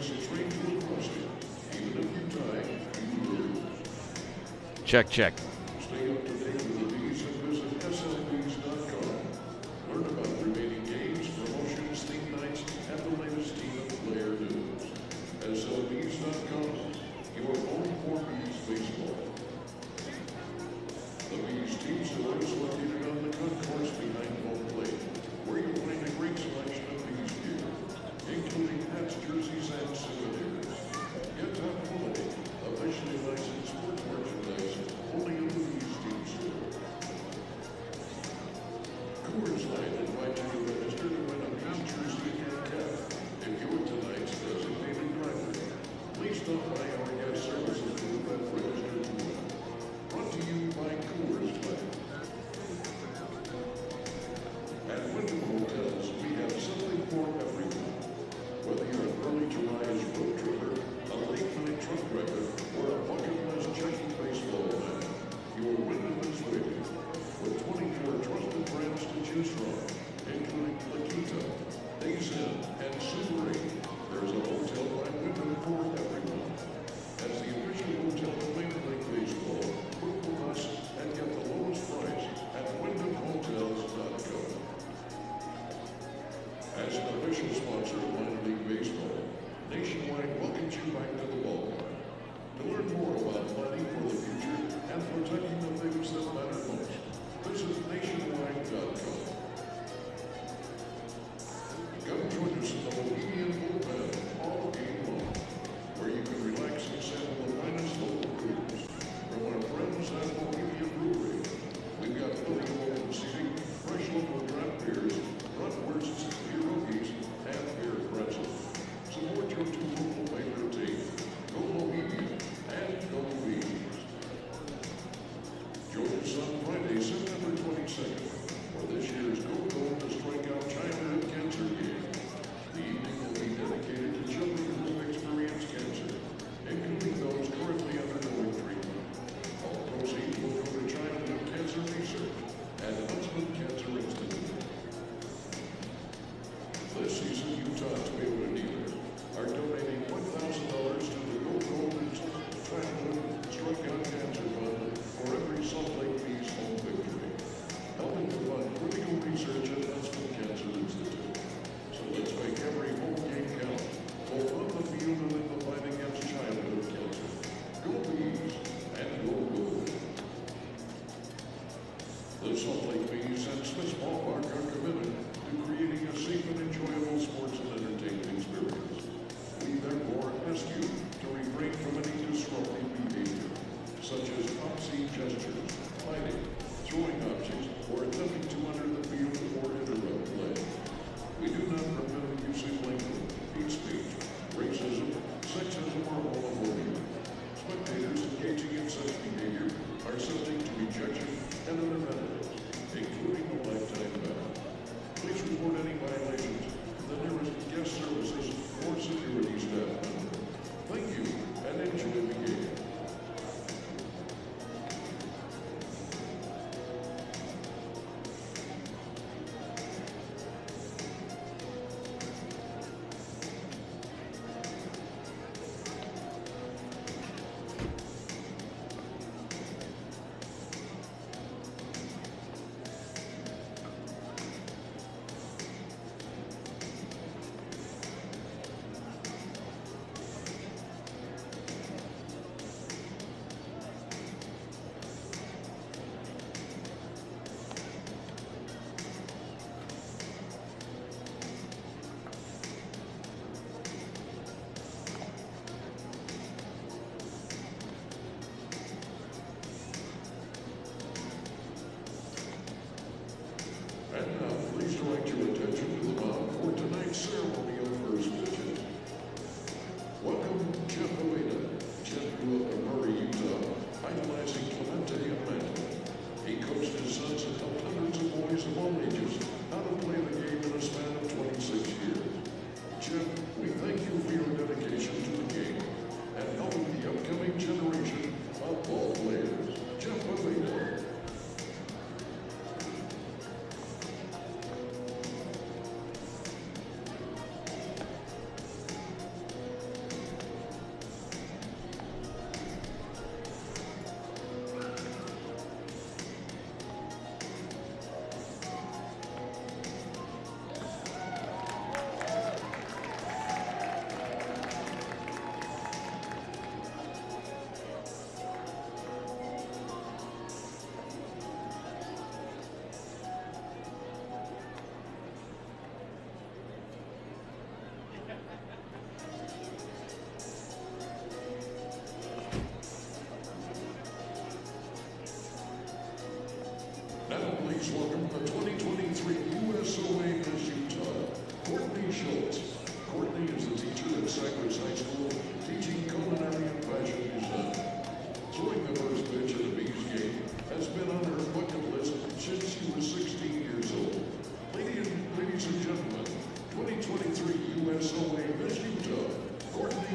Check, check. Stay up to date with the bees and visit slbees.com. Learn about remaining games, promotions, theme nights, and the latest team and player news. slbees.com, your home for Bees baseball. The Bees team store is located on the concourse behind home plate, where you'll find a great selection of Bees gear, including hats, jerseys, and souvenirs. Get top quality, officially licensed sports merchandise only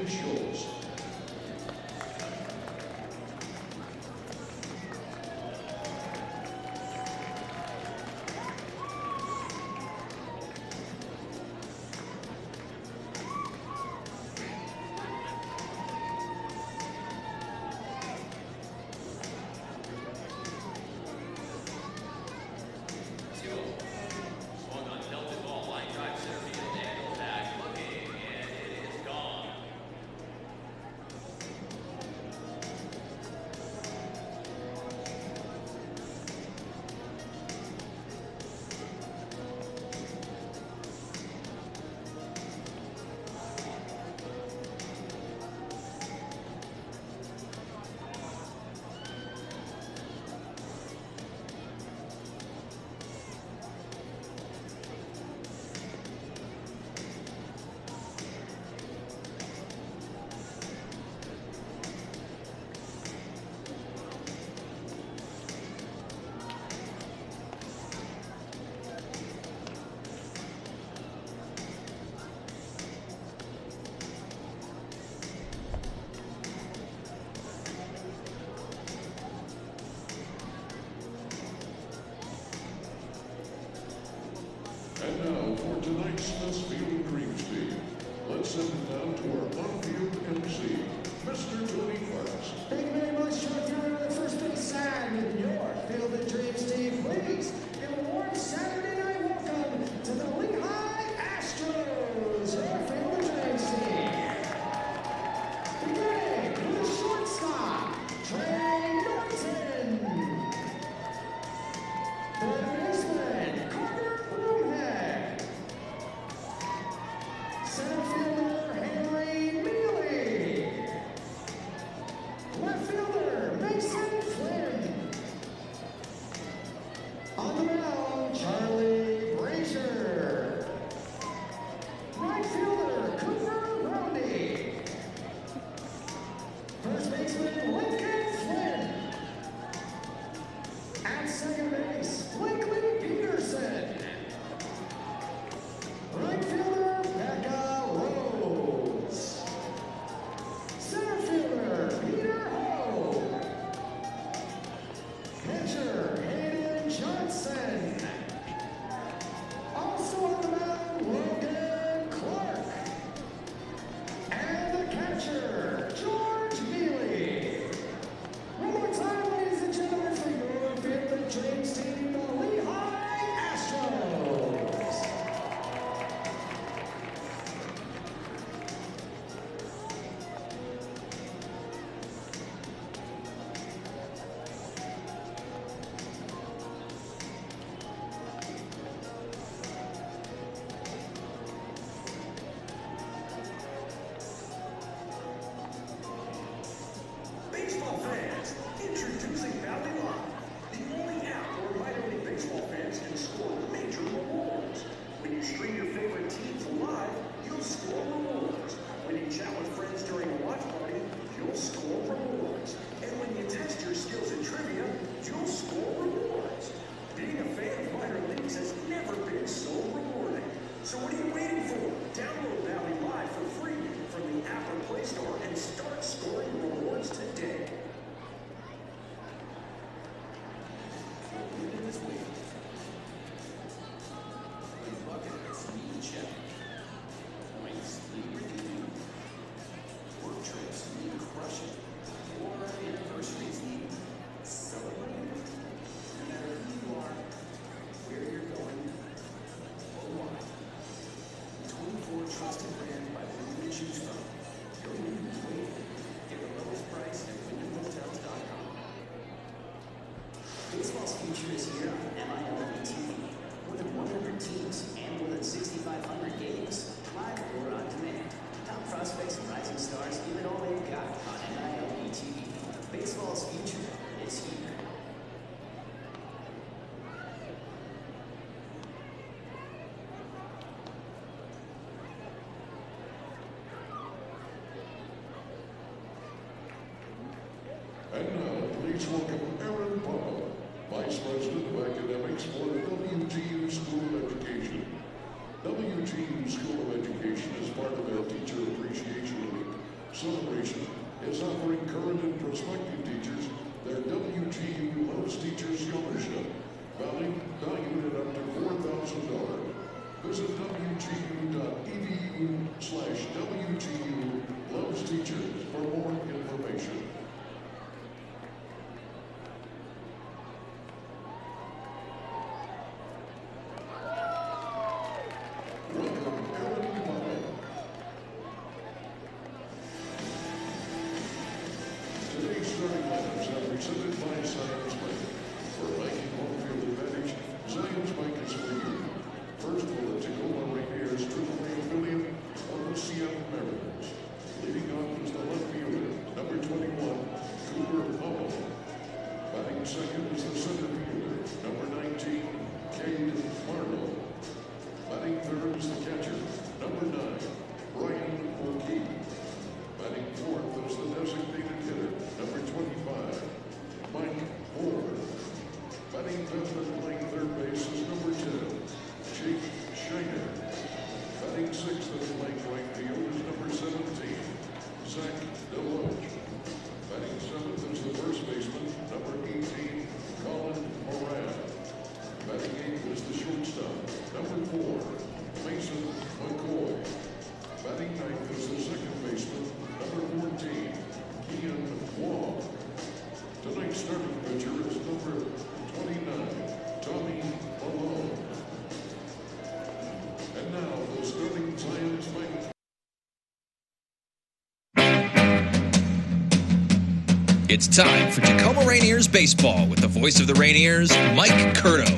Jaden Schultz. And now for tonight's Smithfield Grimsby, let's send it down to our on-field MC, Mr. Tony Parks. Thank you very much, Chuck. Down on the first base side with your Field of Dreams team, please. Give a warm Saturday night welcome to the Lehigh Astros, your Field of Dreams team. Beginning with the shortstop, Trey Norton. Third baseman, Carter Broomhead. Center fielder, Henry Mealy. Left fielder, Mason Flynn. On the mound, Charlie Brazier. Right fielder, Cooper Roundy. First baseman, Lincoln Flynn. At second base, Blakely Peterson. Right fielder, Becca Rose. Center fielder, Peter Ho. Catcher, Hayden Johnson. Also on the mound, Logan Clark. And the catcher, George Mealy. One more time, ladies and gentlemen, for your Field of Dreams team, the Lehigh Astros. Baseball fans, introducing Valley Live, the only app where minor league baseball fans can score major rewards. When you stream your favorite teams live, you'll score rewards. When you chat with friends during a watch party, you'll score rewards. And when you test your skills in trivia, you'll score rewards. Being a fan of minor leagues has never been so rewarding. So what are you waiting for? Download Valley Live for free from the App or Play Store and start scoring rewards today. This week, the buckets need check. Points need redeeming. Work trips need crushing. Or anniversaries need celebrating. No matter who you are, where you're going, or why. 24 trusted brand by whom you choose from. Go Wyndham's waiting. Get the lowest price at WyndhamHotels.com. Baseball's future is here on MILB TV. More than 100 teams and more than 6,500 games, live or on demand. Top prospects and rising stars give it all they've got on MILB TV. Baseball's future is here. And now, please welcome Aaron Powell, Vice President of Academics for WGU School of Education. WGU School of Education is part of their Teacher Appreciation Week, Celebration is offering current and prospective teachers their WGU Loves Teachers Scholarship, valued at up to $4,000. Visit WGU.edu/WGU Loves Teachers for more information. Welcome, Aaron Murray. Today's starting lineups are presented by Zions Bank. For making home field advantage, Zions Bank is for you. First for the Tacoma Rainiers AAA affiliate of the Seattle Mariners. Leading off is the left fielder, number 21, Cooper Hummel. Batting second is the center fielder, number 19, Cade Marlowe. Batting third is the catcher, number 9, Brian O'Keefe. Batting fourth is the designated hitter, number 25, Mike Ford. Batting fifth and playing third base is number 10, Jake Shiner. Batting sixth and playing right field is number 17, Zach Deloach. Batting seventh is the first baseman, number 18, Colin Moran. Batting eighth is the shortstop, number 4, Mason McCoy. Batting ninth is the second baseman, number 14, Ian Wong. Tonight's starting pitcher is number 29, Tommy Malone. And now the starting Zions Bank. It's time for Tacoma Rainiers baseball with the voice of the Rainiers, Mike Curto.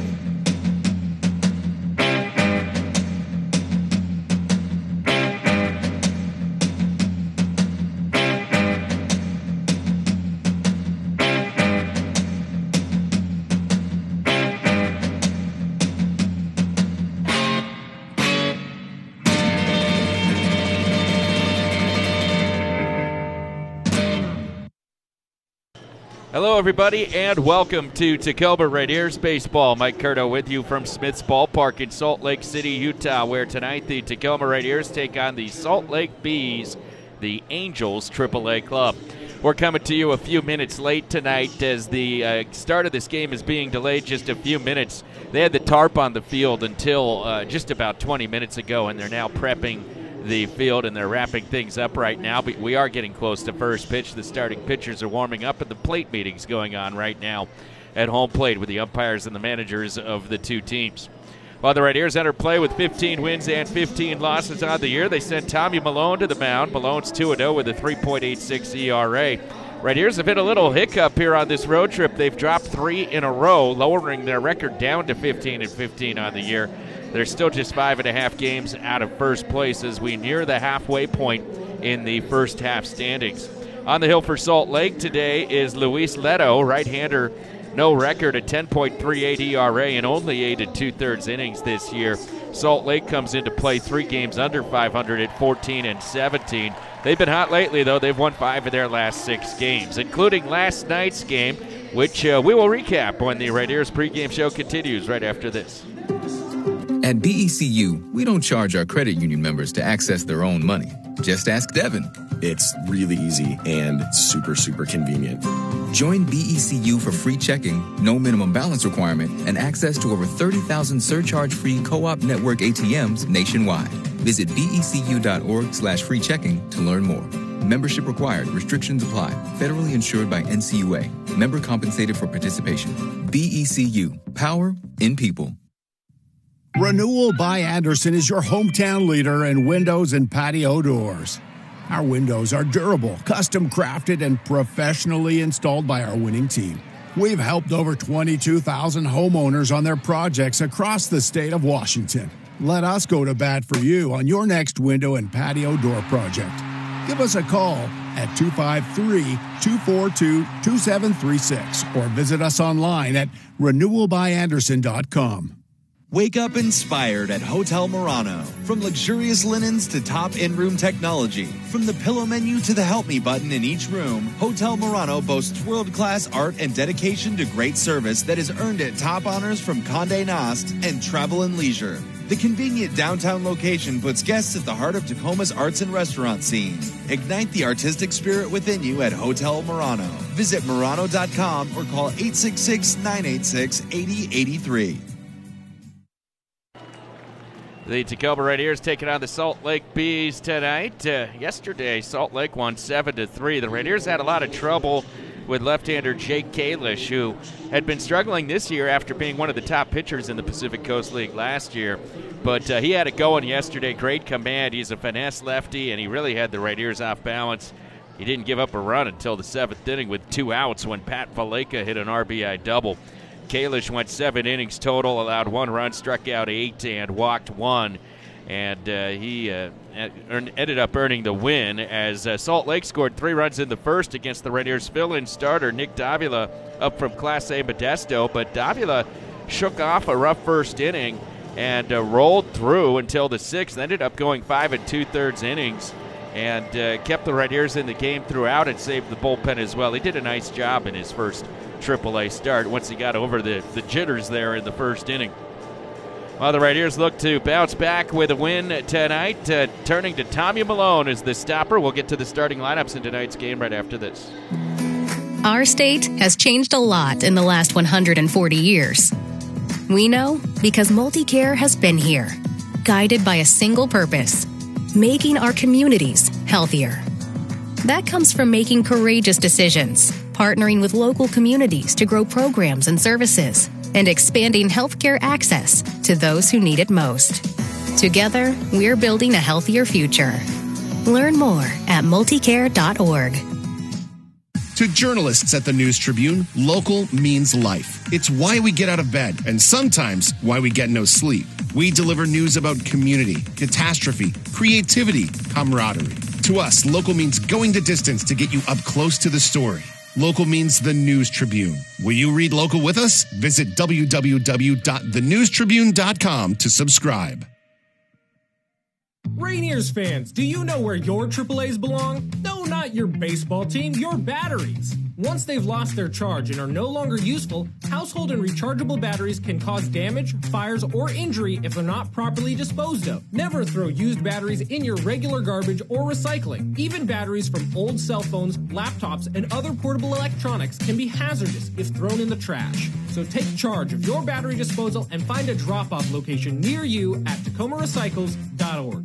Hello, everybody, and welcome to Tacoma Rainiers Baseball. Mike Curto with you from Smith's Ballpark in Salt Lake City, Utah, where tonight the Tacoma Rainiers take on the Salt Lake Bees, the Angels AAA club. We're coming to you a few minutes late tonight as the start of this game is being delayed just a few minutes. They had the tarp on the field until just about 20 minutes ago, and they're now prepping the field, and they're wrapping things up right now. But we are getting close to first pitch. The starting pitchers are warming up, and the plate meeting's going on right now at home plate with the umpires and the managers of the two teams. While the Rainiers enter play with 15 wins and 15 losses on the year, they sent Tommy Malone to the mound. Malone's 2-0 with a 3.86 ERA. Rainiers have hit a little hiccup here on this road trip. They've dropped 3 in a row, lowering their record down to 15-15 on the year. They're still just 5.5 games out of first place as we near the halfway point in the first half standings. On the hill for Salt Lake today is Luis Leto, right-hander, no record, a 10.38 ERA in only 8 2/3 innings this year. Salt Lake comes into play 3 games under 500 at 14-17. They've been hot lately, though. They've won 5 of their last 6 games, including last night's game, which we will recap when the Rainiers pregame show continues right after this. At BECU, we don't charge our credit union members to access their own money. Just ask Devin. It's really easy and super, super convenient. Join BECU for free checking, no minimum balance requirement, and access to over 30,000 surcharge-free co-op network ATMs nationwide. Visit becu.org/free checking to learn more. Membership required. Restrictions apply. Federally insured by NCUA. Member compensated for participation. BECU. Power in people. Renewal by Andersen is your hometown leader in windows and patio doors. Our windows are durable, custom crafted, and professionally installed by our winning team. We've helped over 22,000 homeowners on their projects across the state of Washington. Let us go to bat for you on your next window and patio door project. Give us a call at 253-242-2736 or visit us online at renewalbyandersen.com. Wake up inspired at Hotel Murano. From luxurious linens to top in-room technology, from the pillow menu to the help me button in each room, Hotel Murano boasts world-class art and dedication to great service that has earned it top honors from Condé Nast and Travel and Leisure. The convenient downtown location puts guests at the heart of Tacoma's arts and restaurant scene. Ignite the artistic spirit within you at Hotel Murano. Visit Murano.com or call 866-986-8083. The Tacoma Rainiers taking on the Salt Lake Bees tonight. Yesterday, Salt Lake won 7-3. The Rainiers had a lot of trouble with left-hander Jake Kalish, who had been struggling this year after being one of the top pitchers in the Pacific Coast League last year. But he had it going yesterday. Great command. He's a finesse lefty, and he really had the Rainiers off balance. He didn't give up a run until the 7th inning with 2 outs when Pat Valleca hit an RBI double. Kalish went 7 innings total, allowed 1 run, struck out 8, and walked 1. And he ended up earning the win as Salt Lake scored 3 runs in the first against the Rainiers' fill-in starter, Nick Davila, up from Class A Modesto. But Davila shook off a rough first inning and rolled through until the 6th, ended up going 5 2/3 innings, and kept the Rainiers in the game throughout and saved the bullpen as well. He did a nice job in his first AAA start once he got over the jitters there in the first inning. Well, the Rainiers look to bounce back with a win tonight. Turning to Tommy Malone as the stopper. We'll get to the starting lineups in tonight's game right after this. Our state has changed a lot in the last 140 years. We know because MultiCare has been here, guided by a single purpose, making our communities healthier. That comes from making courageous decisions, partnering with local communities to grow programs and services, and expanding healthcare access to those who need it most. Together, we're building a healthier future. Learn more at multicare.org. To journalists at the News Tribune, local means life. It's why we get out of bed, and sometimes why we get no sleep. We deliver news about community, catastrophe, creativity, camaraderie. To us, local means going the distance to get you up close to the story. Local means the News Tribune. Will you read local with us? Visit www.thenewstribune.com to subscribe. Rainiers fans, do you know where your AAAs belong? No, not your baseball team, your batteries. Once they've lost their charge and are no longer useful, household and rechargeable batteries can cause damage, fires, or injury if they're not properly disposed of. Never throw used batteries in your regular garbage or recycling. Even batteries from old cell phones, laptops, and other portable electronics can be hazardous if thrown in the trash. So take charge of your battery disposal and find a drop-off location near you at tacomarecycles.org.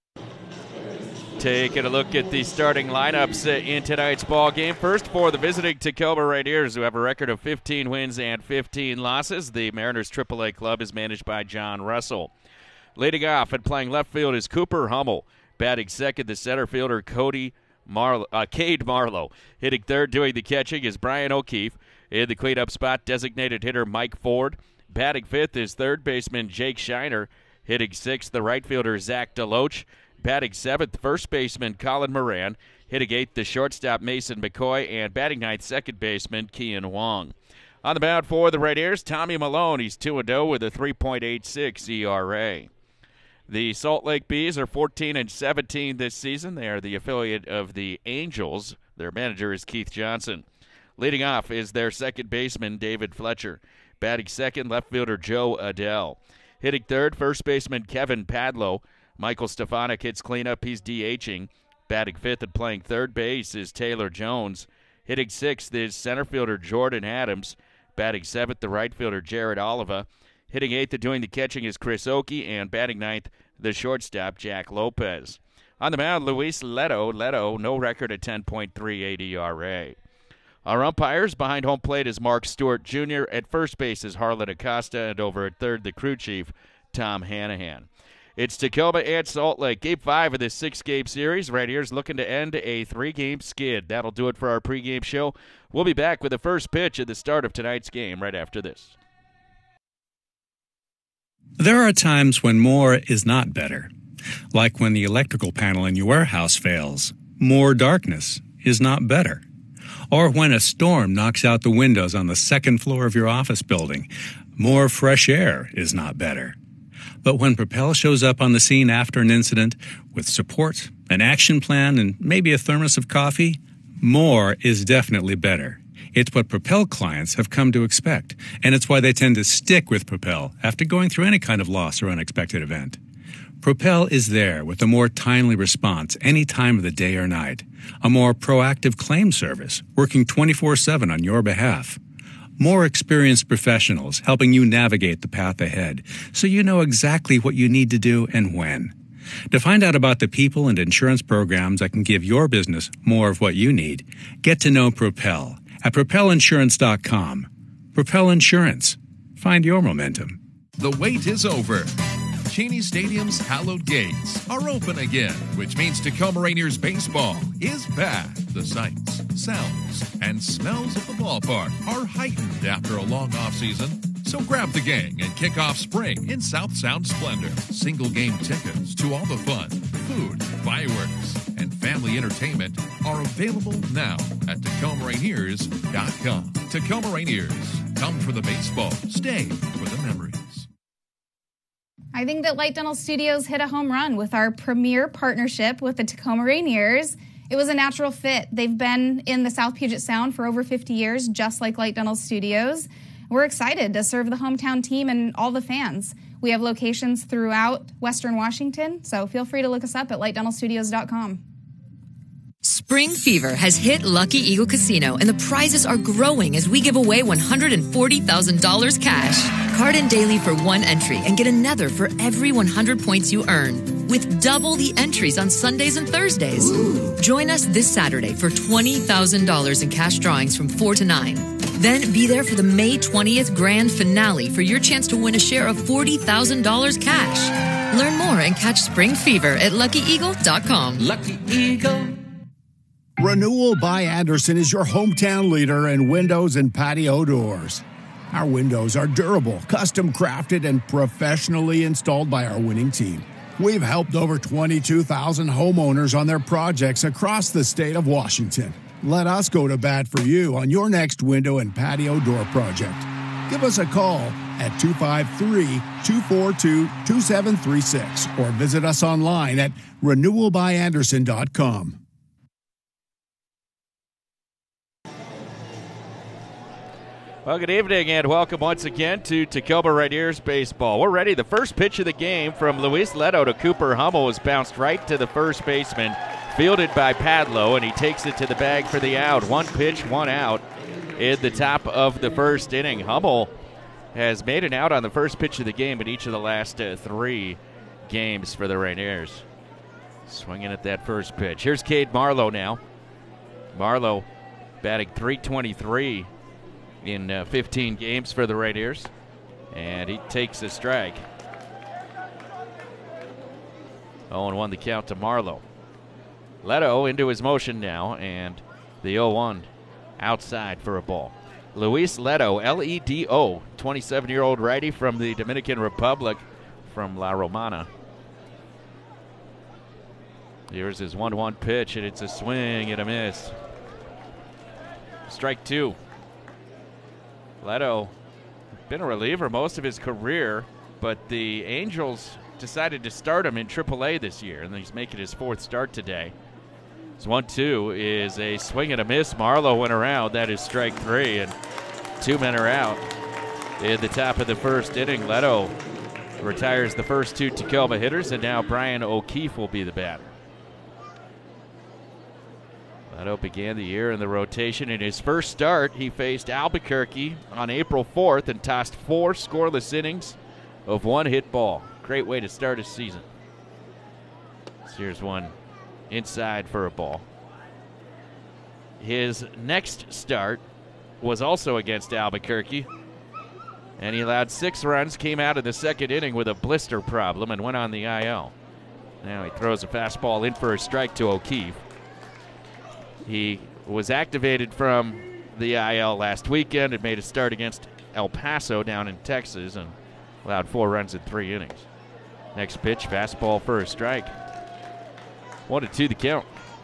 Taking a look at the starting lineups in tonight's ball game. First for the visiting Tacoma Rainiers, who have a record of 15 wins and 15 losses. The Mariners AAA club is managed by John Russell. Leading off and playing left field is Cooper Hummel. Batting second, the center fielder Cade Marlowe. Hitting third, doing the catching is Brian O'Keefe. In the cleanup spot, designated hitter Mike Ford. Batting fifth is third baseman Jake Shiner. Hitting sixth, the right fielder Zach DeLoach. Batting seventh, first baseman Colin Moran. Hitting eighth, the shortstop Mason McCoy. And batting ninth, second baseman Kian Wong. On the mound for the Rainiers, Tommy Malone. He's 2-0 with a 3.86 ERA. The Salt Lake Bees are 14-17 this season. They are the affiliate of the Angels. Their manager is Keith Johnson. Leading off is their second baseman, David Fletcher. Batting second, left fielder Joe Adell. Hitting third, first baseman Kevin Padlow. Michael Stefanik hits cleanup. He's DHing. Batting fifth and playing third base is Taylor Jones. Hitting sixth is center fielder Jordan Adams. Batting seventh, the right fielder Jared Oliva. Hitting eighth and doing the catching is Chris Oakey. And batting ninth, the shortstop Jack Lopez. On the mound, Luis Leto. Leto, no record at 10.38 ERA. Our umpires behind home plate is Mark Stewart Jr. At first base is Harlan Acosta. And over at third, the crew chief, Tom Hanahan. It's Tacoma and Salt Lake. Game 5 of this 6-game series. Rainiers looking to end a 3-game skid. That'll do it for our pregame show. We'll be back with the first pitch at the start of tonight's game right after this. There are times when more is not better. Like when the electrical panel in your warehouse fails. More darkness is not better. Or when a storm knocks out the windows on the second floor of your office building. More fresh air is not better. But when Propel shows up on the scene after an incident with support, an action plan, and maybe a thermos of coffee, more is definitely better. It's what Propel clients have come to expect, and it's why they tend to stick with Propel after going through any kind of loss or unexpected event. Propel is there with a more timely response any time of the day or night, a more proactive claim service working 24/7 on your behalf, more experienced professionals helping you navigate the path ahead so you know exactly what you need to do and when. To find out about the people and insurance programs that can give your business more of what you need, get to know Propel at propelinsurance.com. Propel Insurance. Find your momentum. The wait is over. Cheney Stadium's hallowed gates are open again, which means Tacoma Rainiers baseball is back. The sights, sounds, and smells of the ballpark are heightened after a long offseason. So grab the gang and kick off spring in South Sound splendor. Single game tickets to all the fun, food, fireworks, and family entertainment are available now at TacomaRainiers.com. Tacoma Rainiers, come for the baseball, stay for the memories. I think that Light Dental Studios hit a home run with our premier partnership with the Tacoma Rainiers. It was a natural fit. They've been in the South Puget Sound for over 50 years, just like Light Dental Studios. We're excited to serve the hometown team and all the fans. We have locations throughout Western Washington, so feel free to look us up at lightdentalstudios.com. Spring fever has hit Lucky Eagle Casino, and the prizes are growing as we give away $140,000 cash. Card in daily for one entry and get another for every 100 points you earn, with double the entries on Sundays and Thursdays. Ooh. Join us this Saturday for $20,000 in cash drawings from 4 to 9. Then be there for the May 20th grand finale for your chance to win a share of $40,000 cash. Learn more and catch Spring Fever at LuckyEagle.com. Lucky Eagle. Renewal by Andersen is your hometown leader in windows and patio doors. Our windows are durable, custom crafted, and professionally installed by our winning team. We've helped over 22,000 homeowners on their projects across the state of Washington. Let us go to bat for you on your next window and patio door project. Give us a call at 253-242-2736 or visit us online at renewalbyandersen.com. Well, good evening and welcome once again to Tacoma Rainiers baseball. We're ready. The first pitch of the game from Luis Leto to Cooper Hummel was bounced right to the first baseman, fielded by Padlo, and he takes it to the bag for the out. One pitch, one out in the top of the first inning. Hummel has made an out on the first pitch of the game in each of the last 3 games for the Rainiers. Swinging at that first pitch. Here's Cade Marlowe now. Marlowe batting .323 in 15 games for the Rainiers, and he takes a strike. 0-1 the count to Marlowe. Leto into his motion now, and the 0-1 outside for a ball. Luis Leto, L-E-D-O, 27-year-old righty from the Dominican Republic, from La Romana. Here's his 1-1 pitch, and it's a swing and a miss. Strike 2. Leto, been a reliever most of his career, but the Angels decided to start him in AAA this year, and he's making his 4th start today. His 1-2 is a swing and a miss. Marlowe went around. That is strike 3, and 2 men are out. In the top of the first inning, Leto retires the first 2 Tacoma hitters, and now Brian O'Keefe will be the batter. Leto began the year in the rotation. In his first start, he faced Albuquerque on April 4th and tossed 4 scoreless innings of 1 hit ball. Great way to start his season. So here's one inside for a ball. His next start was also against Albuquerque, and he allowed 6 runs, came out of the second inning with a blister problem, and went on the IL. Now he throws a fastball in for a strike to O'Keefe. He was activated from the IL last weekend and made a start against El Paso down in Texas and allowed 4 runs in 3 innings. Next pitch, fastball for a strike. 1-2 the count.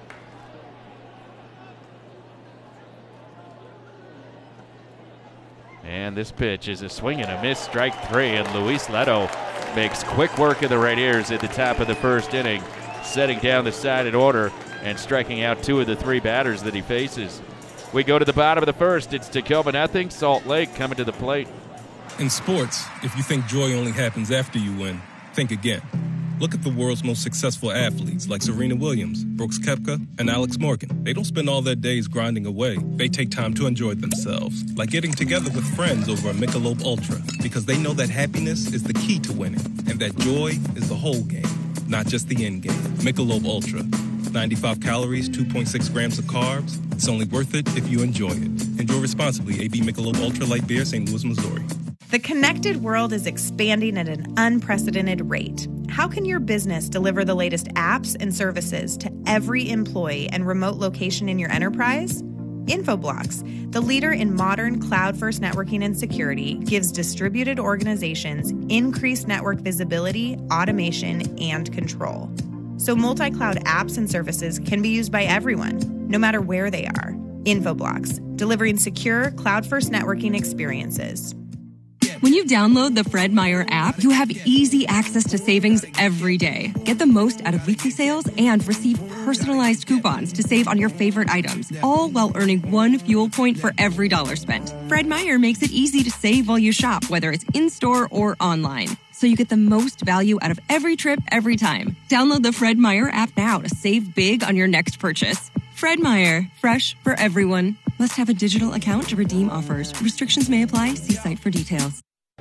And this pitch is a swing and a miss, strike 3, and Luis Leto makes quick work of the Rainiers at the top of the first inning, setting down the side in order and striking out 2 of the 3 batters that he faces. We go to the bottom of the first. It's Tacoma nothing, Salt Lake coming to the plate. In sports, if you think joy only happens after you win, think again. Look at the world's most successful athletes like Serena Williams, Brooks Koepka, and Alex Morgan. They don't spend all their days grinding away. They take time to enjoy themselves, like getting together with friends over a Michelob Ultra, because they know that happiness is the key to winning, and that joy is the whole game, not just the end game. Michelob Ultra. 95 calories, 2.6 grams of carbs. It's only worth it if you enjoy it. Enjoy responsibly. AB Michelob Ultra Light Beer, St. Louis, Missouri. The connected world is expanding at an unprecedented rate. How can your business deliver the latest apps and services to every employee and remote location in your enterprise? Infoblox, the leader in modern cloud-first networking and security, gives distributed organizations increased network visibility, automation, and control. So multi-cloud apps and services can be used by everyone, no matter where they are. Infoblox, delivering secure cloud-first networking experiences. When you download the Fred Meyer app, you have easy access to savings every day. Get the most out of weekly sales and receive personalized coupons to save on your favorite items, all while earning 1 fuel point for every $1 spent. Fred Meyer makes it easy to save while you shop, whether it's in-store or online. So you get the most value out of every trip, every time. Download the Fred Meyer app now to save big on your next purchase. Fred Meyer, fresh for everyone. Must have a digital account to redeem offers. Restrictions may apply. See site for details.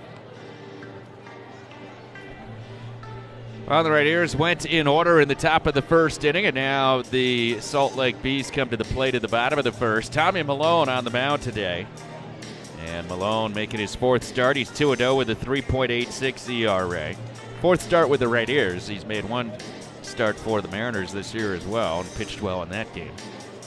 Well, the Rainiers went in order in the top of the first inning, and now the Salt Lake Bees come to the plate at the bottom of the first. Tommy Malone on the mound today. And Malone making his fourth start. He's 2-0 with a 3.86 ERA. Fourth start with the Rainiers. He's made one start for the Mariners this year as well and pitched well in that game.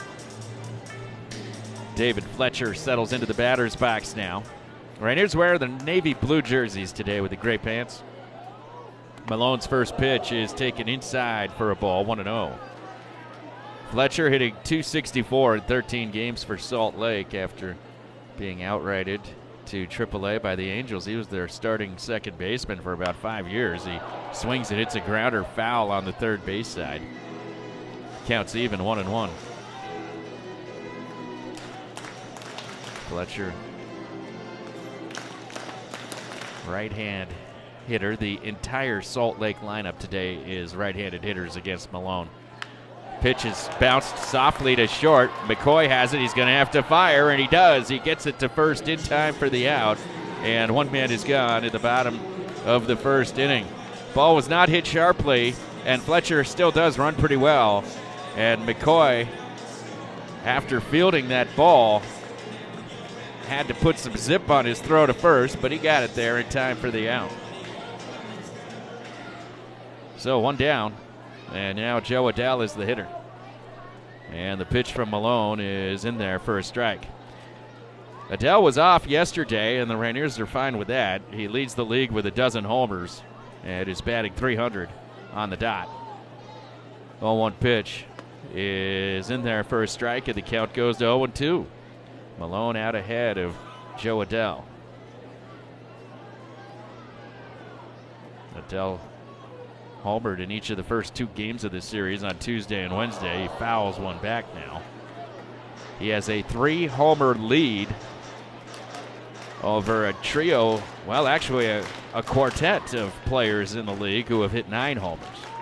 David Fletcher settles into the batter's box now. Rainiers wear the navy blue jerseys today with the gray pants. Malone's first pitch is taken inside for a ball, 1-0. Fletcher hitting .264 in 13 games for Salt Lake after being outrighted to AAA by the Angels. He was their starting second baseman for about 5 years. He swings and hits a grounder foul on the third base side. Counts even, 1-1. Fletcher, right hand hitter. The entire Salt Lake lineup today is right-handed hitters against Malone. Pitch is bounced softly to short. McCoy has it. He's going to have to fire, and he does. He gets it to first in time for the out, and one man is gone at the bottom of the first inning. Ball was not hit sharply, and Fletcher still does run pretty well. And McCoy, after fielding that ball, had to put some zip on his throw to first, but he got it there in time for the out. So one down, and now Joe Adell is the hitter. And the pitch from Malone is in there for a strike. Adell was off yesterday, and the Rainiers are fine with that. He leads the league with 12 homers and is batting .300 on the dot. 0-1 pitch is in there for a strike, and the count goes to 0-2. Malone out ahead of Joe Adell. Adell homered in each of the first 2 games of this series on Tuesday and Wednesday. He fouls one back now. He has a 3-homer lead over a trio, well, actually a quartet of players in the league who have hit 9 homers.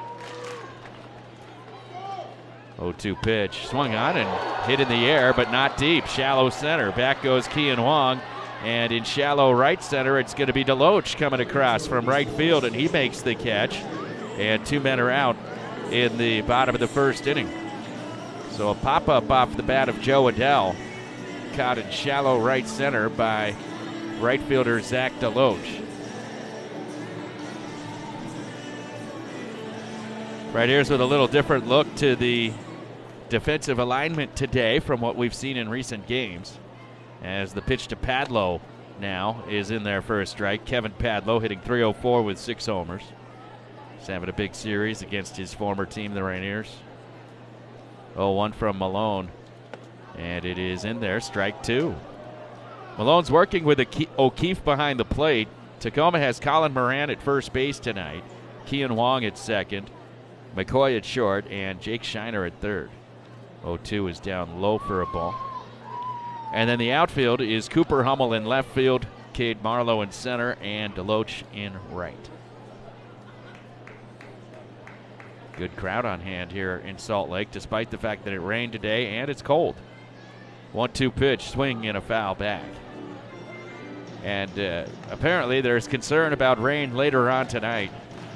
0-2 pitch, swung on and hit in the air, but not deep. Shallow center. Back goes Kian Wong. And in shallow right center, it's going to be Deloach coming across from right field, and he makes the catch. And 2 men are out in the bottom of the first inning. So a pop-up off the bat of Joe Adell, caught in shallow right center by right fielder Zach Deloach. Right here's with a little different look to the defensive alignment today from what we've seen in recent games. As the pitch to Padlo now is in there for a strike. Kevin Padlo hitting .304 with 6 homers. He's having a big series against his former team, the Rainiers. 0-1 from Malone. And it is in there, strike 2. Malone's working with O'Keefe behind the plate. Tacoma has Colin Moran at first base tonight. Kian Wong at second. McCoy at short, and Jake Shiner at third. 0-2 is down low for a ball. And then the outfield is Cooper Hummel in left field, Cade Marlowe in center, and Deloach in right. Good crowd on hand here in Salt Lake, despite the fact that it rained today and it's cold. 1-2 pitch, swing and a foul back. And apparently there's concern about rain later on tonight.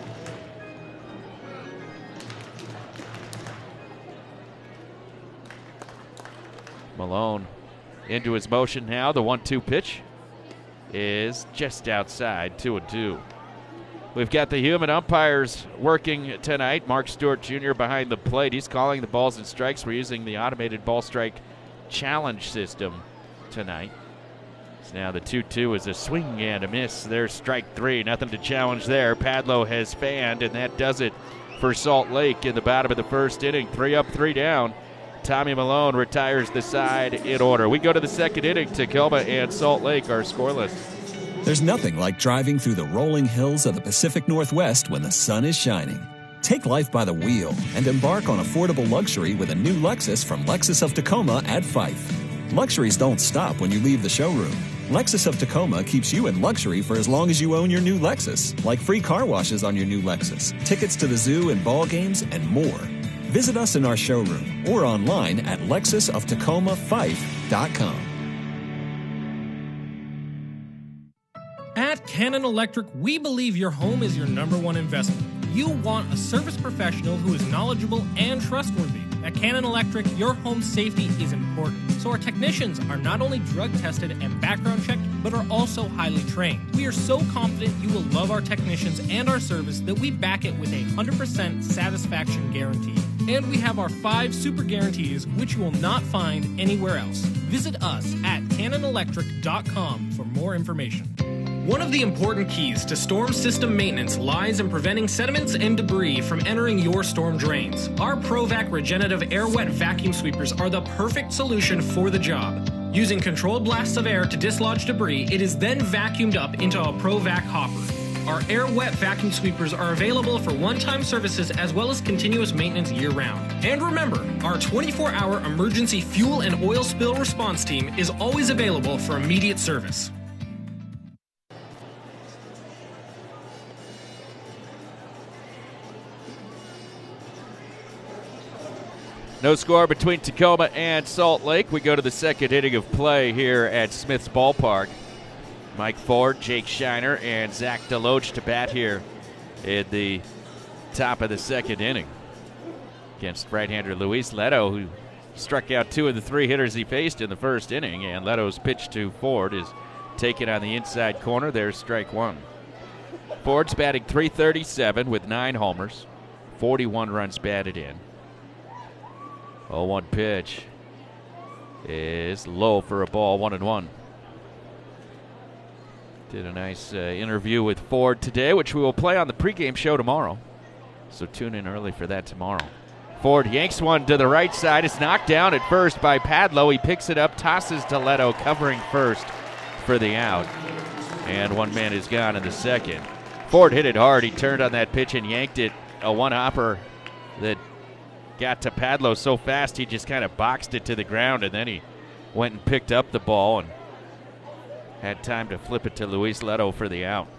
Malone into his motion now. The 1-2 pitch is just outside, 2-2. We've got the human umpires working tonight. Mark Stewart Jr. behind the plate. He's calling the balls and strikes. We're using the automated ball strike challenge system tonight. So now the 2-2 is a swing and a miss. There's strike 3. Nothing to challenge there. Padlo has fanned, and that does it for Salt Lake in the bottom of the first inning. 3 up, 3 down. Tommy Malone retires the side in order. We go to the second inning. Tacoma and Salt Lake are scoreless. There's nothing like driving through the rolling hills of the Pacific Northwest when the sun is shining. Take life by the wheel and embark on affordable luxury with a new Lexus from Lexus of Tacoma at Fife. Luxuries don't stop when you leave the showroom. Lexus of Tacoma keeps you in luxury for as long as you own your new Lexus, like free car washes on your new Lexus, tickets to the zoo and ball games, and more. Visit us in our showroom or online at lexusoftacoma5.com. At Cannon Electric, we believe your home is your #1 investment. You want a service professional who is knowledgeable and trustworthy. At Cannon Electric, your home safety is important, so our technicians are not only drug tested and background checked, but are also highly trained. We are so confident you will love our technicians and our service that we back it with a 100% satisfaction guarantee. And we have our 5 super guarantees, which you will not find anywhere else. Visit us at cannonelectric.com for more information. One of the important keys to storm system maintenance lies in preventing sediments and debris from entering your storm drains. Our ProVac Regenerative Air Wet Vacuum Sweepers are the perfect solution for the job. Using controlled blasts of air to dislodge debris, it is then vacuumed up into a ProVac hopper. Our Air Wet Vacuum Sweepers are available for one-time services as well as continuous maintenance year-round. And remember, our 24-hour emergency fuel and oil spill response team is always available for immediate service. No score between Tacoma and Salt Lake. We go to the second inning of play here at Smith's Ballpark. Mike Ford, Jake Shiner, and Zach Deloach to bat here at the top of the second inning against right-hander Luis Leto, who struck out 2 of the 3 hitters he faced in the first inning, and Leto's pitch to Ford is taken on the inside corner. There's strike 1. Ford's batting .337 with 9 homers, 41 runs batted in. 0-1 pitch is low for a ball, 1-1. Did a nice interview with Ford today, which we will play on the pregame show tomorrow. So tune in early for that tomorrow. Ford yanks one to the right side. It's knocked down at first by Padlo. He picks it up, tosses to Leto, covering first for the out. And one man is gone in the second. Ford hit it hard. He turned on that pitch and yanked it. A one-hopper that got to Padlo so fast he just kind of boxed it to the ground, and then he went and picked up the ball and had time to flip it to Luis Leto for the out.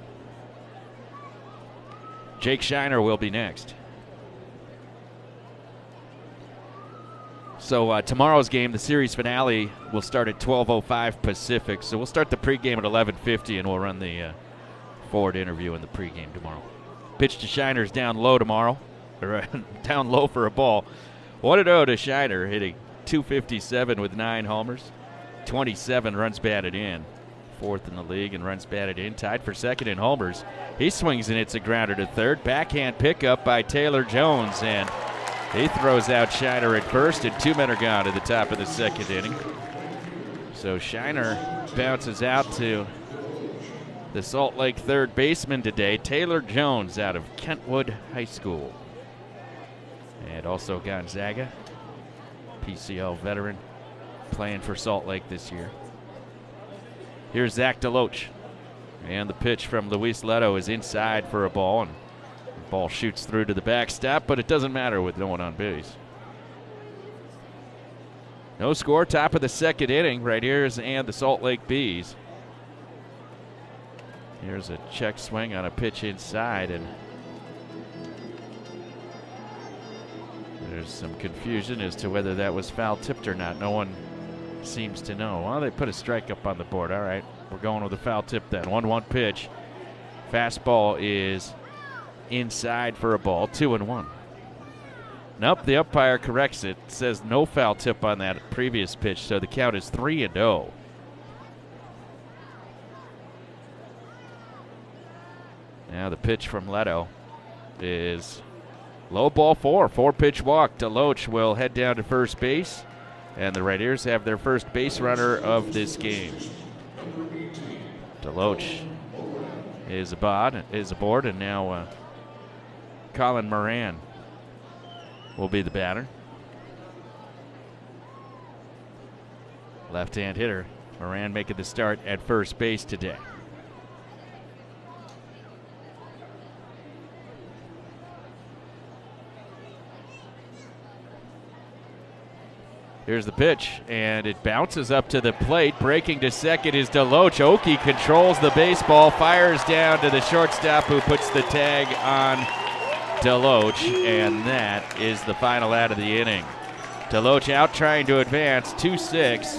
Jake Shiner will be next. So tomorrow's game, the series finale, will start at 12:05 Pacific. So we'll start the pregame at 11:50, and we'll run the Ford interview in the pregame tomorrow. Pitch to Shiner's down low tomorrow. Down low for a ball. 1-0 to Shiner, hitting .257 with 9 homers, 27 runs batted in, 4th in the league in runs batted in, tied for 2nd in homers. He swings and hits a grounder to 3rd. Backhand pickup by Taylor Jones, and he throws out Shiner at first, and 2 men are gone at the top of the second inning. So Shiner bounces out to the Salt Lake third baseman today, Taylor Jones out of Kentwood High School. And also Gonzaga, PCL veteran, playing for Salt Lake this year. Here's Zach Deloach. And the pitch from Luis Leto is inside for a ball, and the ball shoots through to the backstop, but it doesn't matter with no one on base. No score, top of the second inning. Rainiers and the Salt Lake Bees. Here's a check swing on a pitch inside, and there's some confusion as to whether that was foul tipped or not. No one seems to know. Well, they put a strike up on the board. All right, we're going with a foul tip then. 1-1 pitch. Fastball is inside for a ball. 2-1. Nope, the umpire corrects it. Says no foul tip on that previous pitch, so the count is 3-0. Now the pitch from Leto is low ball 4. 4-pitch walk. DeLoach will head down to first base, and the Rainiers have their first base runner of this game. DeLoach is aboard, and now Colin Moran will be the batter. Left-hand hitter. Moran making the start at first base today. Here's the pitch, and it bounces up to the plate. Breaking to second is DeLoach. Oki controls the baseball, fires down to the shortstop, who puts the tag on DeLoach, and that is the final out of the inning. DeLoach out trying to advance, 2-6.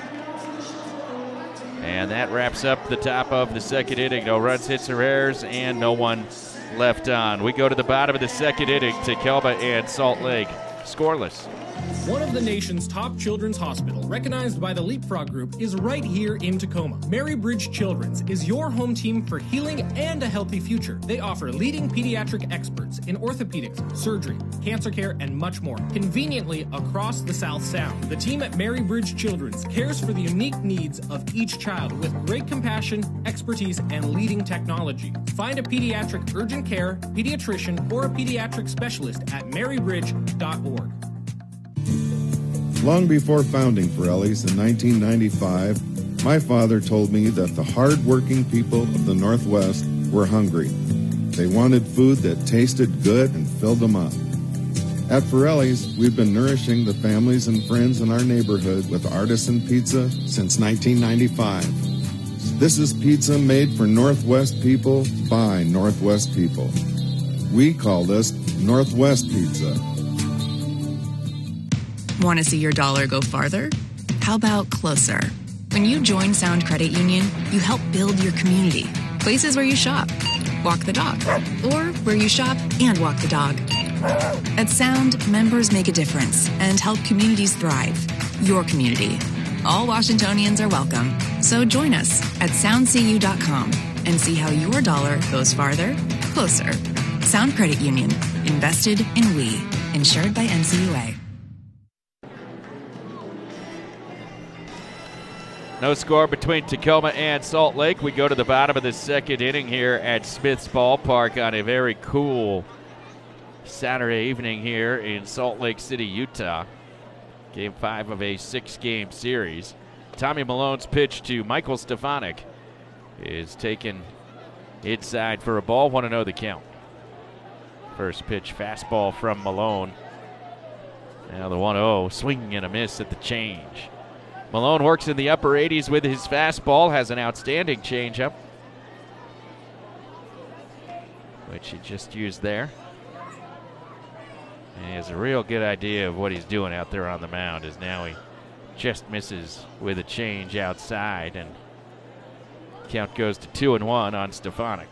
And that wraps up the top of the second inning. No runs, hits, or errors, and no one left on. We go to the bottom of the second inning. Tacoma and Salt Lake scoreless. One of the nation's top children's hospital, recognized by the Leapfrog Group, is right here in Tacoma. Mary Bridge Children's is your home team for healing and a healthy future. They offer leading pediatric experts in orthopedics, surgery, cancer care, and much more, conveniently across the South Sound. The team at Mary Bridge Children's cares for the unique needs of each child with great compassion, expertise, and leading technology. Find a pediatric urgent care, pediatrician, or a pediatric specialist at marybridge.org. Long before founding Pirelli's in 1995, my father told me that the hard-working people of the Northwest were hungry. They wanted food that tasted good and filled them up. At Pirelli's, we've been nourishing the families and friends in our neighborhood with artisan pizza since 1995. This is pizza made for Northwest people by Northwest people. We call this Northwest Pizza. Want to see your dollar go farther? How about closer? When you join Sound Credit Union, you help build your community. Places where you shop, walk the dog, or where you shop and walk the dog. At Sound, members make a difference and help communities thrive. Your community. All Washingtonians are welcome. So join us at soundcu.com and see how your dollar goes farther, closer. Sound Credit Union. Invested in we. Insured by NCUA. No score between Tacoma and Salt Lake. We go to the bottom of the second inning here at Smith's Ballpark on a very cool Saturday evening here in Salt Lake City, Utah. Game 5 of a 6-game series. Tommy Malone's pitch to Michael Stefanik is taken inside for a ball. 1-0 the count. First pitch, fastball from Malone. Now the 1-0, swing and a miss at the change. Malone works in the upper 80s with his fastball, has an outstanding changeup, which he just used there. And he has a real good idea of what he's doing out there on the mound, as now he just misses with a change outside, and count goes to 2-1 on Stefanik.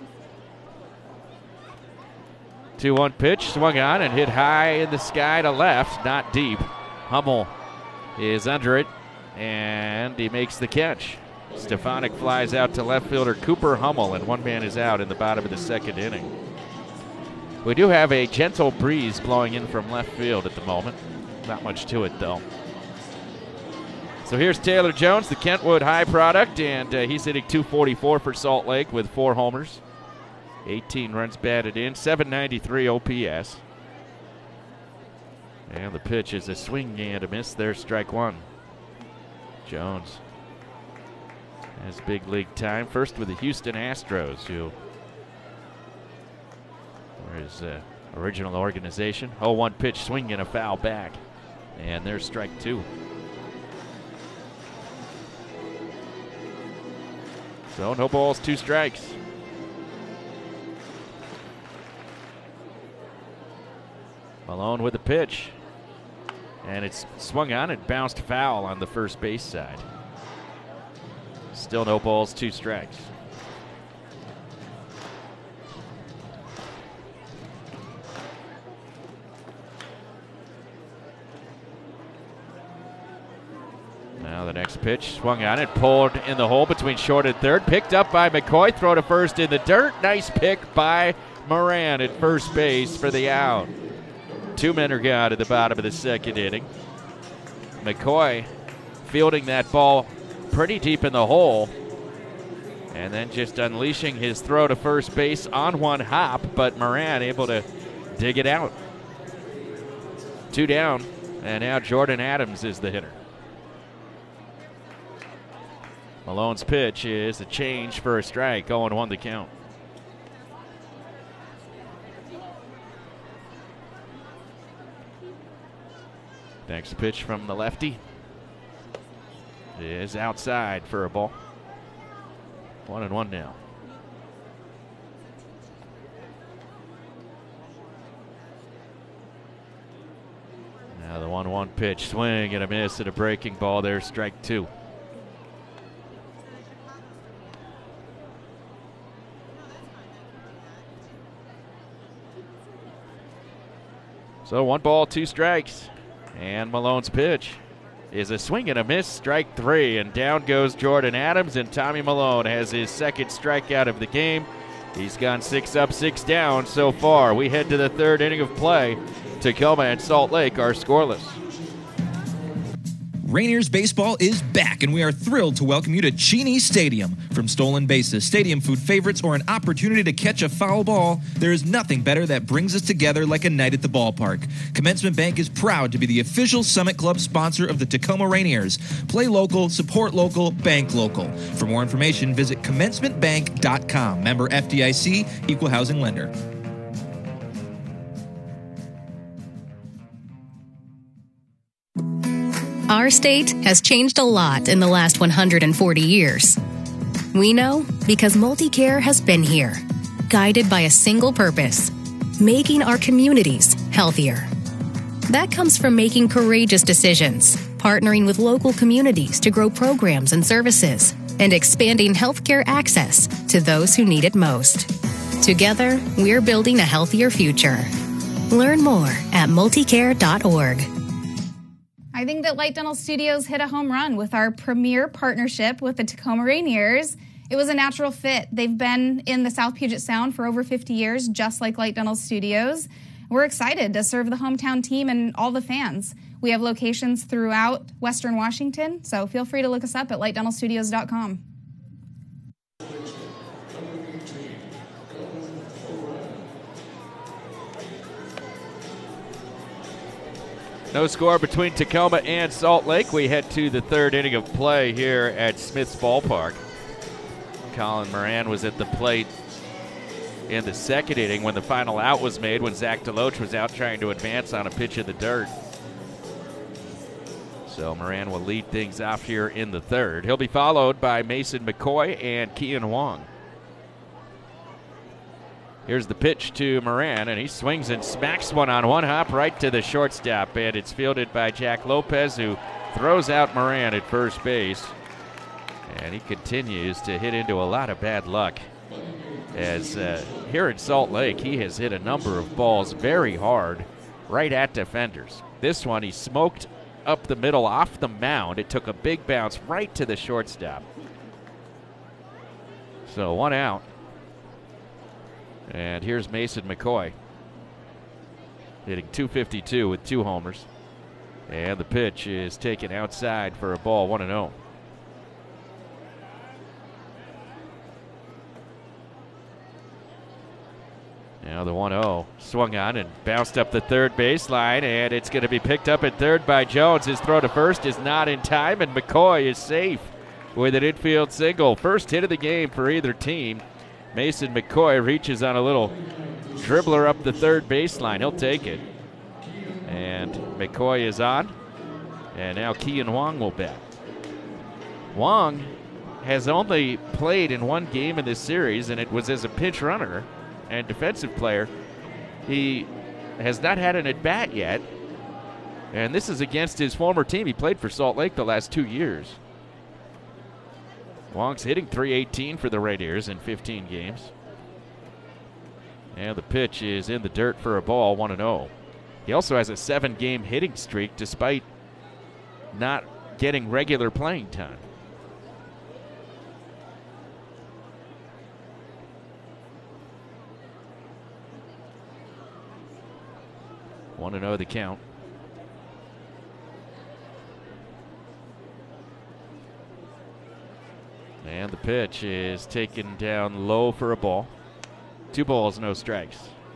2-1 pitch, swung on and hit high in the sky to left, not deep. Hummel is under it, and he makes the catch. Stefanik flies out to left fielder Cooper Hummel, and one man is out in the bottom of the second inning. We do have a gentle breeze blowing in from left field at the moment. Not much to it, though. So here's Taylor Jones, the Kentwood High product, and he's hitting .244 for Salt Lake with 4 homers. 18 runs batted in, .793 OPS. And the pitch is a swing and a miss. There's strike one. Jones has big league time. First with the Houston Astros, who were his original organization. 0-1 pitch, swing and a foul back. And there's strike two. So no balls, 2 strikes. Malone with the pitch. And it's swung on and bounced foul on the first base side. Still no balls, 2 strikes. Now the next pitch, swung on it, pulled in the hole between short and third, picked up by McCoy, throw to first in the dirt. Nice pick by Moran at first base for the out. 2 men are gone at the bottom of the second inning. McCoy fielding that ball pretty deep in the hole, and then just unleashing his throw to first base on one hop, but Moran able to dig it out. 2 down, and now Jordan Adams is the hitter. Malone's pitch is a change for a strike, 0-1 the count. Next pitch from the lefty is outside for a ball. 1-1 now. Now the 1-1 pitch, swing and a miss at a breaking ball. There's strike 2. So 1 ball, 2 strikes. And Malone's pitch is a swing and a miss, strike 3. And down goes Jordan Adams, and Tommy Malone has his second strikeout of the game. He's gone 6 up, 6 down so far. We head to the 3rd inning of play. Tacoma and Salt Lake are scoreless. Rainiers baseball is back, and we are thrilled to welcome you to Cheney Stadium. From stolen bases, stadium food favorites, or an opportunity to catch a foul ball, there is nothing better that brings us together like a night at the ballpark. Commencement Bank is proud to be the official Summit Club sponsor of the Tacoma Rainiers. Play local, support local, bank local. For more information, visit commencementbank.com. Member FDIC, equal housing lender. Our state has changed a lot in the last 140 years. We know because MultiCare has been here, guided by a single purpose, making our communities healthier. That comes from making courageous decisions, partnering with local communities to grow programs and services, and expanding healthcare access to those who need it most. Together, we're building a healthier future. Learn more at multicare.org. I think that Light Dental Studios hit a home run with our premier partnership with the Tacoma Rainiers. It was a natural fit. They've been in the South Puget Sound for over 50 years, just like Light Dental Studios. We're excited to serve the hometown team and all the fans. We have locations throughout Western Washington, so feel free to look us up at lightdentalstudios.com. No score between Tacoma and Salt Lake. We head to the 3rd inning of play here at Smith's Ballpark. Colin Moran was at the plate in the 2nd inning when the final out was made, when Zach Deloach was out trying to advance on a pitch in the dirt. So Moran will lead things off here in the 3rd. He'll be followed by Mason McCoy and Kian Wong. Here's the pitch to Moran, and he swings and smacks one on one hop right to the shortstop, and it's fielded by Jack Lopez, who throws out Moran at first base. And he continues to hit into a lot of bad luck, as here in Salt Lake, he has hit a number of balls very hard right at defenders. This one, he smoked up the middle off the mound. It took a big bounce right to the shortstop. So 1 out. And here's Mason McCoy, hitting .252 with 2 homers. And the pitch is taken outside for a ball, 1-0. Now the 1-0 swung on and bounced up the 3rd baseline, and it's going to be picked up at 3rd by Jones. His throw to first is not in time, and McCoy is safe with an infield single. First hit of the game for either team. Mason McCoy reaches on a little dribbler up the 3rd baseline. He'll take it. And McCoy is on. And now Kean Wong will bat. Wong has only played in one game in this series, and it was as a pinch runner and defensive player. He has not had an at-bat yet, and this is against his former team. He played for Salt Lake the last 2 years. Wong's hitting .318 for the Rainiers in 15 games. And the pitch is in the dirt for a ball, 1-0. He also has a 7-game hitting streak despite not getting regular playing time. Want to know the count. And the pitch is taken down low for a ball. 2 balls, no strikes.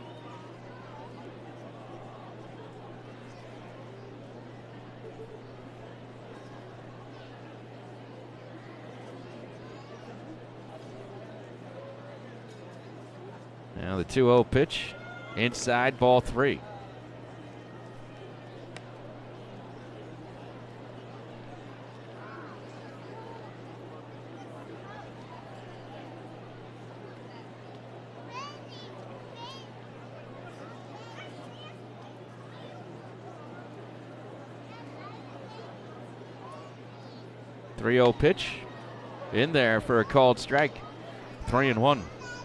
Now the 2-0 pitch. Inside, ball 3. .30 pitch in there for a called strike. 3-1.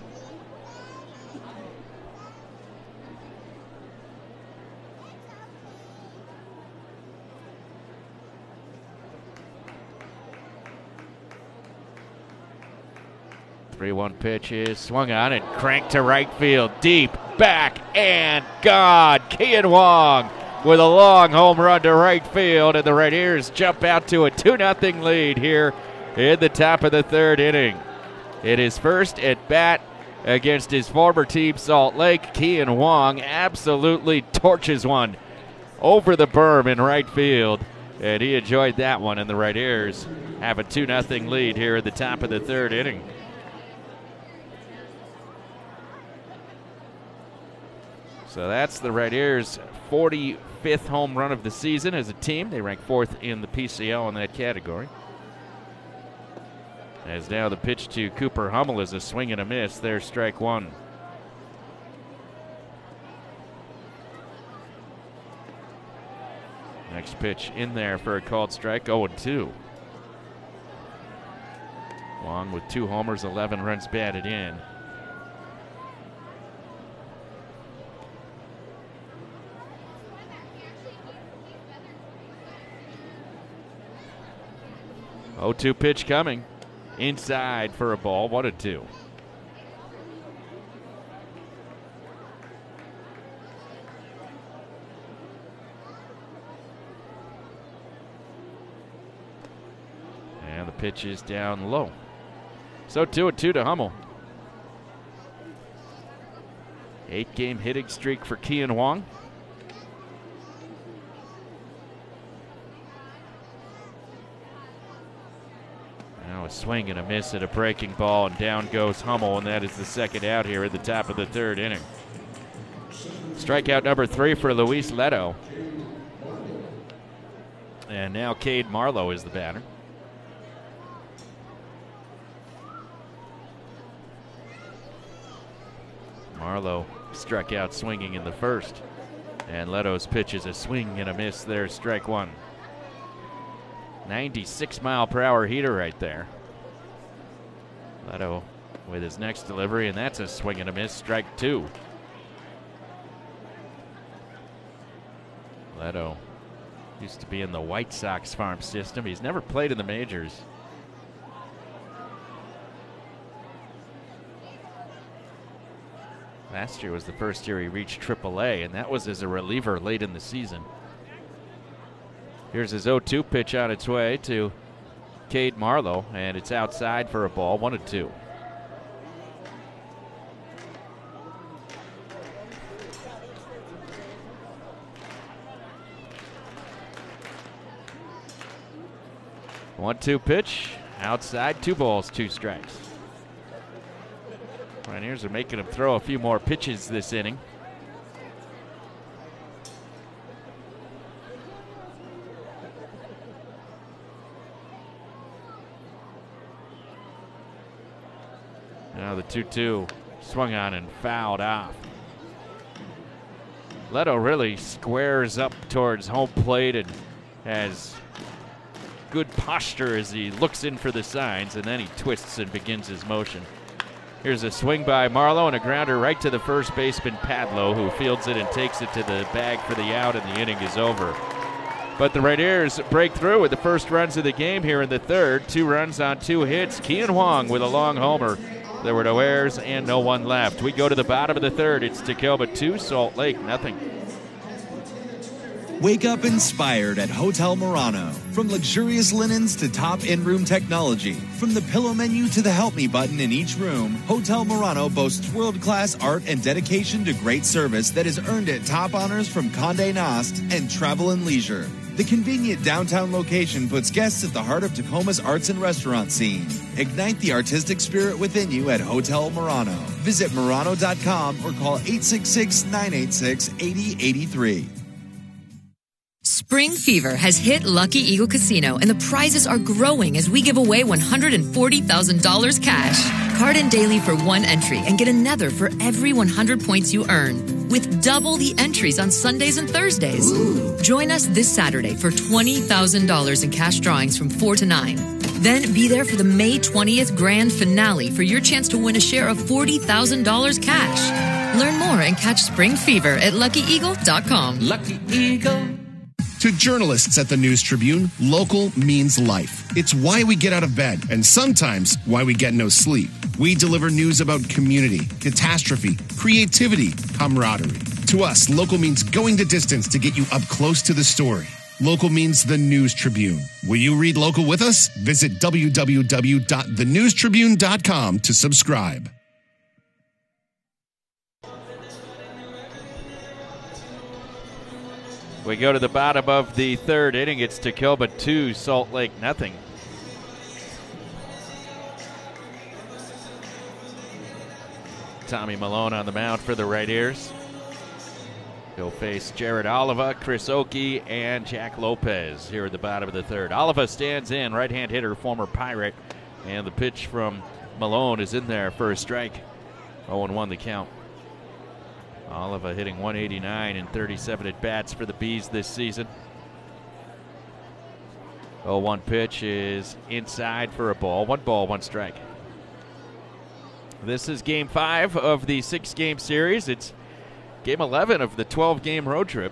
.31 pitch is swung on and cranked to right field. Deep, back, and gone. Kean Wong with a long home run to right field, and the Rainiers jump out to a 2-0 lead here in the top of the 3rd inning. In his first at-bat against his former team, Salt Lake, Kean Wong absolutely torches one over the berm in right field, and he enjoyed that one, and the Rainiers have a 2-0 lead here at the top of the 3rd inning. So that's the Rainiers' 45th home run of the season as a team. They rank 4th in the PCL in that category. As now the pitch to Cooper Hummel is a swing and a miss. There's strike 1. Next pitch in there for a called strike, 0-2. Wong with 2 homers, 11 runs batted in. Oh, 2 pitch coming. Inside for a ball, 1-2. And the pitch is down low. So 2-2 to Hummel. 8-game hitting streak for Kean Wong. Now a swing and a miss at a breaking ball, and down goes Hummel, and that is the second out here at the top of the 3rd inning. Strikeout number 3 for Luis Leto. And now Cade Marlowe is the batter. Marlowe struck out swinging in the first, and Leto's pitch is a swing and a miss. There's strike 1. 96-mile-per-hour heater right there. Leto with his next delivery, and that's a swing and a miss, strike 2. Leto used to be in the White Sox farm system. He's never played in the majors. Last year was the first year he reached AAA, and that was as a reliever late in the season. Here's his 0-2 pitch on its way to Cade Marlowe, and it's outside for a ball, 1-2. One-two pitch, outside, 2 balls, 2 strikes. Pioneers are making him throw a few more pitches this inning. Now the 2-2 swung on and fouled off. Leto really squares up towards home plate and has good posture as he looks in for the signs, and then he twists and begins his motion. Here's a swing by Marlowe and a grounder right to the first baseman, Padlo, who fields it and takes it to the bag for the out, and the inning is over. But the Rainiers break through with the first runs of the game here in the third. 2 runs on 2 hits. Kean Huang with a long homer. There were no errors and no one left. We go to the bottom of the third. It's Tacoma 2, Salt Lake nothing. Wake up inspired at Hotel Murano. From luxurious linens to top in-room technology, from the pillow menu to the help me button in each room, Hotel Murano boasts world-class art and dedication to great service that has earned it top honors from Condé Nast and Travel and Leisure. The convenient downtown location puts guests at the heart of Tacoma's arts and restaurant scene. Ignite the artistic spirit within you at Hotel Murano. Visit Murano.com or call 866-986-8083. Spring fever has hit Lucky Eagle Casino, and the prizes are growing as we give away $140,000 cash. Card in daily for 1 entry and get another for every 100 points you earn, with double the entries on Sundays and Thursdays. Ooh. Join us this Saturday for $20,000 in cash drawings from 4 to 9. Then be there for the May 20th grand finale for your chance to win a share of $40,000 cash. Learn more and catch Spring Fever at LuckyEagle.com. Lucky Eagle. To journalists at the News Tribune, local means life. It's why we get out of bed, and sometimes why we get no sleep. We deliver news about community, catastrophe, creativity, camaraderie. To us, local means going the distance to get you up close to the story. Local means the News Tribune. Will you read local with us? Visit www.thenewstribune.com to subscribe. We go to the bottom of the third inning. It's Tacoma 2, Salt Lake nothing. Tommy Malone on the mound for the Rainiers. He'll face Jared Oliva, Chris Oakey, and Jack Lopez here at the bottom of the third. Oliva stands in, right-hand hitter, former Pirate, and the pitch from Malone is in there for a strike. 0-1 the count. Oliva hitting 189 in 37 at-bats for the Bees this season. 0-1 pitch is inside for a ball. 1 ball, 1 strike. This is Game 5 of the 6-game series. It's Game 11 of the 12-game road trip.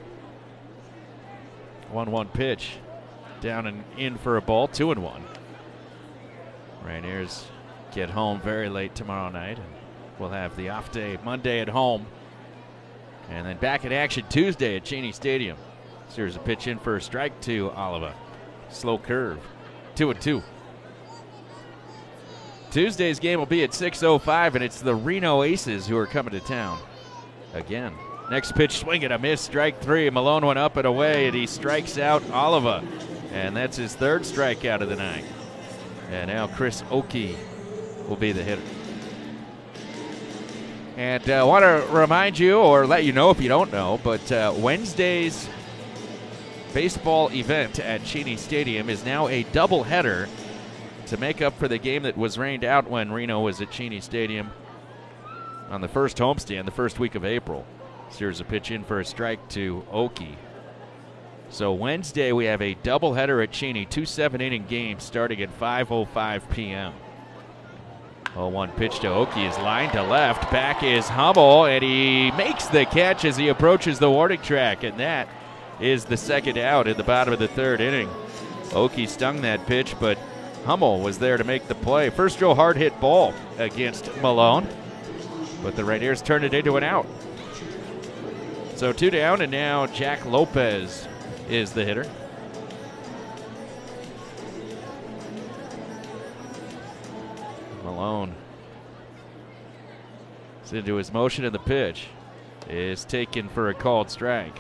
1-1 pitch. Down and in for a ball. 2-1. Rainiers get home very late tomorrow night. We'll have the off day Monday at home. And then back in action Tuesday at Cheney Stadium. So here's a pitch in for a strike to Oliva. Slow curve. 2-2. Tuesday's game will be at 6:05, and it's the Reno Aces who are coming to town again. Next pitch, swing and a miss, strike 3. Malone went up and away, and he strikes out Oliva. And that's his 3rd strikeout of the night. And now Chris Oakey will be the hitter. And I want to remind you, or let you know if you don't know, but Wednesday's baseball event at Cheney Stadium is now a doubleheader to make up for the game that was rained out when Reno was at Cheney Stadium on the first homestand, the first week of April. So here's a pitch in for a strike to Oakey. So Wednesday we have a doubleheader at Cheney, 2 7-inning games starting at 5:05 p.m. 0-1 pitch to Oakey is lined to left. Back is Hummel, and he makes the catch as he approaches the warning track, and that is the 2nd out in the bottom of the 3rd inning. Oakey stung that pitch, but Hummel was there to make the play. First real hard hit ball against Malone, but the Rainiers turned it into an out. So 2 down, and now Jack Lopez is the hitter. Malone is into his motion, and the pitch is taken for a called strike.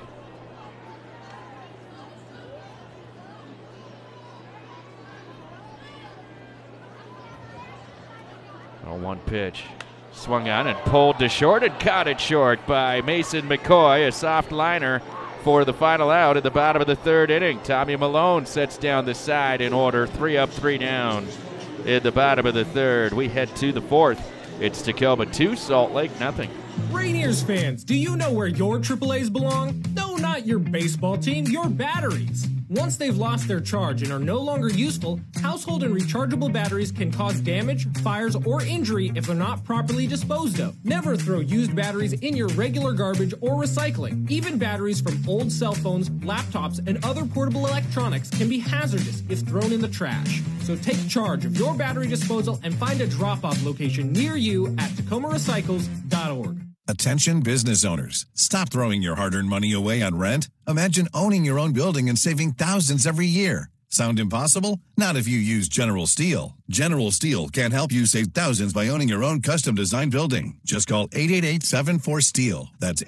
Oh, 1 pitch. Swung on and pulled to short and caught it short by Mason McCoy. A soft liner for the final out at the bottom of the 3rd inning. Tommy Malone sets down the side in order. 3 up, 3 down in the bottom of the 3rd. We head to the 4th. It's Tacoma 2, Salt Lake nothing. Rainiers fans, do you know where your AAAs belong? No, not your baseball team, your batteries. Once they've lost their charge and are no longer useful, household and rechargeable batteries can cause damage, fires, or injury if they're not properly disposed of. Never throw used batteries in your regular garbage or recycling. Even batteries from old cell phones, laptops, and other portable electronics can be hazardous if thrown in the trash. So take charge of your battery disposal and find a drop-off location near you at tacomarecycles.org. Attention business owners. Stop throwing your hard-earned money away on rent. Imagine owning your own building and saving thousands every year. Sound impossible? Not if you use General Steel. General Steel can help you save thousands by owning your own custom-designed building. Just call 888-74-STEEL. That's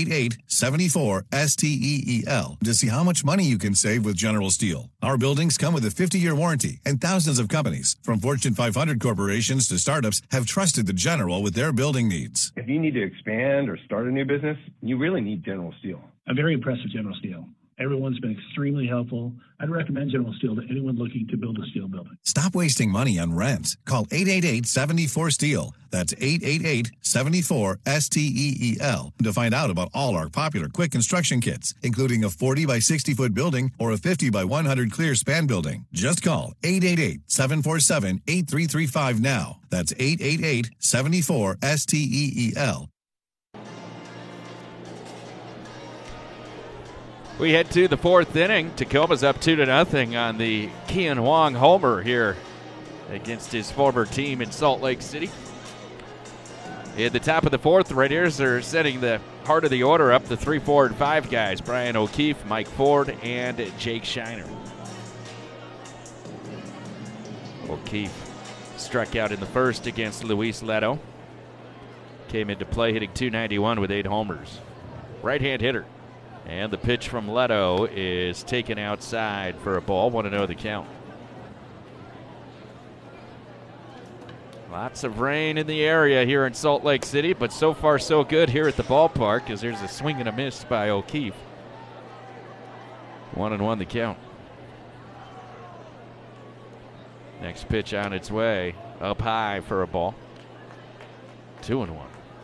888-74-STEEL to see how much money you can save with General Steel. Our buildings come with a 50-year warranty, and thousands of companies, from Fortune 500 corporations to startups, have trusted the General with their building needs. If you need to expand or start a new business, you really need General Steel. I'm very impressed with General Steel. Everyone's been extremely helpful. I'd recommend General Steel to anyone looking to build a steel building. Stop wasting money on rent. Call 888-74-STEEL. That's 888-74-STEEL to find out about all our popular quick construction kits, including a 40 by 60 foot building or a 50 by 100 clear span building. Just call 888-747-8335 now. That's 888-74-STEEL. We head to the fourth inning. Tacoma's up 2-0 on the Kian Huang homer here against his former team in Salt Lake City. At the top of the fourth, the Rainiers are setting the heart of the order up, the 3, 4, and 5 guys, Brian O'Keefe, Mike Ford, and Jake Shiner. O'Keefe struck out in the first against Luis Leto. Came into play hitting .291 with 8 homers. Right-hand hitter. And the pitch from Leto is taken outside for a ball. 1-0 the count. Lots of rain in the area here in Salt Lake City, but so far so good here at the ballpark as there's a swing and a miss by O'Keefe. 1-1 the count. Next pitch on its way. Up high for a ball. 2-1.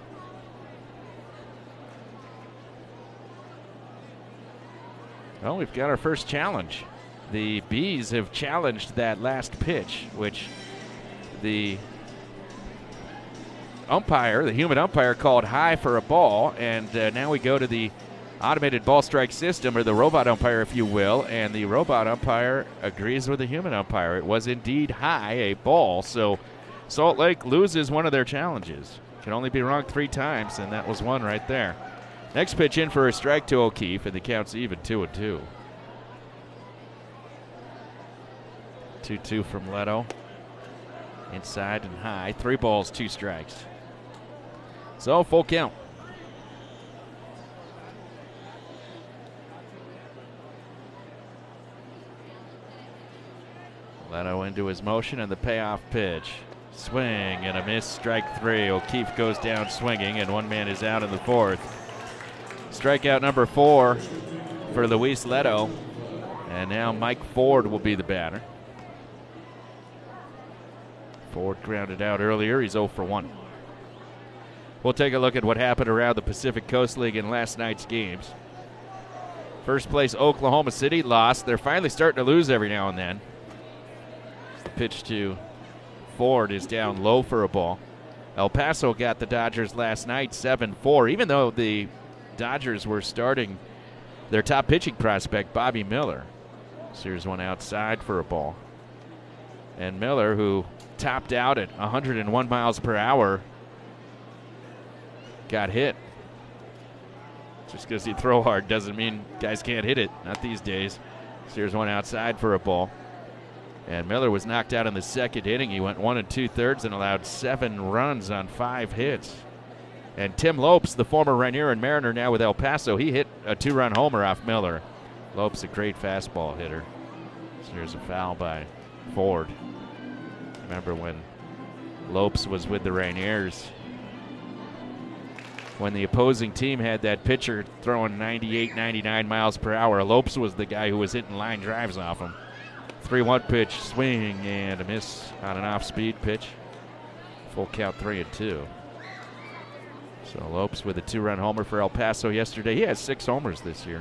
Well, we've got our first challenge. The Bees have challenged that last pitch, which the umpire, the human umpire, called high for a ball. And now we go to the automated ball strike system, or the robot umpire, if you will. And the robot umpire agrees with the human umpire. It was indeed high, a ball. So Salt Lake loses one of their challenges. Can only be wrong 3 times, and that was one right there. Next pitch in for a strike to O'Keefe, and the count's even 2-2. 2-2 from Leto. Inside and high. 3 balls, 2 strikes. So, full count. Leto into his motion and the payoff pitch. Swing and a miss, strike 3. O'Keefe goes down swinging, and one man is out in the fourth. Strikeout number 4 for Luis Leto. And now Mike Ford will be the batter. Ford grounded out earlier. He's 0 for 1. We'll take a look at what happened around the Pacific Coast League in last night's games. First place, Oklahoma City lost. They're finally starting to lose every now and then. The pitch to Ford is down low for a ball. El Paso got the Dodgers last night 7-4, even though the Dodgers were starting their top pitching prospect, Bobby Miller. So here's one outside for a ball. And Miller, who topped out at 101 miles per hour, got hit. Just because you throw hard doesn't mean guys can't hit it. Not these days. So here's one outside for a ball. And Miller was knocked out in the second inning. He went 1 2/3 and allowed 7 runs on 5 hits. And Tim Lopes, the former Rainier and Mariner, now with El Paso, he hit a 2-run homer off Miller. Lopes, a great fastball hitter. So here's a foul by Ford. Remember when Lopes was with the Rainiers, when the opposing team had that pitcher throwing 98, 99 miles per hour, Lopes was the guy who was hitting line drives off him. 3-1 pitch, swing and a miss on an off-speed pitch. Full count 3-2. So Lopes with a 2-run homer for El Paso yesterday. He has 6 homers this year.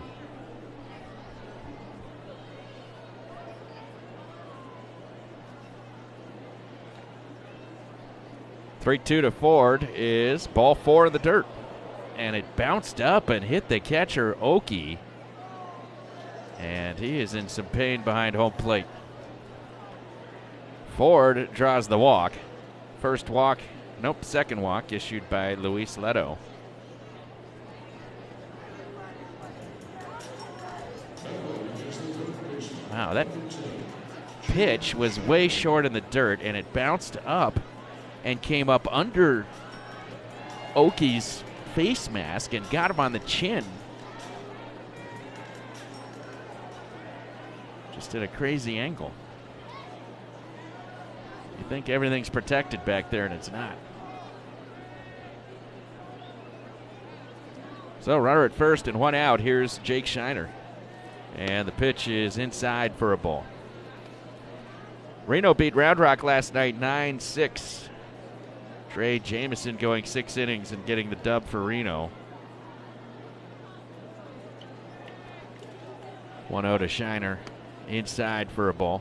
(3-2) to Ford is ball 4 in the dirt. And it bounced up and hit the catcher, Oki. And he is in some pain behind home plate. Ford draws the walk. Second walk issued by Luis Leto. Wow, that pitch was way short in the dirt, and it bounced up and came up under Oki's face mask and got him on the chin. Just at a crazy angle. You think everything's protected back there, and it's not. So runner at first and 1 out. Here's Jake Shiner. And the pitch is inside for a ball. Reno beat Round Rock last night 9-6. Trey Jameson going 6 innings and getting the dub for Reno. 1-0 to Shiner. Inside for a ball.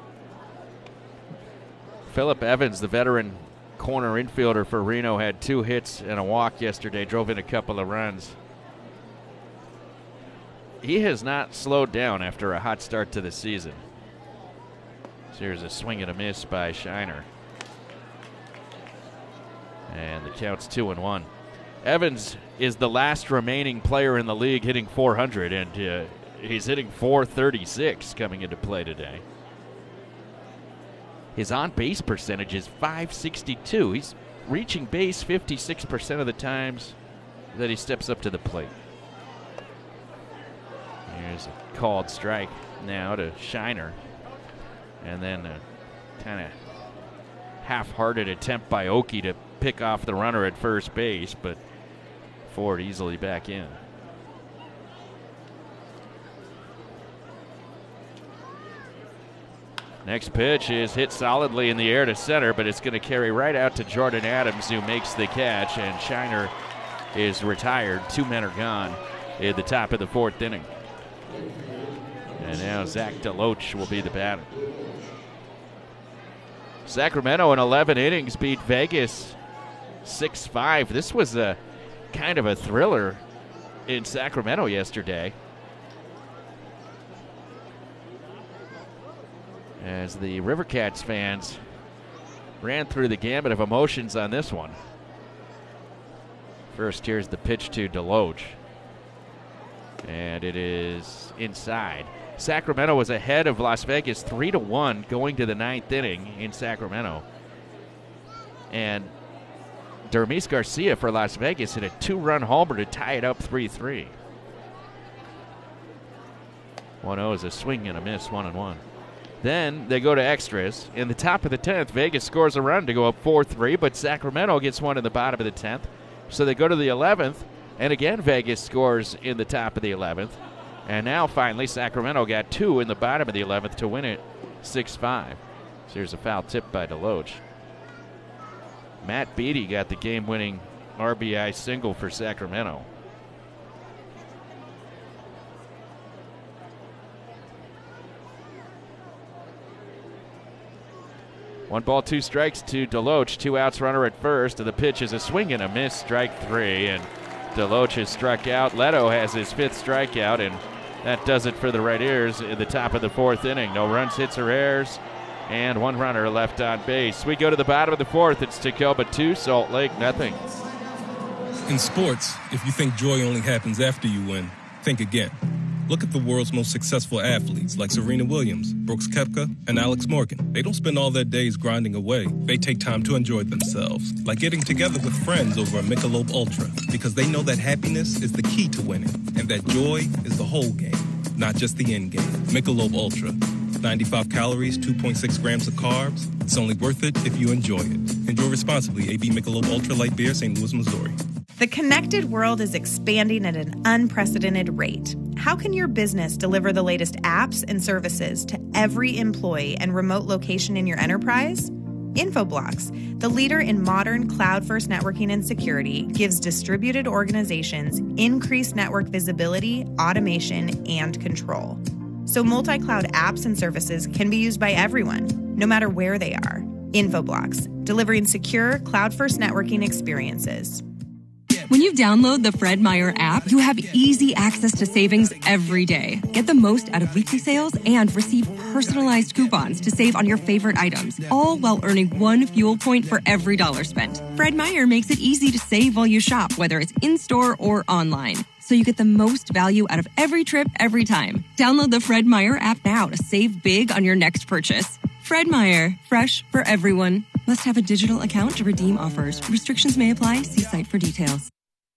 Phillip Evans, the veteran corner infielder for Reno, had 2 hits and a walk yesterday, drove in a couple of runs. He has not slowed down after a hot start to the season. So here's a swing and a miss by Shiner. And the count's 2-1. Evans is the last remaining player in the league hitting 400, and he's hitting 436 coming into play today. His on-base percentage is .562. He's reaching base 56% of the times that he steps up to the plate. Here's a called strike now to Shiner. And then a kind of half-hearted attempt by Oki to pick off the runner at first base, but Ford easily back in. Next pitch is hit solidly in the air to center, but it's going to carry right out to Jordan Adams, who makes the catch, and Shiner is retired. 2 men are gone at the top of the 4th inning. And now Zach DeLoach will be the batter. Sacramento in 11 innings beat Vegas 6-5. This was a kind of a thriller in Sacramento yesterday, as the Rivercats fans ran through the gamut of emotions on this one. First, here's the pitch to DeLoach, and it is inside. Sacramento was ahead of Las Vegas 3-1 going to the 9th inning in Sacramento. And Dermis Garcia for Las Vegas hit a 2-run homer to tie it up 3-3. 1-0 is a swing and a miss, 1-1. Then they go to extras. In the top of the 10th, Vegas scores a run to go up 4-3, but Sacramento gets one in the bottom of the 10th. So they go to the 11th, and again Vegas scores in the top of the 11th. And now finally Sacramento got 2 in the bottom of the 11th to win it 6-5. So here's a foul tip by DeLoach. Matt Beatty got the game-winning RBI single for Sacramento. One ball, 2 strikes to DeLoach. 2 outs, runner at first. And the pitch is a swing and a miss, strike 3. And DeLoach has struck out. Leto has his 5th strikeout, and that does it for the Red Ears in the top of the 4th inning. No runs, hits, or errors, and 1 runner left on base. We go to the bottom of the 4th. It's Tacoma 2, Salt Lake nothing. In sports, if you think joy only happens after you win, think again. Look at the world's most successful athletes like Serena Williams, Brooks Koepka, and Alex Morgan. They don't spend all their days grinding away. They take time to enjoy themselves, like getting together with friends over a Michelob Ultra, because they know that happiness is the key to winning, and that joy is the whole game, not just the end game. Michelob Ultra. 95 calories, 2.6 grams of carbs. It's only worth it if you enjoy it. Enjoy responsibly. AB Michelob Ultra Light Beer, St. Louis, Missouri. The connected world is expanding at an unprecedented rate. How can your business deliver the latest apps and services to every employee and remote location in your enterprise? Infoblox, the leader in modern cloud-first networking and security, gives distributed organizations increased network visibility, automation, and control. So multi-cloud apps and services can be used by everyone, no matter where they are. Infoblox, delivering secure, cloud-first networking experiences. When you download the Fred Meyer app, you have easy access to savings every day. Get the most out of weekly sales and receive personalized coupons to save on your favorite items, all while earning 1 fuel point for every dollar spent. Fred Meyer makes it easy to save while you shop, whether it's in-store or online, so you get the most value out of every trip, every time. Download the Fred Meyer app now to save big on your next purchase. Fred Meyer, fresh for everyone. Must have a digital account to redeem offers. Restrictions may apply. See site for details.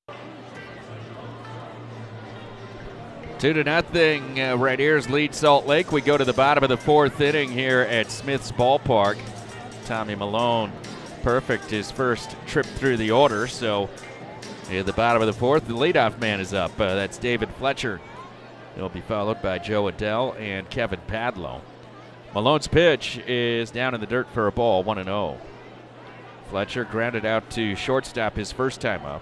2-0, Rainiers lead Salt Lake. We go to the bottom of the fourth inning here at Smith's Ballpark. Tommy Malone, perfect his first trip through the order. So at the bottom of the fourth, the leadoff man is up. That's David Fletcher. He'll be followed by Joe Adell and Kevin Padlow. Malone's pitch is down in the dirt for a ball, 1-0. Fletcher grounded out to shortstop his first time up.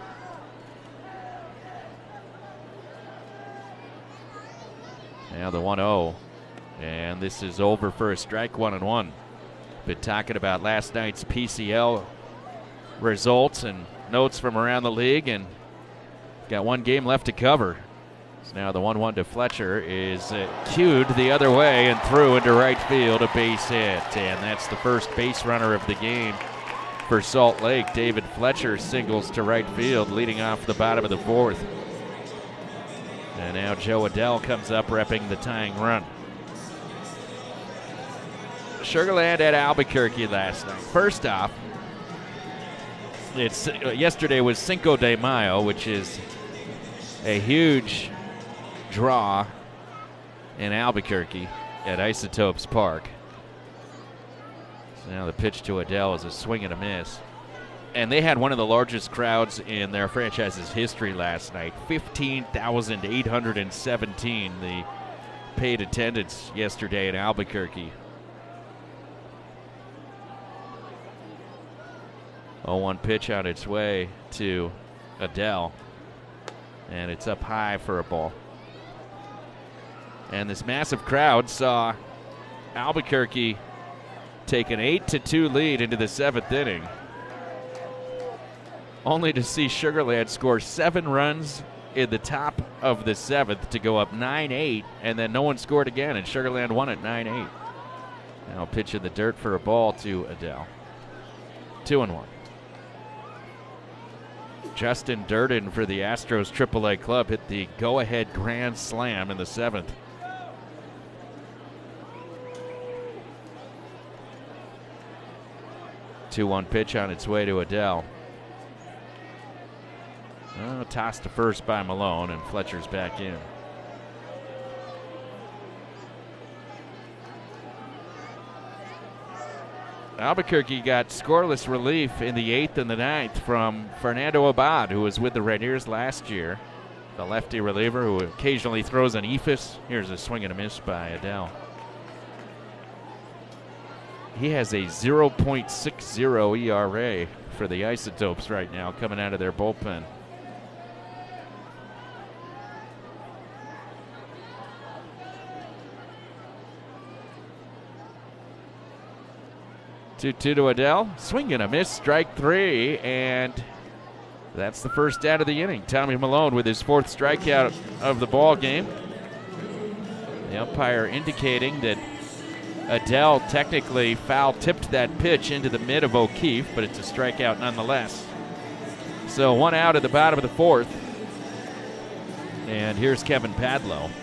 Now the 1-0, and this is over for a strike, 1-1. Been talking about last night's PCL results and notes from around the league, and got one game left to cover. So now the 1-1 to Fletcher is cued the other way and through into right field, a base hit, and that's the first base runner of the game for Salt Lake. David Fletcher singles to right field, leading off the bottom of the fourth. And now Joe Adell comes up repping the tying run. Sugar Land at Albuquerque last night. First off, yesterday was Cinco de Mayo, which is a huge draw in Albuquerque at Isotopes Park. So now the pitch to Adell is a swing and a miss. And they had one of the largest crowds in their franchise's history last night. 15,817, the paid attendance yesterday in Albuquerque. 0-1 pitch on its way to Adell. And it's up high for a ball. And this massive crowd saw Albuquerque take an 8-2 lead into the seventh inning, only to see Sugar Land score 7 runs in the top of the seventh to go up 9-8, and then no one scored again, and Sugar Land won at 9-8. Now pitch in the dirt for a ball to Adell. 2-1. Justin Durden for the Astros AAA club hit the go-ahead grand slam in the seventh. Two-one pitch on its way to Adell. Tossed to first by Malone, and Fletcher's back in. Albuquerque got scoreless relief in the 8th and the 9th from Fernando Abad, who was with the Rainiers last year. The lefty reliever who occasionally throws an eephus. Here's a swing and a miss by Adell. He has a 0.60 ERA for the Isotopes right now coming out of their bullpen. To Adell, swing and a miss, strike 3, and that's the first out of the inning. Tommy Malone with his 4th strikeout of the ball game. The umpire indicating that Adell technically foul-tipped that pitch into the mid of O'Keefe, but it's a strikeout nonetheless. So 1 out at the bottom of the 4th, and here's Kevin Padlow.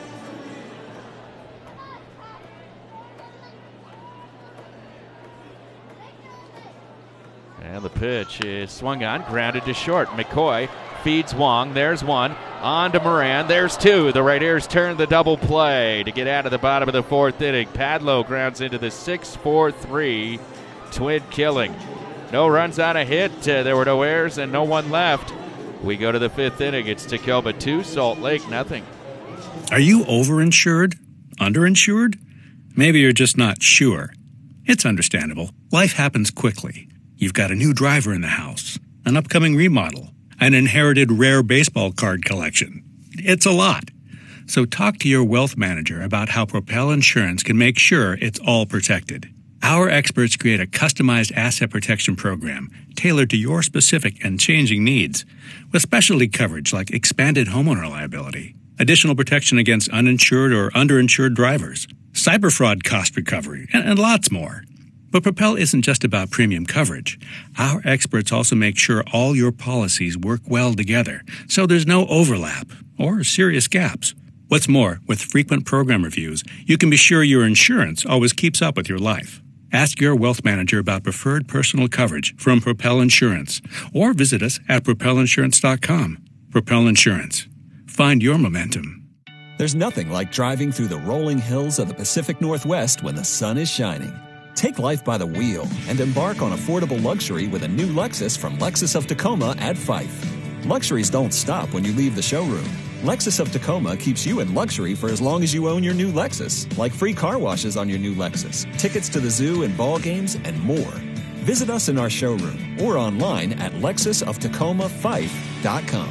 And the pitch is swung on, grounded to short. McCoy feeds Wong. There's 1. On to Moran. There's 2. The Rainiers turn the double play to get out of the bottom of the 4th inning. Padlow grounds into the 6-4-3 twin killing. No runs on a hit. There were no errors and no one left. We go to the 5th inning. It's Tacoma 2, Salt Lake nothing. Are you overinsured? Underinsured? Maybe you're just not sure. It's understandable. Life happens quickly. You've got a new driver in the house, an upcoming remodel, an inherited rare baseball card collection. It's a lot. So talk to your wealth manager about how Propel Insurance can make sure it's all protected. Our experts create a customized asset protection program tailored to your specific and changing needs, with specialty coverage like expanded homeowner liability, additional protection against uninsured or underinsured drivers, cyber fraud cost recovery, and lots more. But Propel isn't just about premium coverage. Our experts also make sure all your policies work well together, so there's no overlap or serious gaps. What's more, with frequent program reviews, you can be sure your insurance always keeps up with your life. Ask your wealth manager about preferred personal coverage from Propel Insurance, or visit us at propelinsurance.com. Propel Insurance. Find your momentum. There's nothing like driving through the rolling hills of the Pacific Northwest when the sun is shining. Take life by the wheel and embark on affordable luxury with a new Lexus from Lexus of Tacoma at Fife. Luxuries don't stop when you leave the showroom. Lexus of Tacoma keeps you in luxury for as long as you own your new Lexus, like free car washes on your new Lexus, tickets to the zoo and ball games, and more. Visit us in our showroom or online at lexusoftacoma5.com.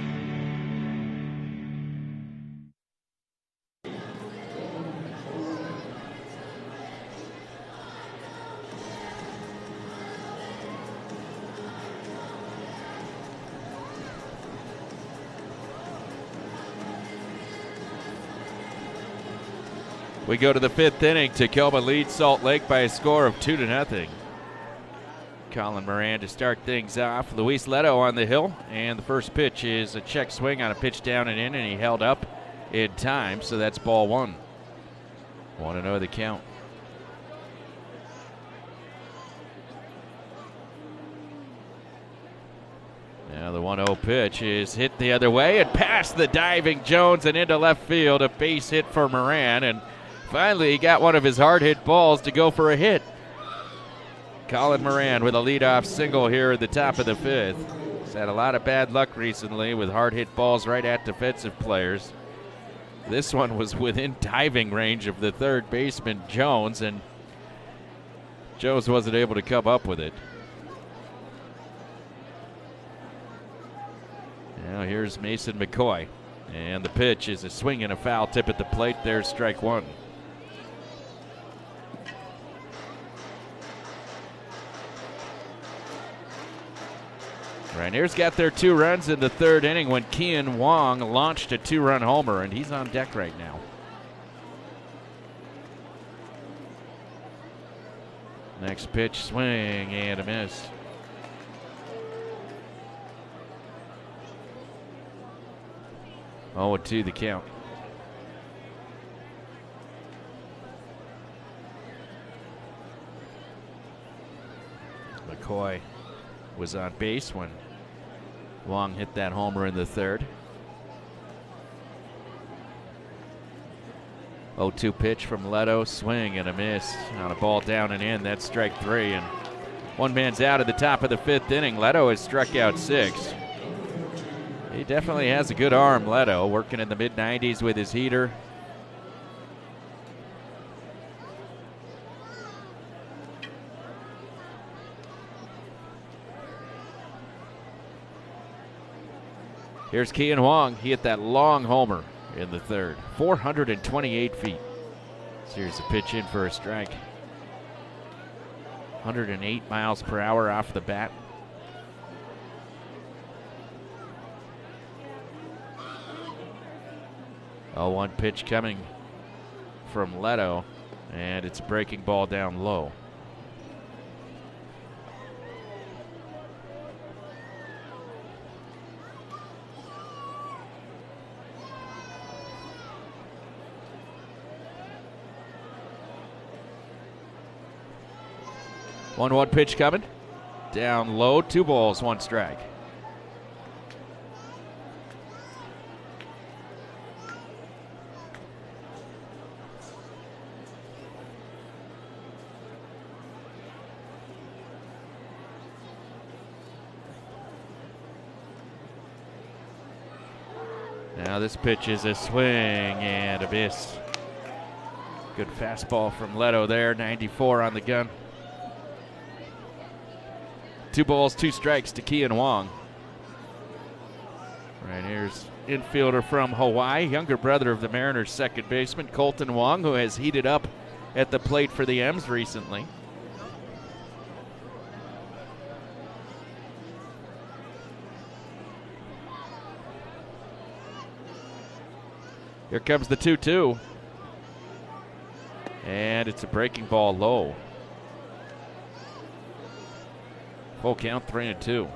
We go to the fifth inning. Tacoma leads Salt Lake by a score of 2-0. Colin Moran to start things off. Luis Leto on the hill, and the first pitch is a check swing on a pitch down and in, and he held up in time, so that's ball one. 1-0 the count. Now the 1-0 pitch is hit the other way and past the diving Jones and into left field. A base hit for Moran, and finally he got one of his hard-hit balls to go for a hit. Colin Moran with a leadoff single here at the top of the fifth. He's had a lot of bad luck recently with hard-hit balls right at defensive players. This one was within diving range of the third baseman, Jones, and Jones wasn't able to come up with it. Now here's Mason McCoy, and the pitch is a swing and a foul tip at the plate. There's strike one. Rainier's got their 2 runs in the third inning when Kian Wong launched a 2-run homer, and he's on deck right now. Next pitch, swing and a miss. Oh, 2 the count. McCoy was on base when Wong hit that homer in the third. 0-2 pitch from Leto, swing and a miss on a ball down and in. That's strike 3, and one man's out at the top of the fifth inning. Leto has struck out 6. He definitely has a good arm, Leto, working in the mid-90s with his heater. Here's Kian Wong. He hit that long homer in the third. 428 feet. Here's a pitch in for a strike. 108 miles per hour off the bat. Oh, 1 pitch coming from Leto, and it's a breaking ball down low. One pitch coming. Down low, 2 balls, 1 strike. Now this pitch is a swing and a miss. Good fastball from Leto there, 94 on the gun. 2 balls, 2 strikes to Kian Wong. Right here's infielder from Hawaii, younger brother of the Mariners' second baseman, Colton Wong, who has heated up at the plate for the M's recently. Here comes the 2-2. And it's a breaking ball low. Full count, 3-2.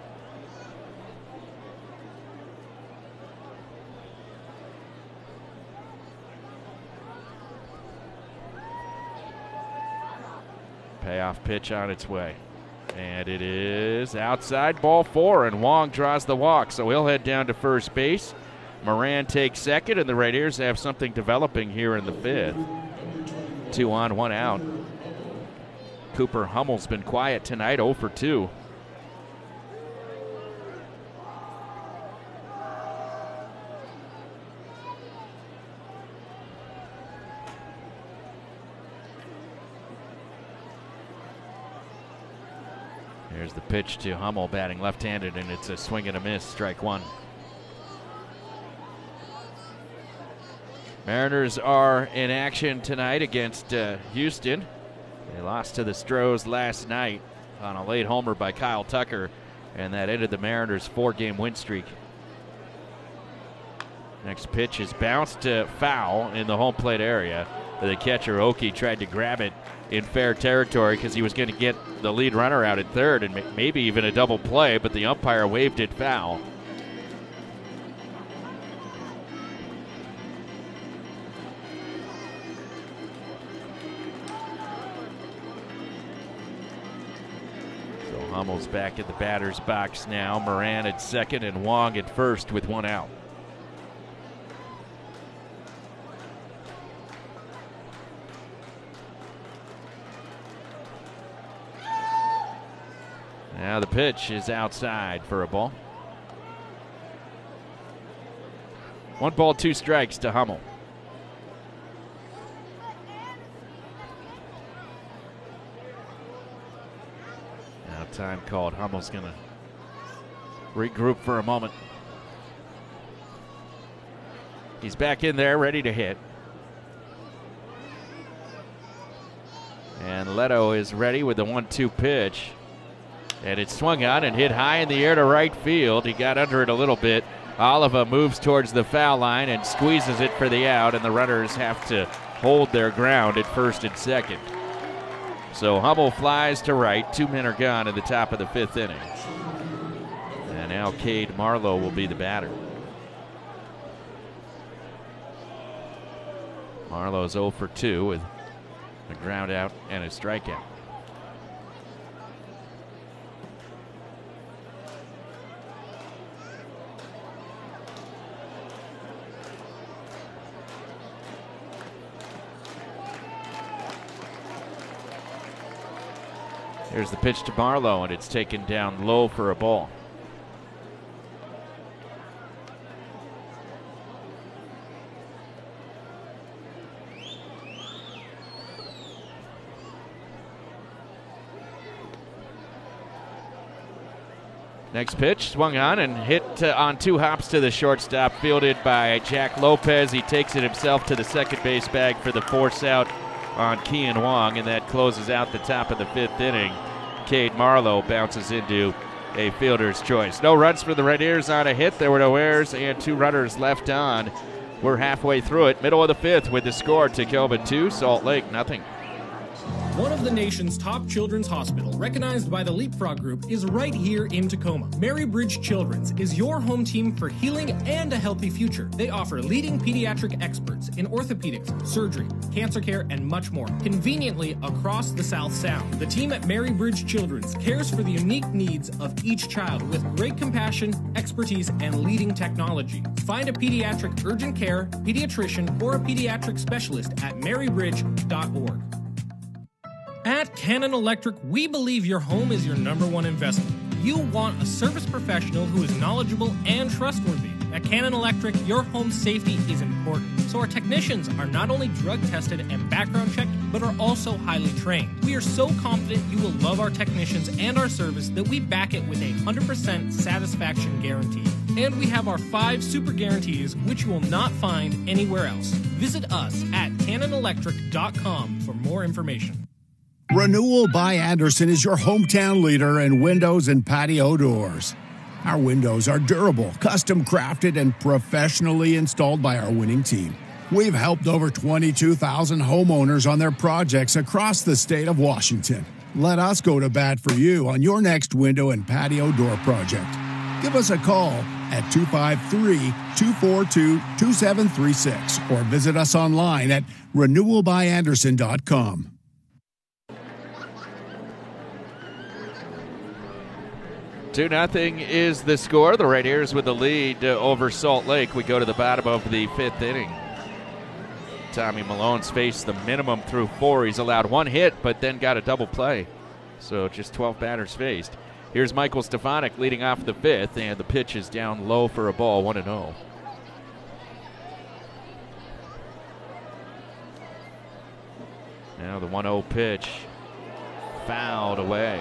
Payoff pitch on its way. And it is outside, ball 4, and Wong draws the walk, so he'll head down to first base. Moran takes second, and the Raiders have something developing here in the 5th. 2 on, 1 out. Cooper Hummel's been quiet tonight, 0 for 2. Here's the pitch to Hummel, batting left-handed, and it's a swing and a miss, strike 1. Mariners are in action tonight against Houston. They lost to the Stros last night on a late homer by Kyle Tucker, and that ended the Mariners' 4-game win streak. Next pitch is bounced to foul in the home plate area. The catcher, Oki, tried to grab it in fair territory because he was going to get the lead runner out at third and maybe even a double play, but the umpire waved it foul. Hummel's back at the batter's box now. Moran at second and Wong at first with 1 out. Now the pitch is outside for a ball. 1 ball, 2 strikes to Hummel. Time called. Hummel's going to regroup for a moment. He's back in there, ready to hit. And Leto is ready with the 1-2 pitch. And it's swung on and hit high in the air to right field. He got under it a little bit. Oliva moves towards the foul line and squeezes it for the out, and the runners have to hold their ground at first and second. So Hummel flies to right. 2 men are gone at the top of the 5th inning. And now Cade Marlowe will be the batter. Marlowe's 0 for 2 with a ground out and a strikeout. Here's the pitch to Marlowe, and it's taken down low for a ball. Next pitch, swung on and hit on 2 hops to the shortstop, fielded by Jack Lopez. He takes it himself to the second base bag for the force out on Kian Wong, and that closes out the top of the 5th inning. Cade Marlowe bounces into a fielder's choice. No runs for the Raiders on a hit. There were no errors and 2 runners left on. We're halfway through it, middle of the 5th with the score. Tacoma 2, Salt Lake nothing. One of the nation's top children's hospital, recognized by the Leapfrog Group, is right here in Tacoma. Mary Bridge Children's is your home team for healing and a healthy future. They offer leading pediatric experts in orthopedics, surgery, cancer care, and much more, conveniently across the South Sound. The team at Mary Bridge Children's cares for the unique needs of each child with great compassion, expertise, and leading technology. Find a pediatric urgent care, pediatrician, or a pediatric specialist at marybridge.org. At Cannon Electric, we believe your home is your #1 investment. You want a service professional who is knowledgeable and trustworthy. At Cannon Electric, your home safety is important. So our technicians are not only drug tested and background checked, but are also highly trained. We are so confident you will love our technicians and our service that we back it with a 100% satisfaction guarantee. And we have our 5 super guarantees, which you will not find anywhere else. Visit us at CannonElectric.com for more information. Renewal by Andersen is your hometown leader in windows and patio doors. Our windows are durable, custom crafted, and professionally installed by our winning team. We've helped over 22,000 homeowners on their projects across the state of Washington. Let us go to bat for you on your next window and patio door project. Give us a call at 253-242-2736 or visit us online at renewalbyandersen.com. 2-0 is the score. The Rainiers with the lead over Salt Lake. We go to the bottom of the 5th inning. Tommy Malone's faced the minimum through 4. He's allowed 1 hit, but then got a double play. So just 12 batters faced. Here's Michael Stefanik leading off the 5th, and the pitch is down low for a ball, 1-0. Now the 1-0 pitch fouled away.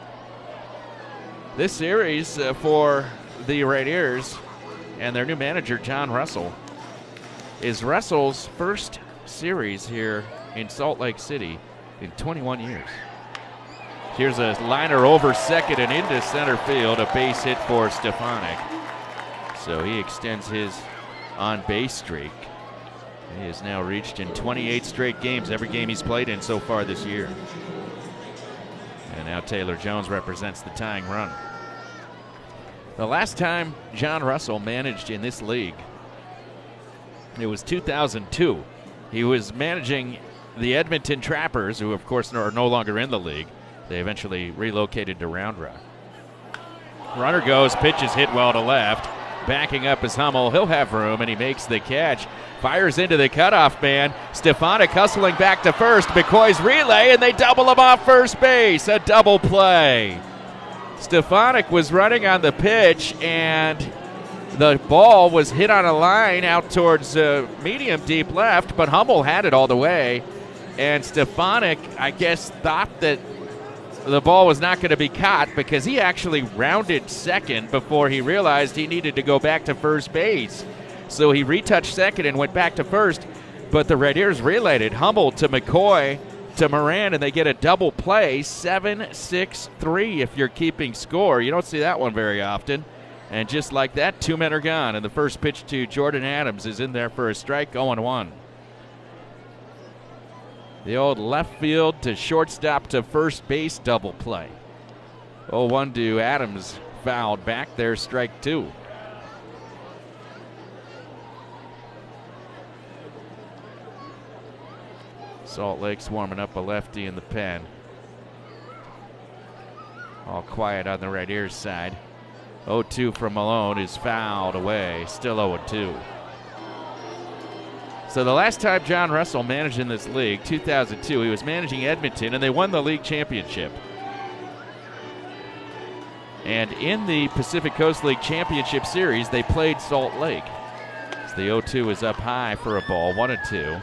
This series for the Rainiers and their new manager, John Russell, is Russell's first series here in Salt Lake City in 21 years. Here's a liner over second and into center field, a base hit for Stefanik. So he extends his on-base streak. He has now reached in 28 straight games, every game he's played in so far this year. And now Taylor Jones represents the tying run. The last time John Russell managed in this league, it was 2002. He was managing the Edmonton Trappers, who of course are no longer in the league. They eventually relocated to Round Rock. Runner goes, pitch is hit well to left. Backing up is Hummel. He'll have room, and he makes the catch. Fires into the cutoff man. Stefanik hustling back to first. McCoy's relay, and they double him off first base. A double play. Stefanik was running on the pitch, and the ball was hit on a line out towards medium deep left, but Hummel had it all the way. And Stefanik, I guess, thought that the ball was not going to be caught because he actually rounded second before he realized he needed to go back to first base. So he retouched second and went back to first, but the Rainiers relayed it. Hummel to McCoy to Moran, and they get a double play, 7-6-3 if you're keeping score. You don't see that one very often. And just like that, 2 men are gone, and the first pitch to Jordan Adams is in there for a strike, 0-1. The old left field to shortstop to first base double play. 0-1 to Adams, fouled back there, strike 2. Salt Lake's warming up a lefty in the pen. All quiet on the Rainiers side. 0-2 from Malone is fouled away. Still 0-2. So the last time John Russell managed in this league, 2002, he was managing Edmonton, and they won the league championship. And in the Pacific Coast League Championship Series, they played Salt Lake. So the 0-2 is up high for a ball, 1-2.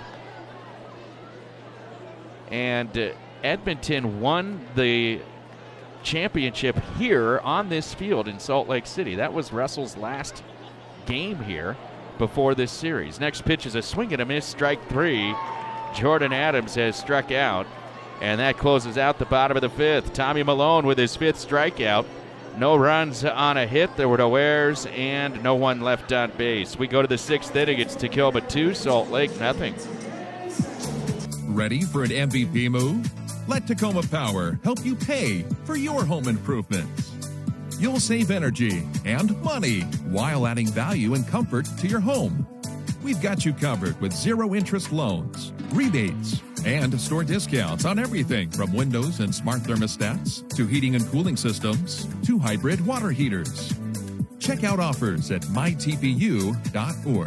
And Edmonton won the championship here on this field in Salt Lake City. That was Russell's last game here before this series. Next pitch is a swing and a miss, strike 3. Jordan Adams has struck out, and that closes out the bottom of the 5th. Tommy Malone with his 5th strikeout. No runs on a hit. There were no errors and no one left on base. We go to the 6th inning. It's Tacoma 2, Salt Lake nothing. Ready for an MVP move? Let Tacoma Power help you pay for your home improvements. You'll save energy and money while adding value and comfort to your home. We've got you covered with zero-interest loans, rebates, and store discounts on everything from windows and smart thermostats to heating and cooling systems to hybrid water heaters. Check out offers at mytpu.org.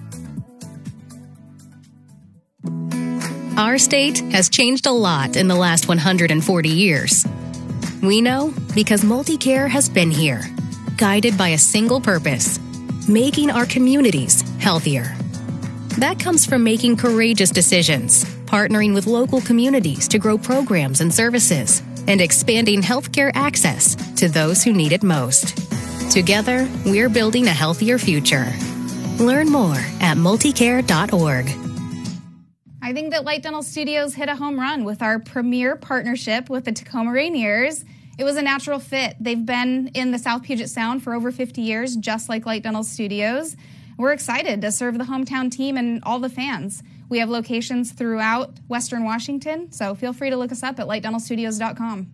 Our state has changed a lot in the last 140 years. We know because MultiCare has been here, guided by a single purpose, making our communities healthier. That comes from making courageous decisions, partnering with local communities to grow programs and services, and expanding healthcare access to those who need it most. Together, we're building a healthier future. Learn more at multicare.org. I think that Light Dental Studios hit a home run with our premier partnership with the Tacoma Rainiers. It was a natural fit. They've been in the South Puget Sound for over 50 years, just like Light Dental Studios. We're excited to serve the hometown team and all the fans. We have locations throughout Western Washington, so feel free to look us up at lightdentalstudios.com.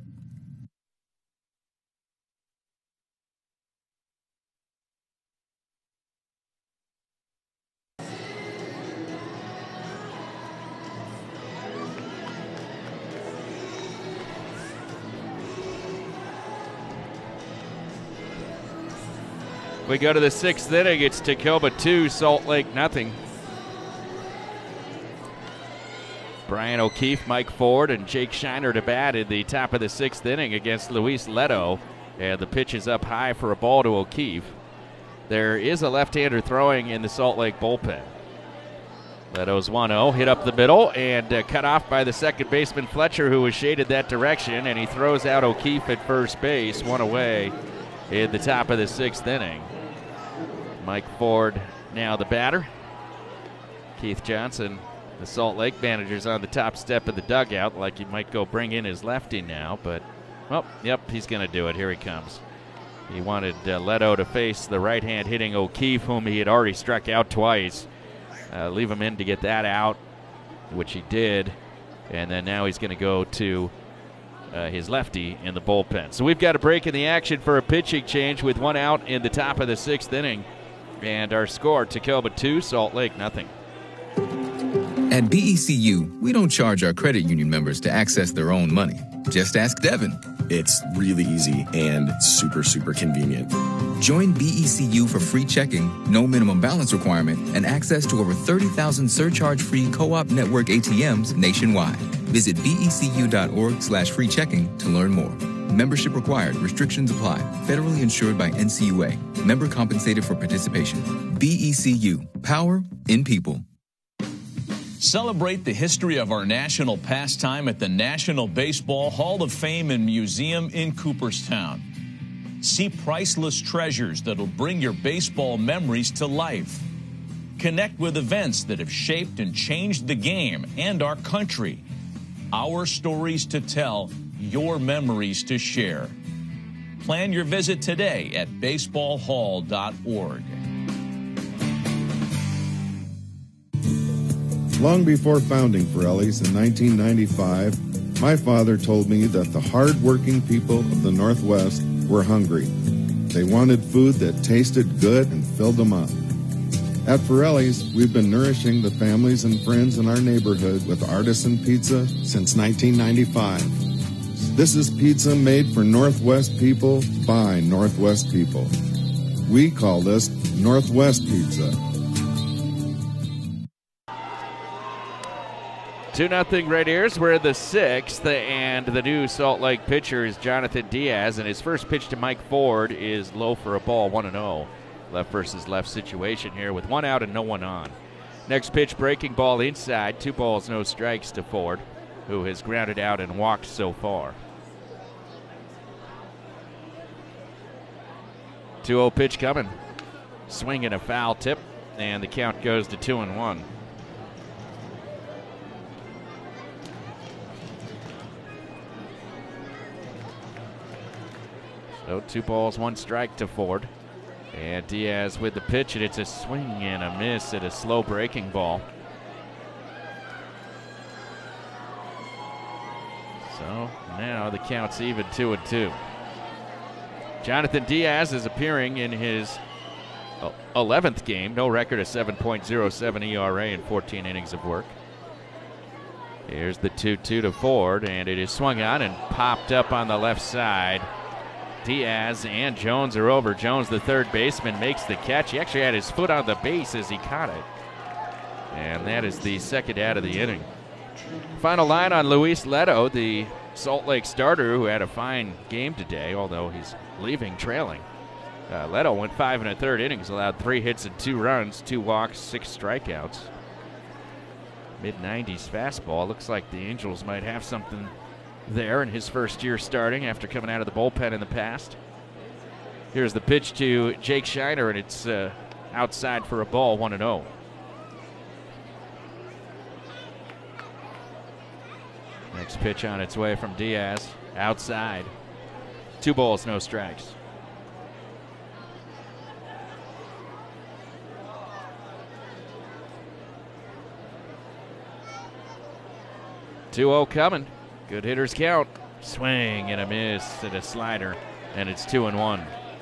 We go to the sixth inning. It's Tacoma 2, Salt Lake nothing. Brian O'Keefe, Mike Ford, and Jake Shiner to bat in the top of the sixth inning against Luis Leto. And the pitch is up high for a ball to O'Keefe. There is a left-hander throwing in the Salt Lake bullpen. Leto's 1-0, hit up the middle, and cut off by the second baseman Fletcher, who was shaded that direction, and he throws out O'Keefe at first base, one away in the top of the sixth inning. Mike Ford now the batter. Keith Johnson, the Salt Lake manager's on the top step of the dugout, like he might go bring in his lefty now, but, well, yep, he's going to do it. Here he comes. He wanted Leto to face the right-hand hitting O'Keefe, whom he had already struck out twice. Leave him in to get that out, which he did, and then now he's going to go to his lefty in the bullpen. So we've got a break in the action for a pitching change with one out in the top of the sixth inning. And our score, Tacoma 2, Salt Lake nothing. At BECU, we don't charge our credit union members to access their own money. Just ask Devin. It's really easy and super, super convenient. Join BECU for free checking, no minimum balance requirement, and access to over 30,000 surcharge-free co-op network ATMs nationwide. Visit becu.org/free checking to learn more. Membership required. Restrictions apply. Federally insured by NCUA. Member compensated for participation. BECU. Power in people. Celebrate the history of our national pastime at the National Baseball Hall of Fame and Museum in Cooperstown. See priceless treasures that'll bring your baseball memories to life. Connect with events that have shaped and changed the game and our country. Our stories to tell, your memories to share. Plan your visit today at baseballhall.org. Long before founding Pirelli's in 1995, my father told me that the hard-working people of the Northwest were hungry. They wanted food that tasted good and filled them up. At Pirelli's, we've been nourishing the families and friends in our neighborhood with artisan pizza since 1995. This is pizza made for Northwest people by Northwest people. We call this Northwest Pizza. 2-0 Rainiers. We're in the sixth, and the new Salt Lake pitcher is Jonathan Diaz, and his first pitch to Mike Ford is low for a ball, 1-0. Left versus left situation here with one out and no one on. Next pitch, breaking ball inside. 2 balls, no strikes to Ford, who has grounded out and walked so far. 2-0 pitch coming. Swing and a foul tip, and the count goes to 2-1. So 2 balls, 1 strike to Ford. And Diaz with the pitch, and it's a swing and a miss at a slow breaking ball. So now the count's even 2-2. Jonathan Diaz is appearing in his 11th game. No record of 7.07 ERA in 14 innings of work. Here's the 2-2 to Ford, and it is swung on and popped up on the left side. Diaz and Jones are over. Jones, the third baseman, makes the catch. He actually had his foot on the base as he caught it. And that is the second out of the inning. Final line on Luis Leto, the Salt Lake starter who had a fine game today, although he's leaving trailing. Leto went 5 1/3 innings, allowed 3 hits and 2 runs, 2 walks, 6 strikeouts. Mid-90s fastball. Looks like the Angels might have something there in his first year starting after coming out of the bullpen in the past. Here's the pitch to Jake Shiner, and it's outside for a ball, 1-0. Next pitch on its way from Diaz, outside. 2 balls, no strikes. Two-0 coming. Good hitters count. Swing and a miss and a slider, and it's 2-1.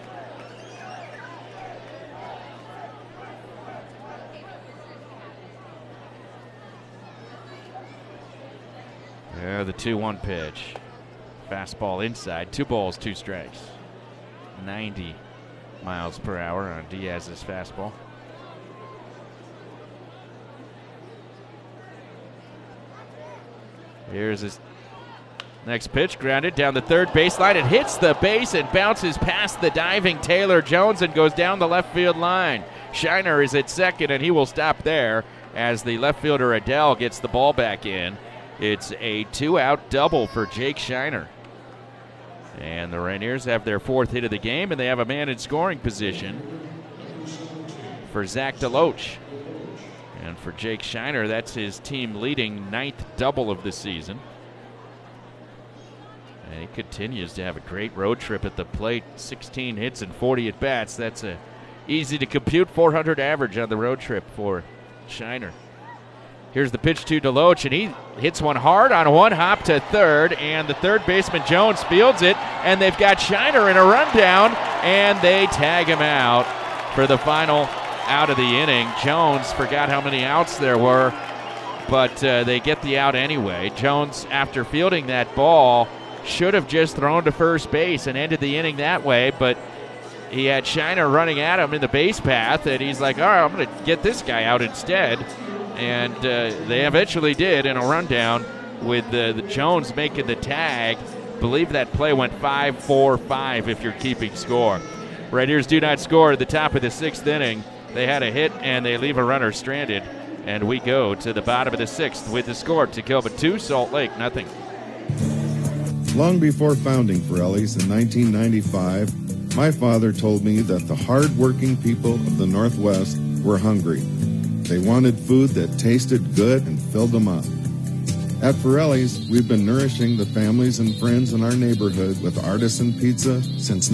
The 2-1 pitch. Fastball inside. 2 balls, 2 strikes. 90 miles per hour on Diaz's fastball. Here's his next pitch, grounded down the third baseline. It hits the base and bounces past the diving Taylor Jones and goes down the left field line. Shiner is at second, and he will stop there as the left fielder Adele gets the ball back in. It's a 2-out double for Jake Shiner. And the Rainiers have their 4th hit of the game, and they have a man in scoring position for Zach DeLoach. And for Jake Shiner, that's his team-leading 9th double of the season. And he continues to have a great road trip at the plate. 16 hits and 40 at-bats. That's a easy to compute 400 average on the road trip for Shiner. Here's the pitch to DeLoach, and he hits one hard on one hop to third, and the third baseman Jones fields it, and they've got Shiner in a rundown, and they tag him out for the final out of the inning. Jones forgot how many outs there were, but they get the out anyway. Jones, after fielding that ball, should have just thrown to first base and ended the inning that way, but he had Shiner running at him in the base path, and he's like, all right, I'm going to get this guy out instead. And they eventually did in a rundown with the Jones making the tag. I believe that play went 5-4-5 if you're keeping score. Raiders do not score at the top of the 6th inning. They had a hit, and they leave a runner stranded. And we go to the bottom of the 6th with the score. Tacoma 2, Salt Lake 0. Long before founding Pirelli's in 1995, my father told me that the hard-working people of the Northwest were hungry. They wanted food that tasted good and filled them up. At Pirelli's, we've been nourishing the families and friends in our neighborhood with artisan pizza since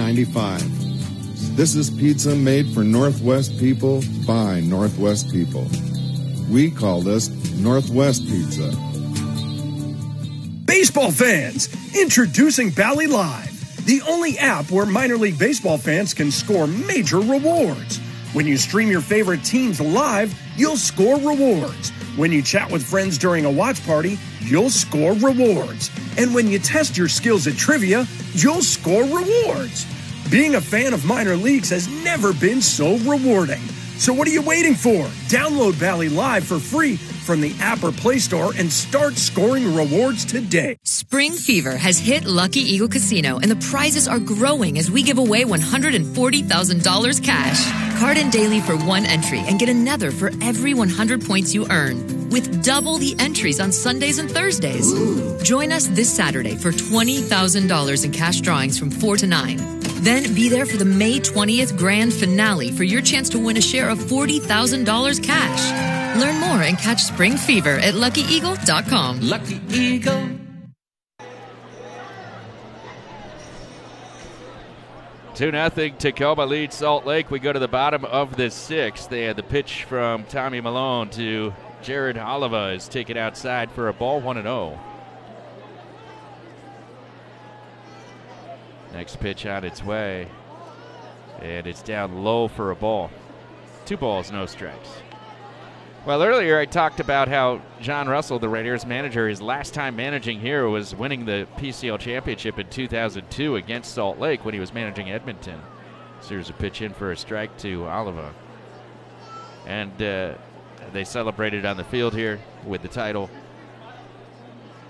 1995. This is pizza made for Northwest people by Northwest people. We call this Northwest Pizza. Baseball fans, introducing Bally Live, the only app where minor league baseball fans can score major rewards. When you stream your favorite teams live, you'll score rewards. When you chat with friends during a watch party, you'll score rewards. And when you test your skills at trivia, you'll score rewards. Being a fan of minor leagues has never been so rewarding. So what are you waiting for? Download Bally Live for free from the app or Play Store and start scoring rewards today. Spring fever has hit Lucky Eagle Casino, and the prizes are growing as we give away $140,000 cash. Card in daily for 1 entry and get another for every 100 points you earn, with double the entries on Sundays and Thursdays. Ooh. Join us this Saturday for $20,000 in cash drawings from 4 to 9. Then be there for the May 20th grand finale for your chance to win a share of $40,000 cash. Learn more and catch Spring Fever at LuckyEagle.com. Lucky Eagle. 2-0 Tacoma leads Salt Lake. We go to the bottom of the 6th. They had the pitch from Tommy Malone to Jared Oliva is taken outside for a ball, 1-0. Next pitch on its way, and it's down low for a ball. 2 balls, no strikes. Well, earlier I talked about how John Russell, the Raiders manager, his last time managing here was winning the PCL championship in 2002 against Salt Lake when he was managing Edmonton. So here's a pitch in for a strike to Oliva. And they celebrated on the field here with the title.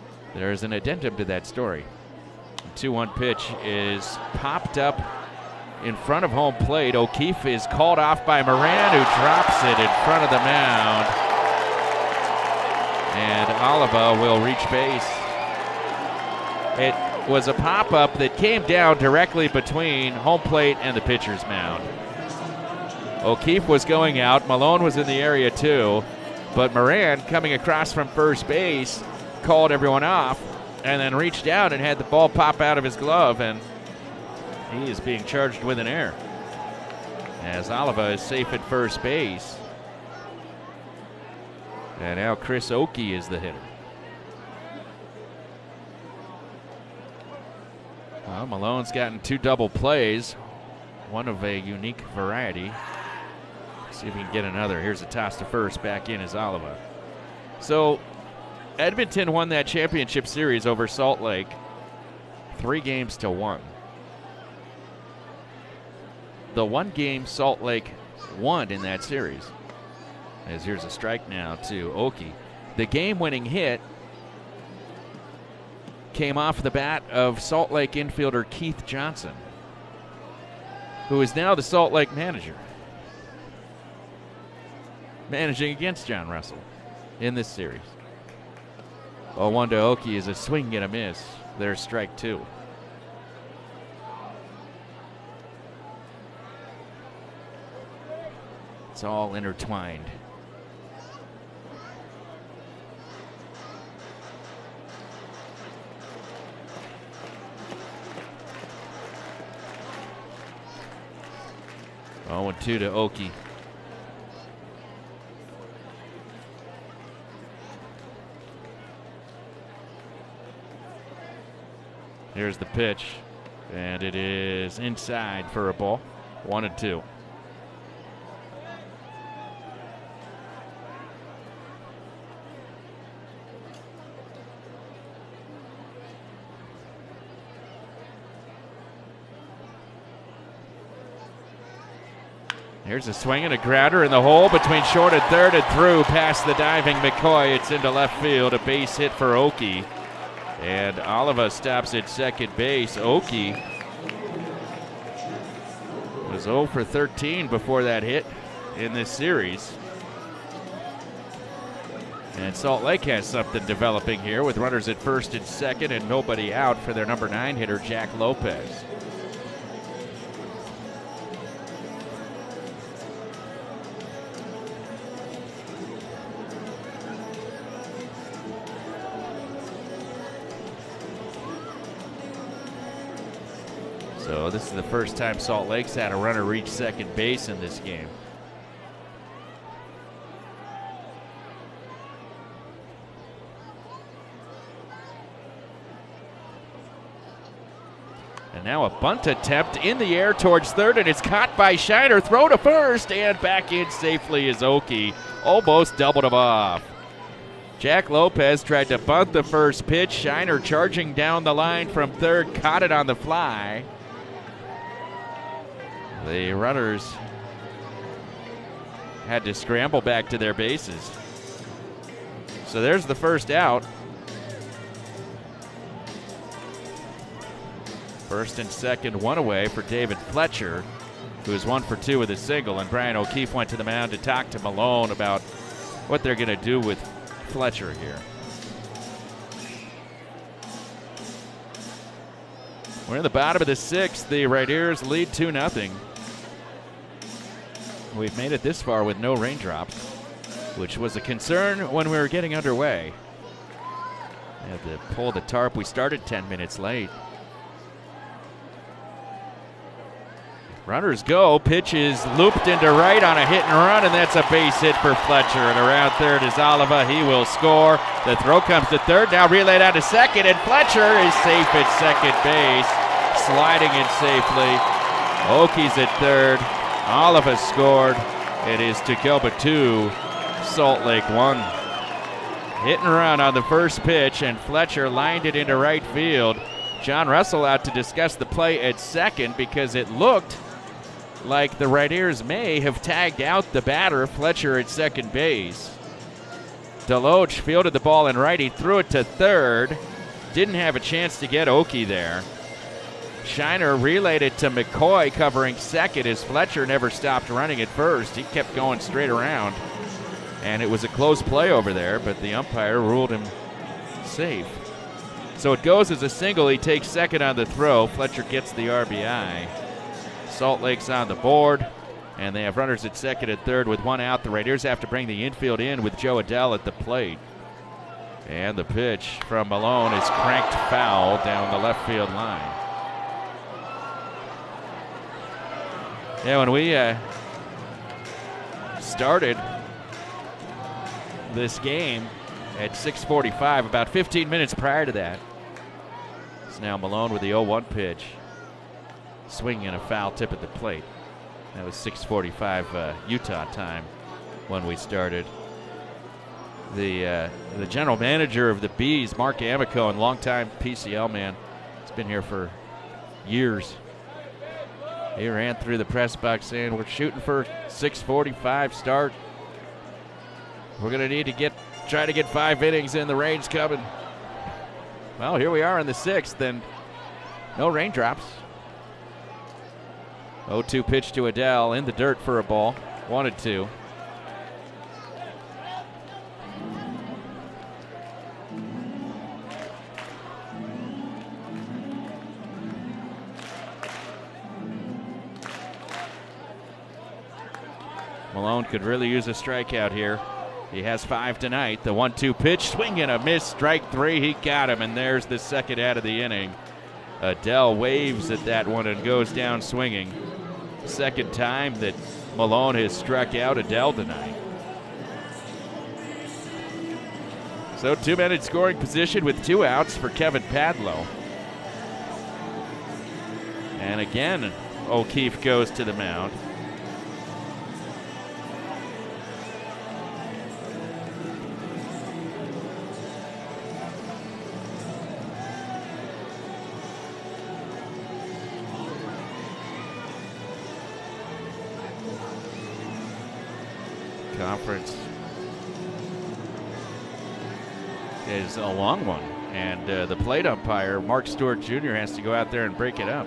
There's an addendum to that story. 2-1 pitch is popped up in front of home plate. O'Keefe is called off by Moran, who drops it in front of the mound. And Oliva will reach base. It was a pop-up that came down directly between home plate and the pitcher's mound. O'Keefe was going out. Malone was in the area too. But Moran, coming across from first base, called everyone off and then reached out and had the ball pop out of his glove, and he is being charged with an error as Oliva is safe at first base. And now Chris Oakey is the hitter. Well, Malone's gotten 2 double plays, one of a unique variety. See if he can get another. Here's a toss to first. Back in is Oliva. So Edmonton won that championship series over Salt Lake 3-1. The one game Salt Lake won in that series, as here's a strike now to Oakey. The game-winning hit came off the bat of Salt Lake infielder Keith Johnson, who is now the Salt Lake manager, managing against John Russell in this series. 0-1 to Oakey is a swing and a miss. There's strike 2. It's all intertwined. Oh, 2 to Oakey. Here's the pitch, and it is inside for a ball. 1-2. Here's a swing and a grounder in the hole between short and third and through past the diving McCoy. It's into left field, a base hit for Oakey. And Oliva stops at second base. Oakey was 0 for 13 before that hit in this series. And Salt Lake has something developing here with runners at first and second and nobody out for their number 9 hitter, Jack Lopez. So this is the first time Salt Lake's had a runner reach second base in this game. And now a bunt attempt in the air towards third, and it's caught by Shiner. Throw to first, and back in safely is Oakey. Almost doubled him off. Jack Lopez tried to bunt the first pitch. Shiner charging down the line from third, caught it on the fly. The runners had to scramble back to their bases. So there's the first out. First and second, one away for David Fletcher, who is 1 for 2 with a single. And Brian O'Keefe went to the mound to talk to Malone about what they're going to do with Fletcher here. We're in the bottom of the 6th. The Raiders lead 2-0. We've made it this far with no raindrops, which was a concern when we were getting underway. We had to pull the tarp. We started 10 minutes late. Runners go. Pitch is looped into right on a hit and run, and that's a base hit for Fletcher. And around third is Oliva. He will score. The throw comes to third. Now relayed out to second, and Fletcher is safe at second base, sliding in safely. Oakey's at third. Oliva scored. It is Tacoma 2, Salt Lake 1. Hit and run on the first pitch, and Fletcher lined it into right field. John Russell out to discuss the play at second because it looked like the Raiders may have tagged out the batter, Fletcher at second base. Deloach fielded the ball in right. He threw it to third. Didn't have a chance to get Oakey there. Shiner relayed it to McCoy covering second as Fletcher never stopped running at first. He kept going straight around. And it was a close play over there, but the umpire ruled him safe. So it goes as a single. He takes second on the throw. Fletcher gets the RBI. Salt Lake's on the board, and they have runners at second and third with one out. The Rainiers have to bring the infield in with Joe Adell at the plate. And the pitch from Malone is cranked foul down the left field line. Yeah, when we started this game at 6:45, about 15 minutes prior to that, it's now Malone with the 0-1 pitch, swinging a foul tip at the plate. That was 6:45 Utah time when we started. The general manager of the Bees, Mark Amico, and longtime PCL man, has been here for years. He ran through the press box saying, "We're shooting for 6:45 start. We're going to need to try to get 5 innings in. The rain's coming." Well, here we are in the 6th, and no raindrops. 0-2 pitch to Adell in the dirt for a ball. 1-2. Malone could really use a strikeout here. He has 5 tonight. The 1-2 pitch, swing and a miss, strike 3. He got him, and there's the second out of the inning. Adell waves at that one and goes down swinging. Second time that Malone has struck out Adell tonight. So 2 men in scoring position with 2 outs for Kevin Padlow. And again, O'Keefe goes to the mound. Conference is a long one, and the plate umpire, Mark Stewart Jr., has to go out there and break it up.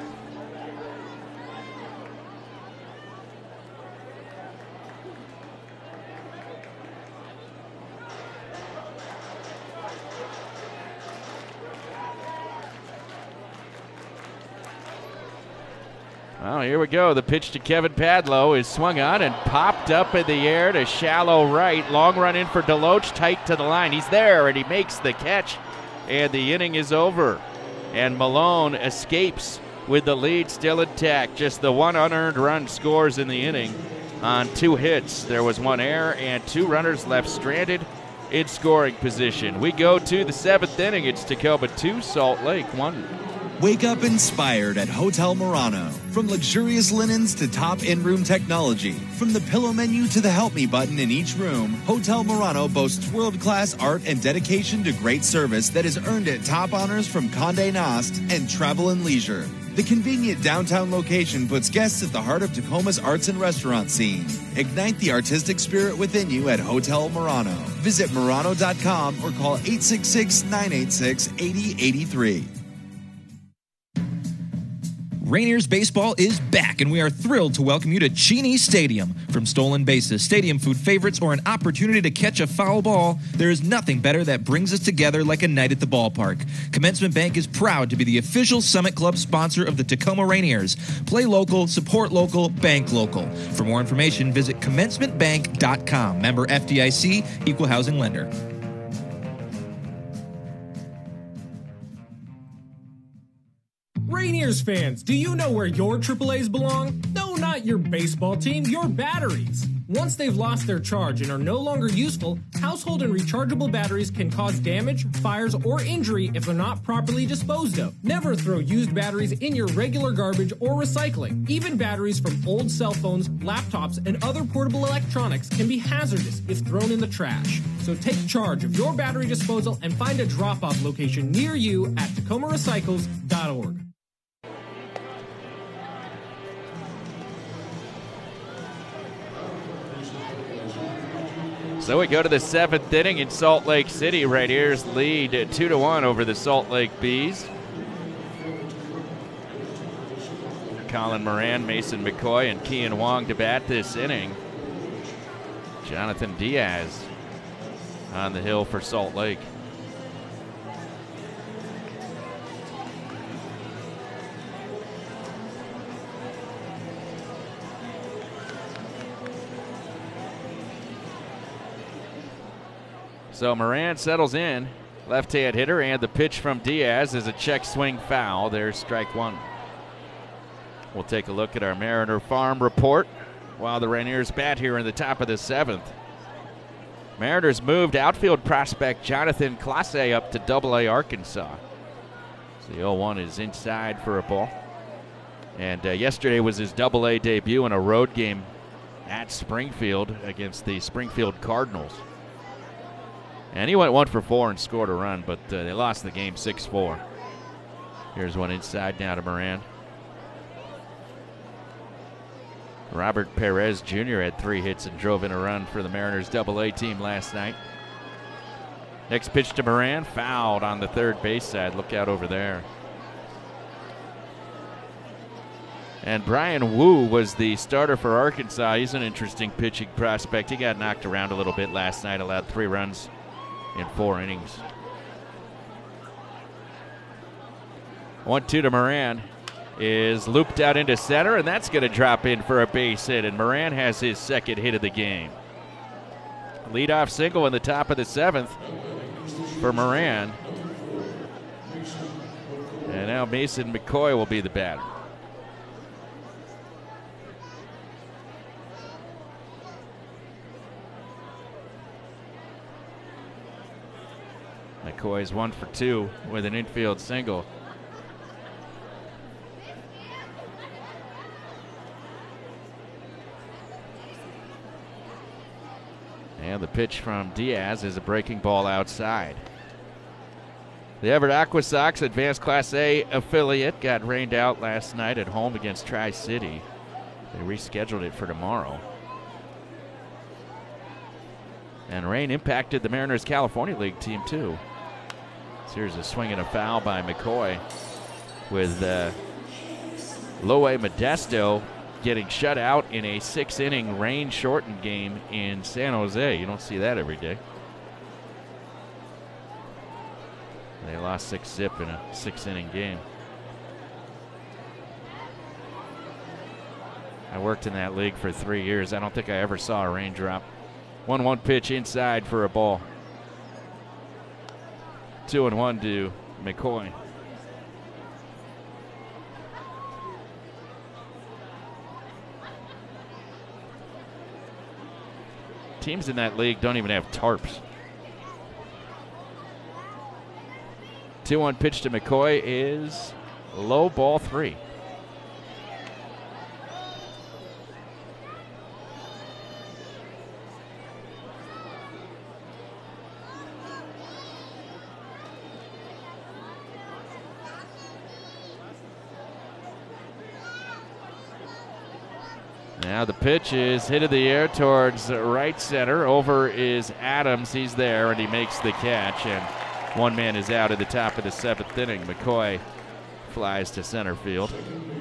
Well, here we go. The pitch to Kevin Padlow is swung on and popped up in the air to shallow right. Long run in for Deloach, tight to the line. He's there, and he makes the catch, and the inning is over. And Malone escapes with the lead still intact. Just the 1 unearned run scores in the inning on 2 hits. There was 1 error and 2 runners left stranded in scoring position. We go to the 7th inning. It's Tacoma 2, Salt Lake 1. Wake up inspired at Hotel Murano. From luxurious linens to top in-room technology, from the pillow menu to the help me button in each room, Hotel Murano boasts world-class art and dedication to great service that has earned it top honors from Condé Nast and Travel and Leisure. The convenient downtown location puts guests at the heart of Tacoma's arts and restaurant scene. Ignite the artistic spirit within you at Hotel Murano. Visit Murano.com or call 866-986-8083. Rainiers baseball is back, and we are thrilled to welcome you to Cheney Stadium. From stolen bases, stadium food favorites, or an opportunity to catch a foul ball, there is nothing better that brings us together like a night at the ballpark. Commencement Bank is proud to be the official Summit Club sponsor of the Tacoma Rainiers. Play local, support local, bank local. For more information, visit commencementbank.com. Member FDIC, Equal Housing Lender. Rainiers fans, do you know where your AAAs belong? No, not your baseball team, your batteries. Once they've lost their charge and are no longer useful, household and rechargeable batteries can cause damage, fires, or injury if they're not properly disposed of. Never throw used batteries in your regular garbage or recycling. Even batteries from old cell phones, laptops, and other portable electronics can be hazardous if thrown in the trash. So take charge of your battery disposal and find a drop-off location near you at tacomarecycles.org. So we go to the 7th inning in Salt Lake City. Rainiers lead 2-1 over the Salt Lake Bees. Colin Moran, Mason McCoy, and Kean Wong to bat this inning. Jonathan Diaz on the hill for Salt Lake. So Moran settles in, left-hand hitter, and the pitch from Diaz is a check swing foul. There's strike one. We'll take a look at our Mariner Farm report while the Rainiers bat here in the top of the 7th. Mariners moved outfield prospect Jonathan Clase up to Double-A Arkansas. So the 0-1 is inside for a ball. And yesterday was his Double-A debut in a road game at Springfield against the Springfield Cardinals. And he went 1 for 4 and scored a run, but they lost the game 6-4. Here's one inside now to Moran. Robert Perez Jr. had 3 hits and drove in a run for the Mariners Double-A team last night. Next pitch to Moran, fouled on the third base side. Look out over there. And Brian Wu was the starter for Arkansas. He's an interesting pitching prospect. He got knocked around a little bit last night, allowed 3 runs in 4 innings. 1-2 to Moran is looped out into center, and that's going to drop in for a base hit, and Moran has his second hit of the game. Leadoff single in the top of the 7th for Moran. And now Mason McCoy will be the batter. McCoy's 1 for 2 with an infield single. And the pitch from Diaz is a breaking ball outside. The Everett Aqua Sox Advanced Class A affiliate got rained out last night at home against Tri-City. They rescheduled it for tomorrow. And rain impacted the Mariners California League team too. So here's a swing and a foul by McCoy with Loe Modesto getting shut out in a 6-inning rain-shortened game in San Jose. You don't see that every day. They lost 6-0 in a 6-inning game. I worked in that league for 3 years. I don't think I ever saw a raindrop. 1-1 pitch inside for a ball. 2-1 to McCoy. Teams in that league don't even have tarps. 2-1 pitch to McCoy is low, ball 3. Now the pitch is hit in the air towards right center. Over is Adams. He's there, and he makes the catch. And one man is out at the top of the 7th inning. McCoy flies to center field.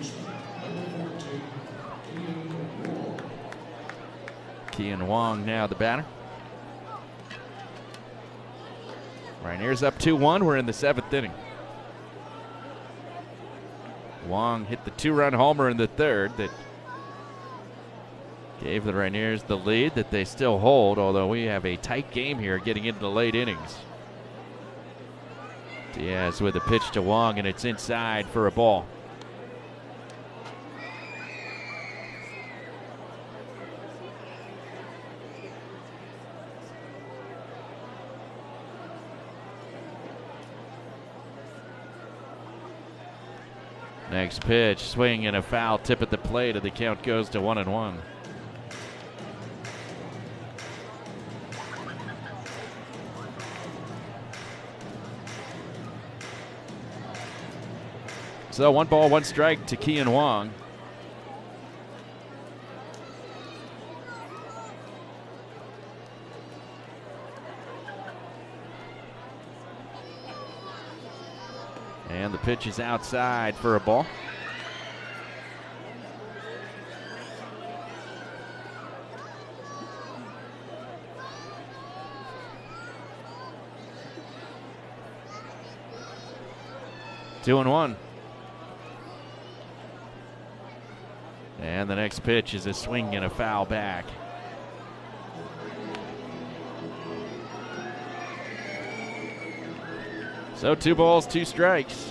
Kean Wong now the batter. Rainiers up 2-1. We're in the 7th inning. Wong hit the 2-run homer in the 3rd that gave the Rainiers the lead that they still hold, although we have a tight game here getting into the late innings. Diaz with a pitch to Wong, and it's inside for a ball. Next pitch, swing and a foul tip at the plate, and the count goes to 1-1. So 1 ball, 1 strike to Kean Wong. And the pitch is outside for a ball. 2-1. And the next pitch is a swing and a foul back. So 2 balls, 2 strikes.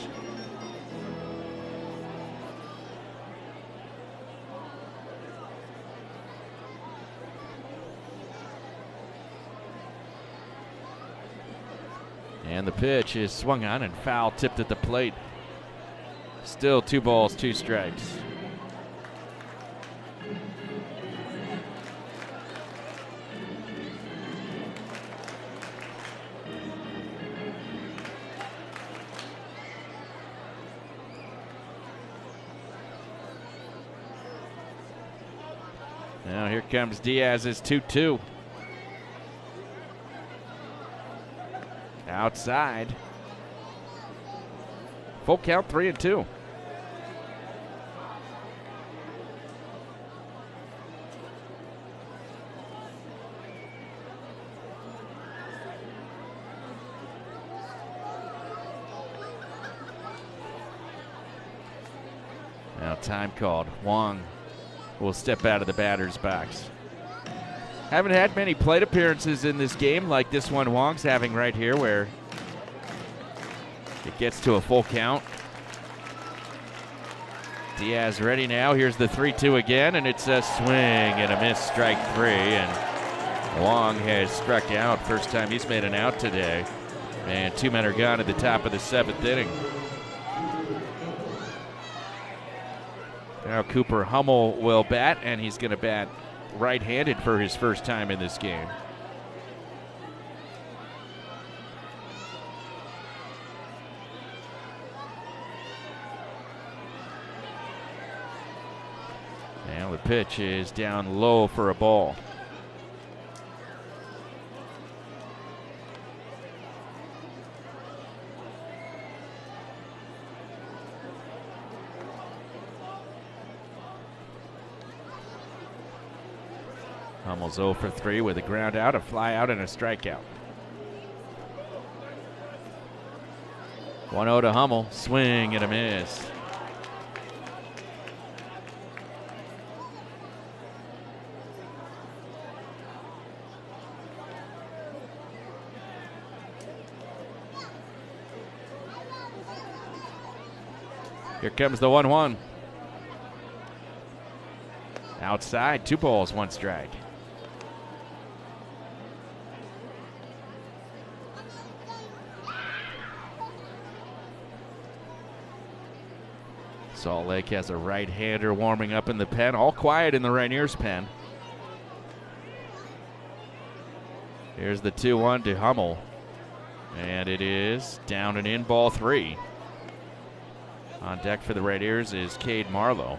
And the pitch is swung on and foul tipped at the plate. Still 2 balls, 2 strikes. Now here comes Diaz's 2-2. Outside. Full count, 3-2. Now time called. Wong will step out of the batter's box. Haven't had many plate appearances in this game like this one Wong's having right here, where it gets to a full count. Diaz ready now. Here's the 3-2 again, and it's a swing and a miss, strike 3. And Wong has struck out. First time he's made an out today. And 2 men are gone at the top of the 7th inning. Now Cooper Hummel will bat, and he's going to bat right-handed for his first time in this game. Now the pitch is down low for a ball. Hummel's 0 for 3 with a ground out, a fly out, and a strikeout. 1-0 to Hummel. Swing and a miss. Here comes the 1-1. Outside, 2 balls, 1 strike. Salt Lake has a right-hander warming up in the pen. All quiet in the Rainiers pen. Here's the 2-1 to Hummel. And it is down and in, ball 3. On deck for the Rainiers is Cade Marlowe.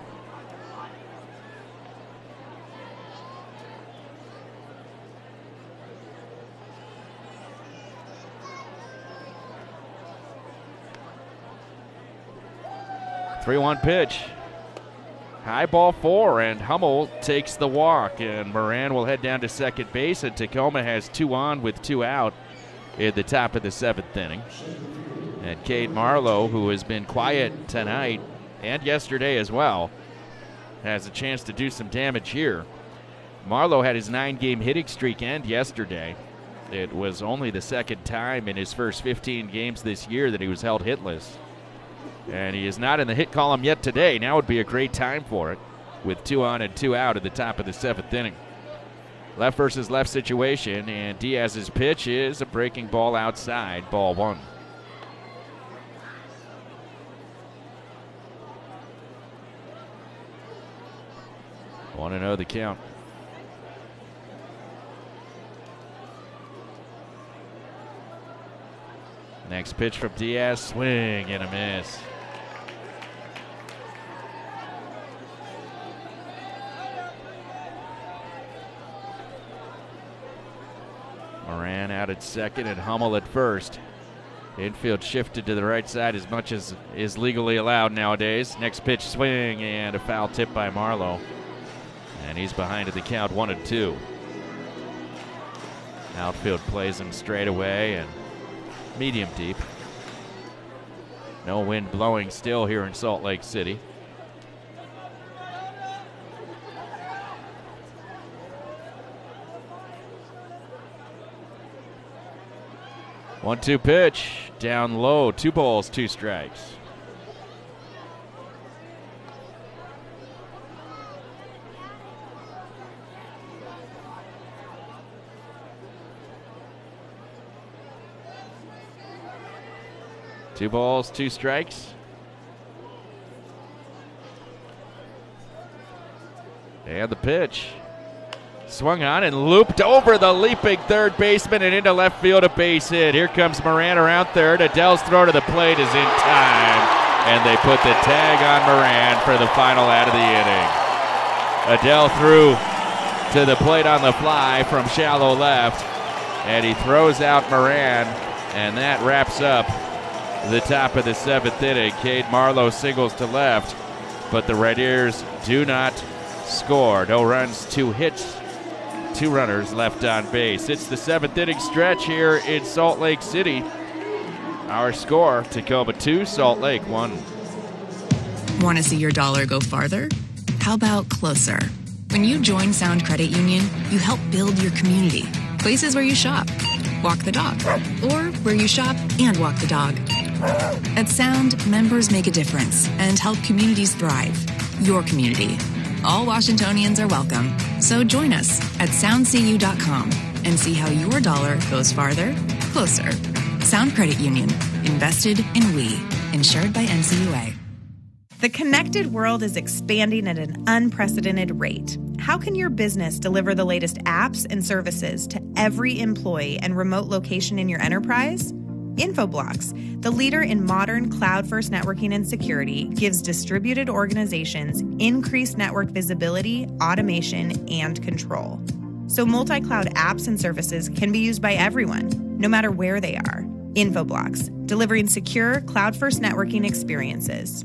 Three-1 pitch. High ball 4, and Hummel takes the walk, and Moran will head down to second base, and Tacoma has 2 on with 2 out at the top of the 7th inning. And Cade Marlowe, who has been quiet tonight and yesterday as well, has a chance to do some damage here. Marlowe had his 9-game hitting streak end yesterday. It was only the 2nd time in his first 15 games this year that he was held hitless. And he is not in the hit column yet today. Now would be a great time for it, with 2 on and 2 out at the top of the 7th inning. Left versus left situation, and Diaz's pitch is a breaking ball outside, ball 1. 1-0 the count. Next pitch from Diaz, swing and a miss. Moran out at second and Hummel at first. Infield shifted to the right side as much as is legally allowed nowadays. Next pitch, swing, and a foul tip by Marlowe. And he's behind at the count, 1-2. Outfield plays him straight away and medium deep. No wind blowing still here in Salt Lake City. One-two pitch, down low, 2 balls, 2 strikes. Two balls, 2 strikes. And the pitch. Swung on and looped over the leaping third baseman and into left field, a base hit. Here comes Moran around third. Adell's throw to the plate is in time, and they put the tag on Moran for the final out of the inning. Adell threw to the plate on the fly from shallow left, and he throws out Moran, and that wraps up the top of the 7th inning. Cade Marlowe singles to left, but the Red Ears do not score. No runs, 2 hits, 2 runners left on base. It's the 7th inning stretch here in Salt Lake City. Our score, Tacoma 2, Salt Lake 1. Want to see your dollar go farther? How about closer? When you join Sound Credit Union, you help build your community. Places where you shop, walk the dog, or where you shop and walk the dog. At Sound, members make a difference and help communities thrive. Your community. All Washingtonians are welcome. So join us at soundcu.com and see how your dollar goes farther, closer. Sound Credit Union. Invested in we. Insured by NCUA. The connected world is expanding at an unprecedented rate. How can your business deliver the latest apps and services to every employee and remote location in your enterprise? Infoblox, the leader in modern cloud-first networking and security, gives distributed organizations increased network visibility, automation, and control. So multi-cloud apps and services can be used by everyone, no matter where they are. Infoblox, delivering secure cloud-first networking experiences.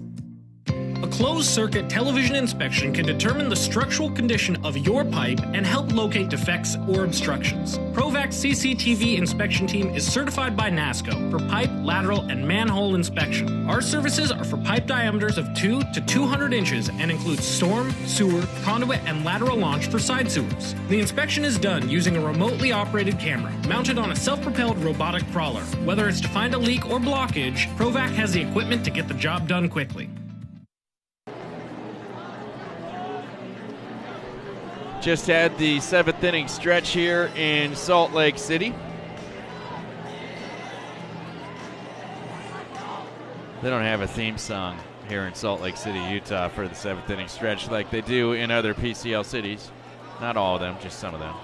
A closed-circuit television inspection can determine the structural condition of your pipe and help locate defects or obstructions. Provac CCTV inspection team is certified by NASCO for pipe, lateral, and manhole inspection. Our services are for pipe diameters of 2 to 200 inches and include storm, sewer, conduit, and lateral launch for side sewers. The inspection is done using a remotely operated camera mounted on a self-propelled robotic crawler. Whether it's to find a leak or blockage, Provac has the equipment to get the job done quickly. Just had the 7th inning stretch here in Salt Lake City. They don't have a theme song here in Salt Lake City, Utah for the 7th inning stretch like they do in other PCL cities. Not all of them, just some of them.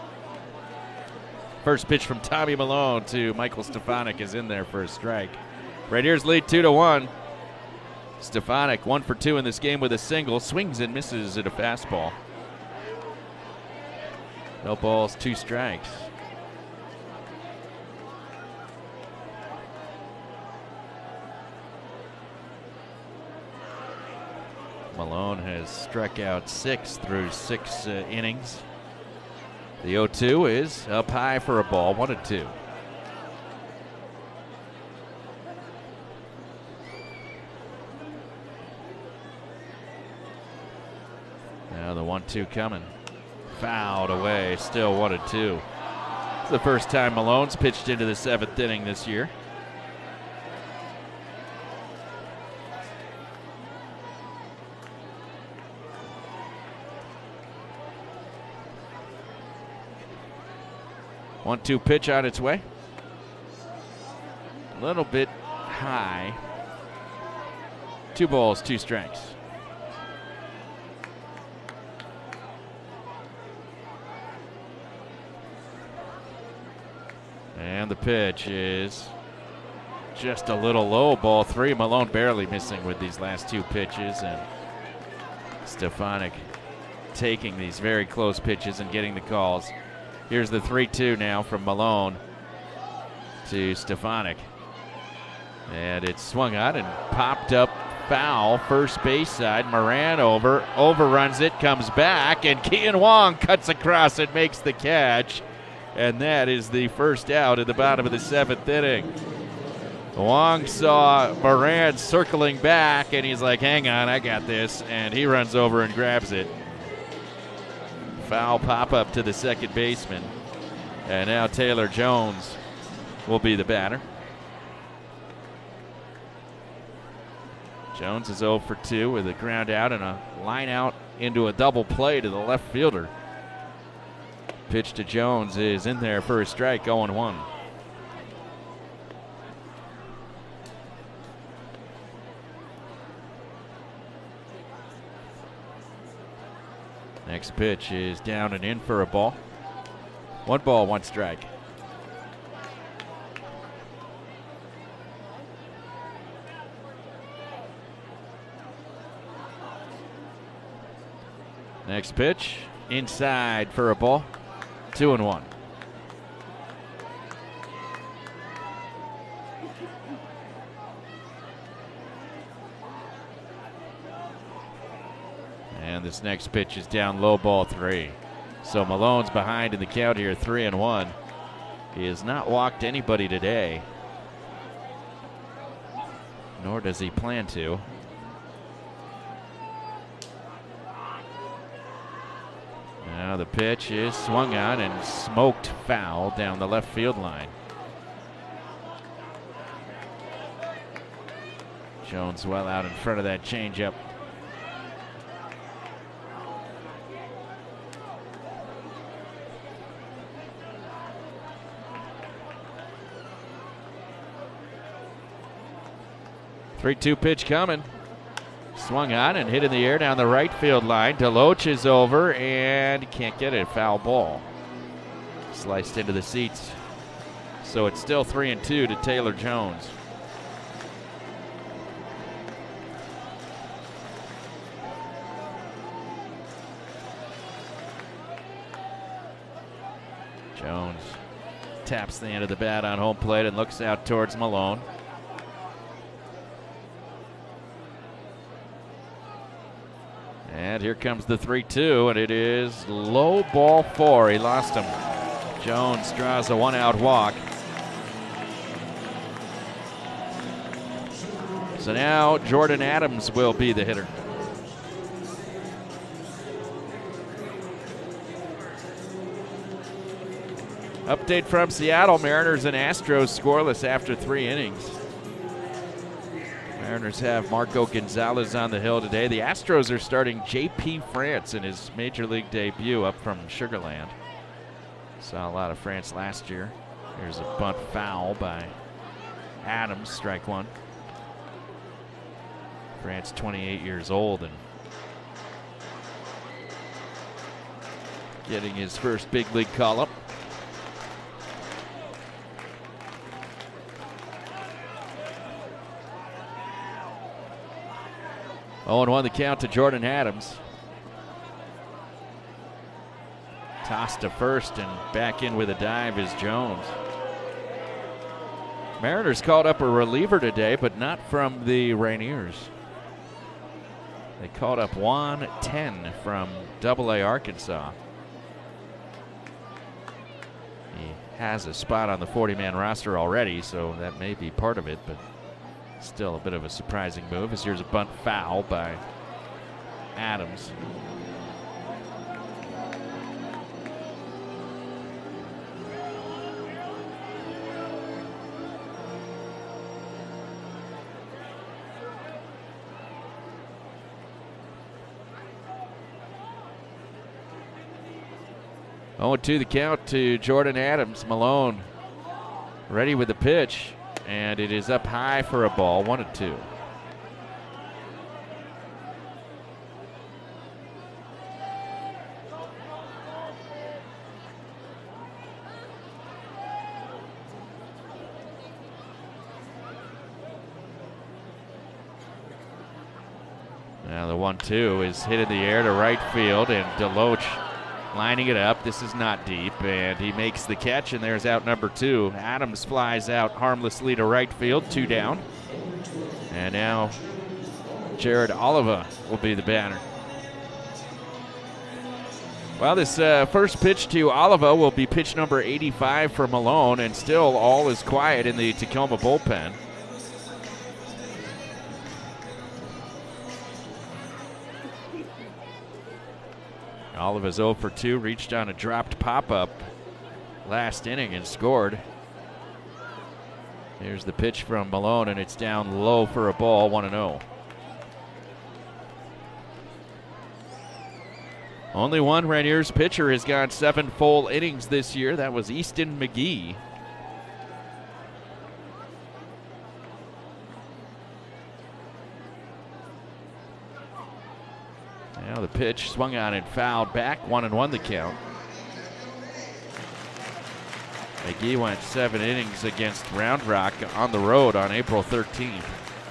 First pitch from Tommy Malone to Michael Stefanik is in there for a strike. Red Ears lead 2-1. Stefanik 1 for 2 in this game with a single. Swings and misses at a fastball. No balls, 2 strikes. Malone has struck out 6 through 6 innings. The 0-2 is up high for a ball, 1-2. Now the 1-2 coming. Fouled away, still 1-2. It's the first time Malone's pitched into the 7th inning this year. One-two pitch on its way. A little bit high. 2 balls, 2 strikes. And the pitch is just a little low, ball 3. Malone barely missing with these last 2 pitches, and Stefanik taking these very close pitches and getting the calls. Here's the 3-2 now from Malone to Stefanik. And it's swung out and popped up foul, first base side. Moran overruns it, comes back, and Kian Wong cuts across and makes the catch. And that is the first out at the bottom of the 7th inning. Wong saw Moran circling back, and he's like, hang on, I got this. And he runs over and grabs it. Foul pop-up to the second baseman. And now Taylor Jones will be the batter. Jones is 0 for 2 with a ground out and a line out into a double play to the left fielder. Pitch to Jones is in there for a strike, 0-1. Next pitch is down and in for a ball. 1 ball, 1 strike. Next pitch, inside for a ball. 2-1. And this next pitch is down low, ball 3. So Malone's behind in the count here, 3-1. He has not walked anybody today, nor does he plan to. Now the pitch is swung on and smoked foul down the left field line. Jones well out in front of that changeup. Three-two pitch coming. Swung on and hit in the air down the right field line. Deloach is over and can't get it. Foul ball. Sliced into the seats. So it's still 3-2 to Taylor Jones. Jones taps the end of the bat on home plate and looks out towards Malone. And here comes the 3-2, and it is low, ball 4. He lost him. Jones draws a 1-out walk. So now Jordan Adams will be the hitter. Update from Seattle. Mariners and Astros scoreless after 3 innings. Mariners have Marco Gonzalez on the hill today. The Astros are starting J.P. France in his major league debut up from Sugar Land. Saw a lot of France last year. Here's a bunt foul by Adams, strike 1. France 28 years old and getting his first big league call-up. Oh, and 1 the count to Jordan Adams. Tossed to first and back in with a dive is Jones. Mariners called up a reliever today, but not from the Rainiers. They called up Juan Ten from AA Arkansas. He has a spot on the 40-man roster already, so that may be part of it, but still a bit of a surprising move, as here's a bunt foul by Adams. Oh, 2 the count to Jordan Adams. Malone ready with the pitch. And it is up high for a ball, 1-2. Now the 1-2 is hit in the air to right field, and Deloach lining it up. This is not deep, and he makes the catch, and there's out number 2. Adams flies out harmlessly to right field, 2 down. And now Jared Oliva will be the batter. Well, this first pitch to Oliva will be pitch number 85 for Malone, and still all is quiet in the Tacoma bullpen. Oliva's 0 for 2, reached on a dropped pop-up last inning and scored. Here's the pitch from Malone, and it's down low for a ball, 1-0. Only one Rainiers pitcher has gone 7 full innings this year. That was Easton McGee. Now the pitch swung on and fouled back, 1-1 the count. McGee went 7 innings against Round Rock on the road on April 13th.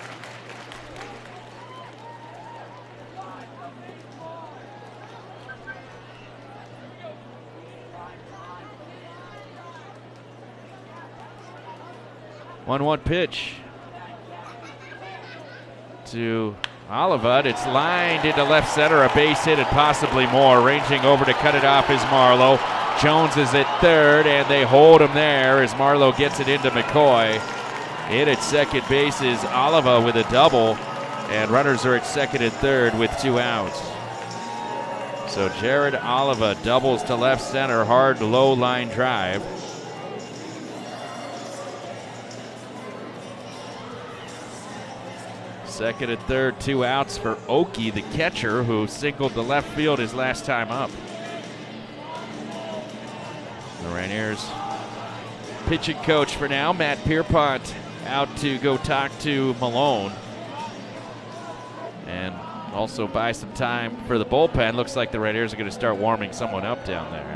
One pitch to Oliva. It's lined into left center, a base hit and possibly more. Ranging over to cut it off is Marlowe. Jones is at third, and they hold him there as Marlowe gets it into McCoy. In at second base is Oliva with a double, and runners are at second and third with 2 outs. So Jared Oliva doubles to left center, hard low line drive. Second and third, 2 outs for Oki, the catcher, who singled to left field his last time up. The Rainiers pitching coach for now, Matt Pierpont, out to go talk to Malone. And also buy some time for the bullpen. Looks like the Rainiers are going to start warming someone up down there.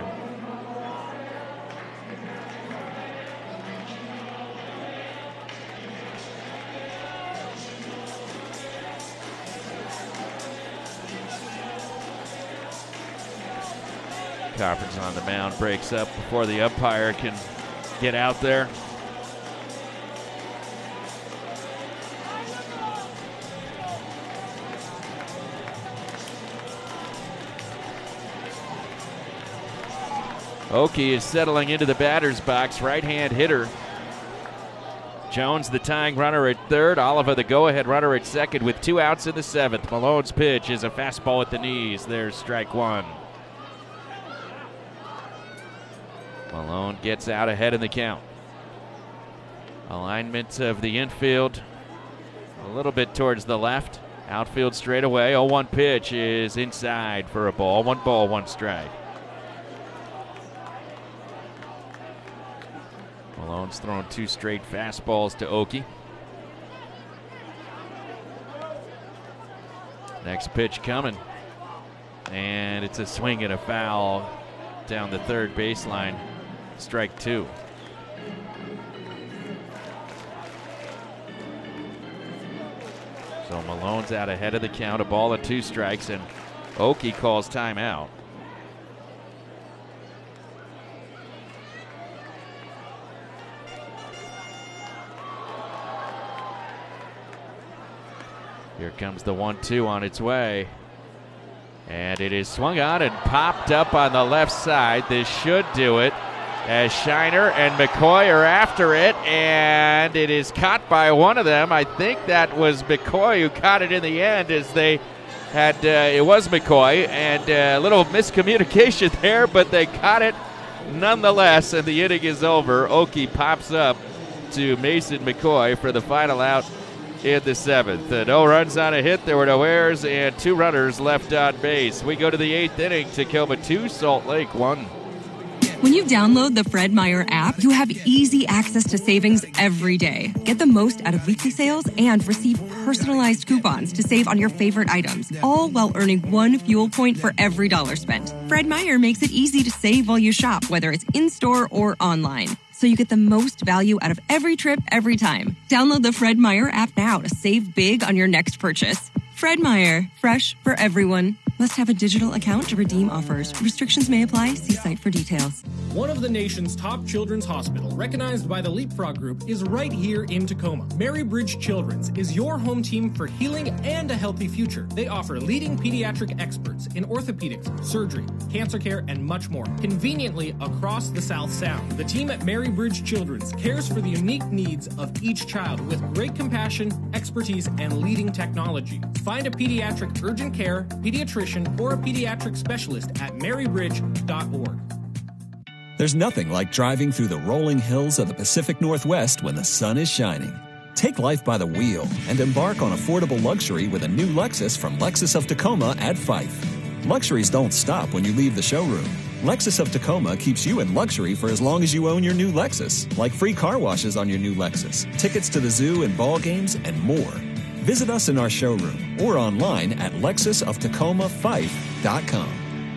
Conference on the mound breaks up before the umpire can get out there. Oki is settling into the batter's box, right-hand hitter. Jones, the tying runner at third. Oliva, the go-ahead runner at second with 2 outs in the 7th. Malone's pitch is a fastball at the knees. There's strike 1. Malone gets out ahead in the count. Alignment of the infield a little bit towards the left. Outfield straight away. 0-1 pitch is inside for a ball. 1 ball, 1 strike. Malone's thrown 2 straight fastballs to Oki. Next pitch coming. And it's a swing and a foul down the third baseline. Strike 2. So Malone's out ahead of the count, a ball and 2 strikes, and Oki calls timeout. Here comes the 1-2 on its way. And it is swung on and popped up on the left side. This should do it, as Shiner and McCoy are after it, and it is caught by one of them. I think that was McCoy who caught it in the end, as they had, it was McCoy, and a little miscommunication there, but they caught it nonetheless, and the inning is over. Oki pops up to Mason McCoy for the final out in the 7th. No runs on a hit, there were no errors, and 2 runners left on base. We go to the 8th inning. Tacoma 2, Salt Lake 1. When you download the Fred Meyer app, you have easy access to savings every day. Get the most out of weekly sales and receive personalized coupons to save on your favorite items, all while earning 1 fuel point for every $1 spent. Fred Meyer makes it easy to save while you shop, whether it's in-store or online, so you get the most value out of every trip, every time. Download the Fred Meyer app now to save big on your next purchase. Fred Meyer, fresh for everyone. Must have a digital account to redeem offers. Restrictions may apply. See site for details. One of the nation's top children's hospital, recognized by the Leapfrog Group, is right here in Tacoma. Mary Bridge Children's is your home team for healing and a healthy future. They offer leading pediatric experts in orthopedics, surgery, cancer care, and much more, conveniently across the South Sound. The team at Mary Bridge Children's cares for the unique needs of each child with great compassion, expertise, and leading technology. Find a pediatric urgent care, pediatrician, or a pediatric specialist at marybridge.org. There's nothing like driving through the rolling hills of the Pacific Northwest when the sun is shining. Take life by the wheel and embark on affordable luxury with a new Lexus from Lexus of Tacoma at Fife. Luxuries don't stop when you leave the showroom. Lexus of Tacoma keeps you in luxury for as long as you own your new Lexus, like free car washes on your new Lexus, tickets to the zoo and ball games, and more. Visit us in our showroom or online at lexusoftacoma5.com.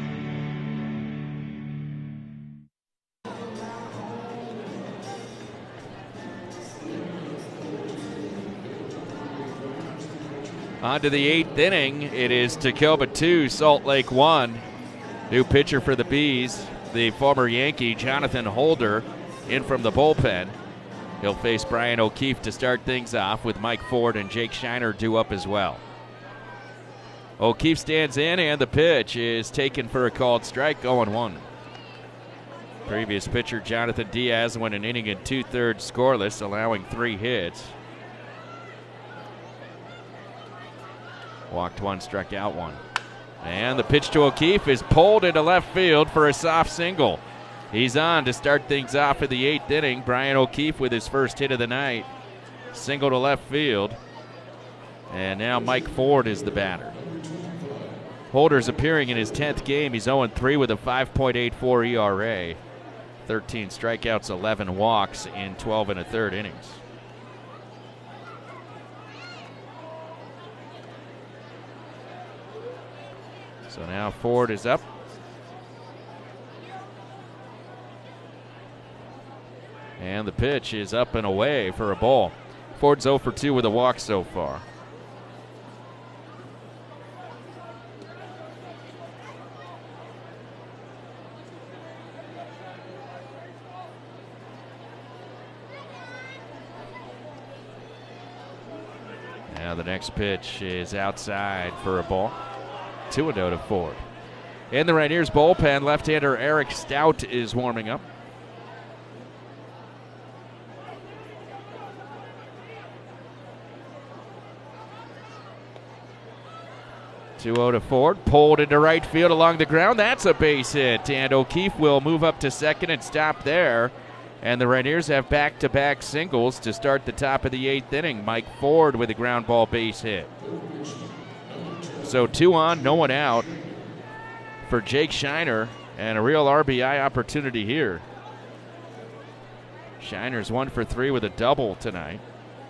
On to the eighth inning. It is Tacoma 2, Salt Lake 1. New pitcher for the Bees, the former Yankee Jonathan Holder, in from the bullpen. He'll face Brian O'Keefe to start things off, with Mike Ford and Jake Shiner due up as well. O'Keefe stands in, and the pitch is taken for a called strike, 0-1. Previous pitcher Jonathan Diaz went an inning and two-thirds scoreless, allowing 3 hits. Walked 1, struck out 1. And the pitch to O'Keefe is pulled into left field for a soft single. He's on to start things off in the 8th inning. Brian O'Keefe with his first hit of the night. Single to left field. And now Mike Ford is the batter. Holder's appearing in his 10th game. He's 0-3 with a 5.84 ERA. 13 strikeouts, 11 walks in 12 1/3 innings. So now Ford is up. And the pitch is up and away for a ball. Ford's 0 for 2 with a walk so far. Now the next pitch is outside for a ball. 2-0 to Ford. In the Rainiers bullpen, left-hander Eric Stout is warming up. (2-0) to Ford, pulled into right field along the ground. That's a base hit, and O'Keefe will move up to second and stop there. And the Rainiers have back-to-back singles to start the top of the 8th inning. Mike Ford with a ground ball base hit. So 2 on, no one out for Jake Shiner, and a real RBI opportunity here. Shiner's 1 for 3 with a double tonight.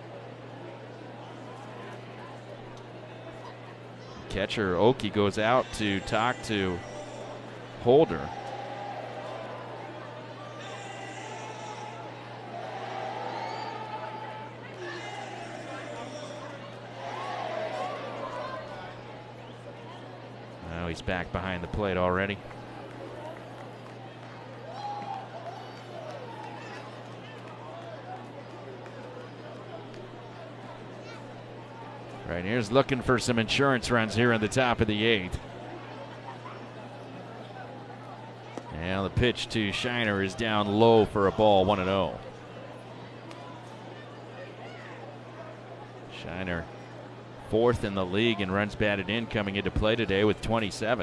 Catcher Oki goes out to talk to Holder. Now he's back behind the plate already. Right here's looking for some insurance runs here in the top of the 8th. Now the pitch to Shiner is down low for a ball, 1-0. Shiner 4th in the league in runs batted in coming into play today with 27.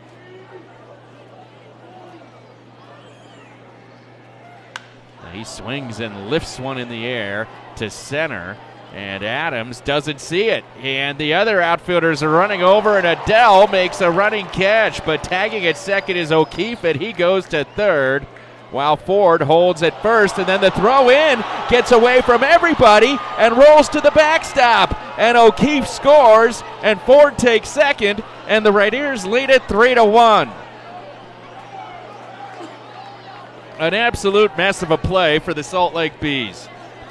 Now he swings and lifts one in the air to center, and Adams doesn't see it. And the other outfielders are running over, and Adele makes a running catch, but tagging at second is O'Keefe, and he goes to third, while Ford holds at first, and then the throw in gets away from everybody and rolls to the backstop. And O'Keefe scores, and Ford takes second, and the Rainiers lead it 3-1. An absolute mess of a play for the Salt Lake Bees.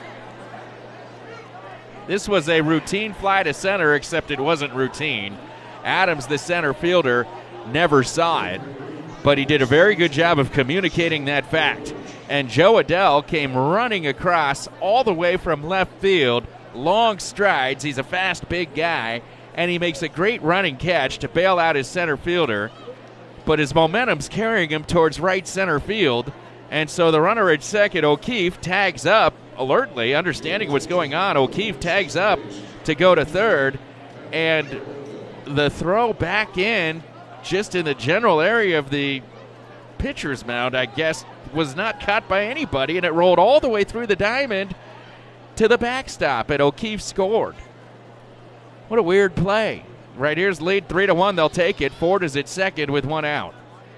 This was a routine fly to center, except it wasn't routine. Adams, the center fielder, never saw it. but he did a very good job of communicating that fact. And Joe Adell came running across all the way from left field, long strides. He's a fast, big guy, and he makes a great running catch to bail out his center fielder, but his momentum's carrying him towards right center field, and so the runner at second, O'Keefe, tags up alertly, understanding what's going on. O'Keefe tags up to go to third, and the throw back in, just in the general area of the pitcher's mound, I guess, was not caught by anybody, and it rolled all the way through the diamond to the backstop, and O'Keefe scored. What a weird play. Right here's lead 3-1. They'll take it. Ford is at second with one out.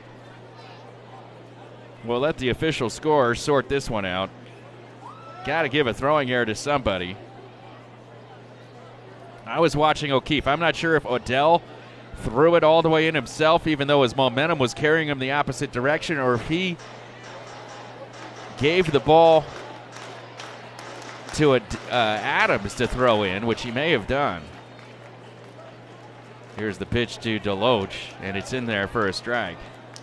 We'll let the official scorers sort this one out. Got to give a throwing error to somebody. I was watching O'Keefe. I'm not sure if Odell threw it all the way in himself, even though his momentum was carrying him the opposite direction, or if he gave the ball to Adams to throw in, which he may have done. Here's the pitch to Deloach, and it's in there for a strike.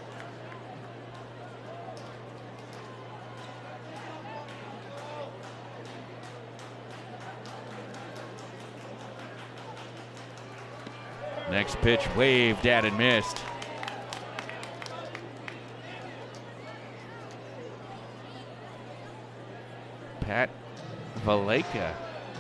Next pitch waved at and missed. Pat Valaika.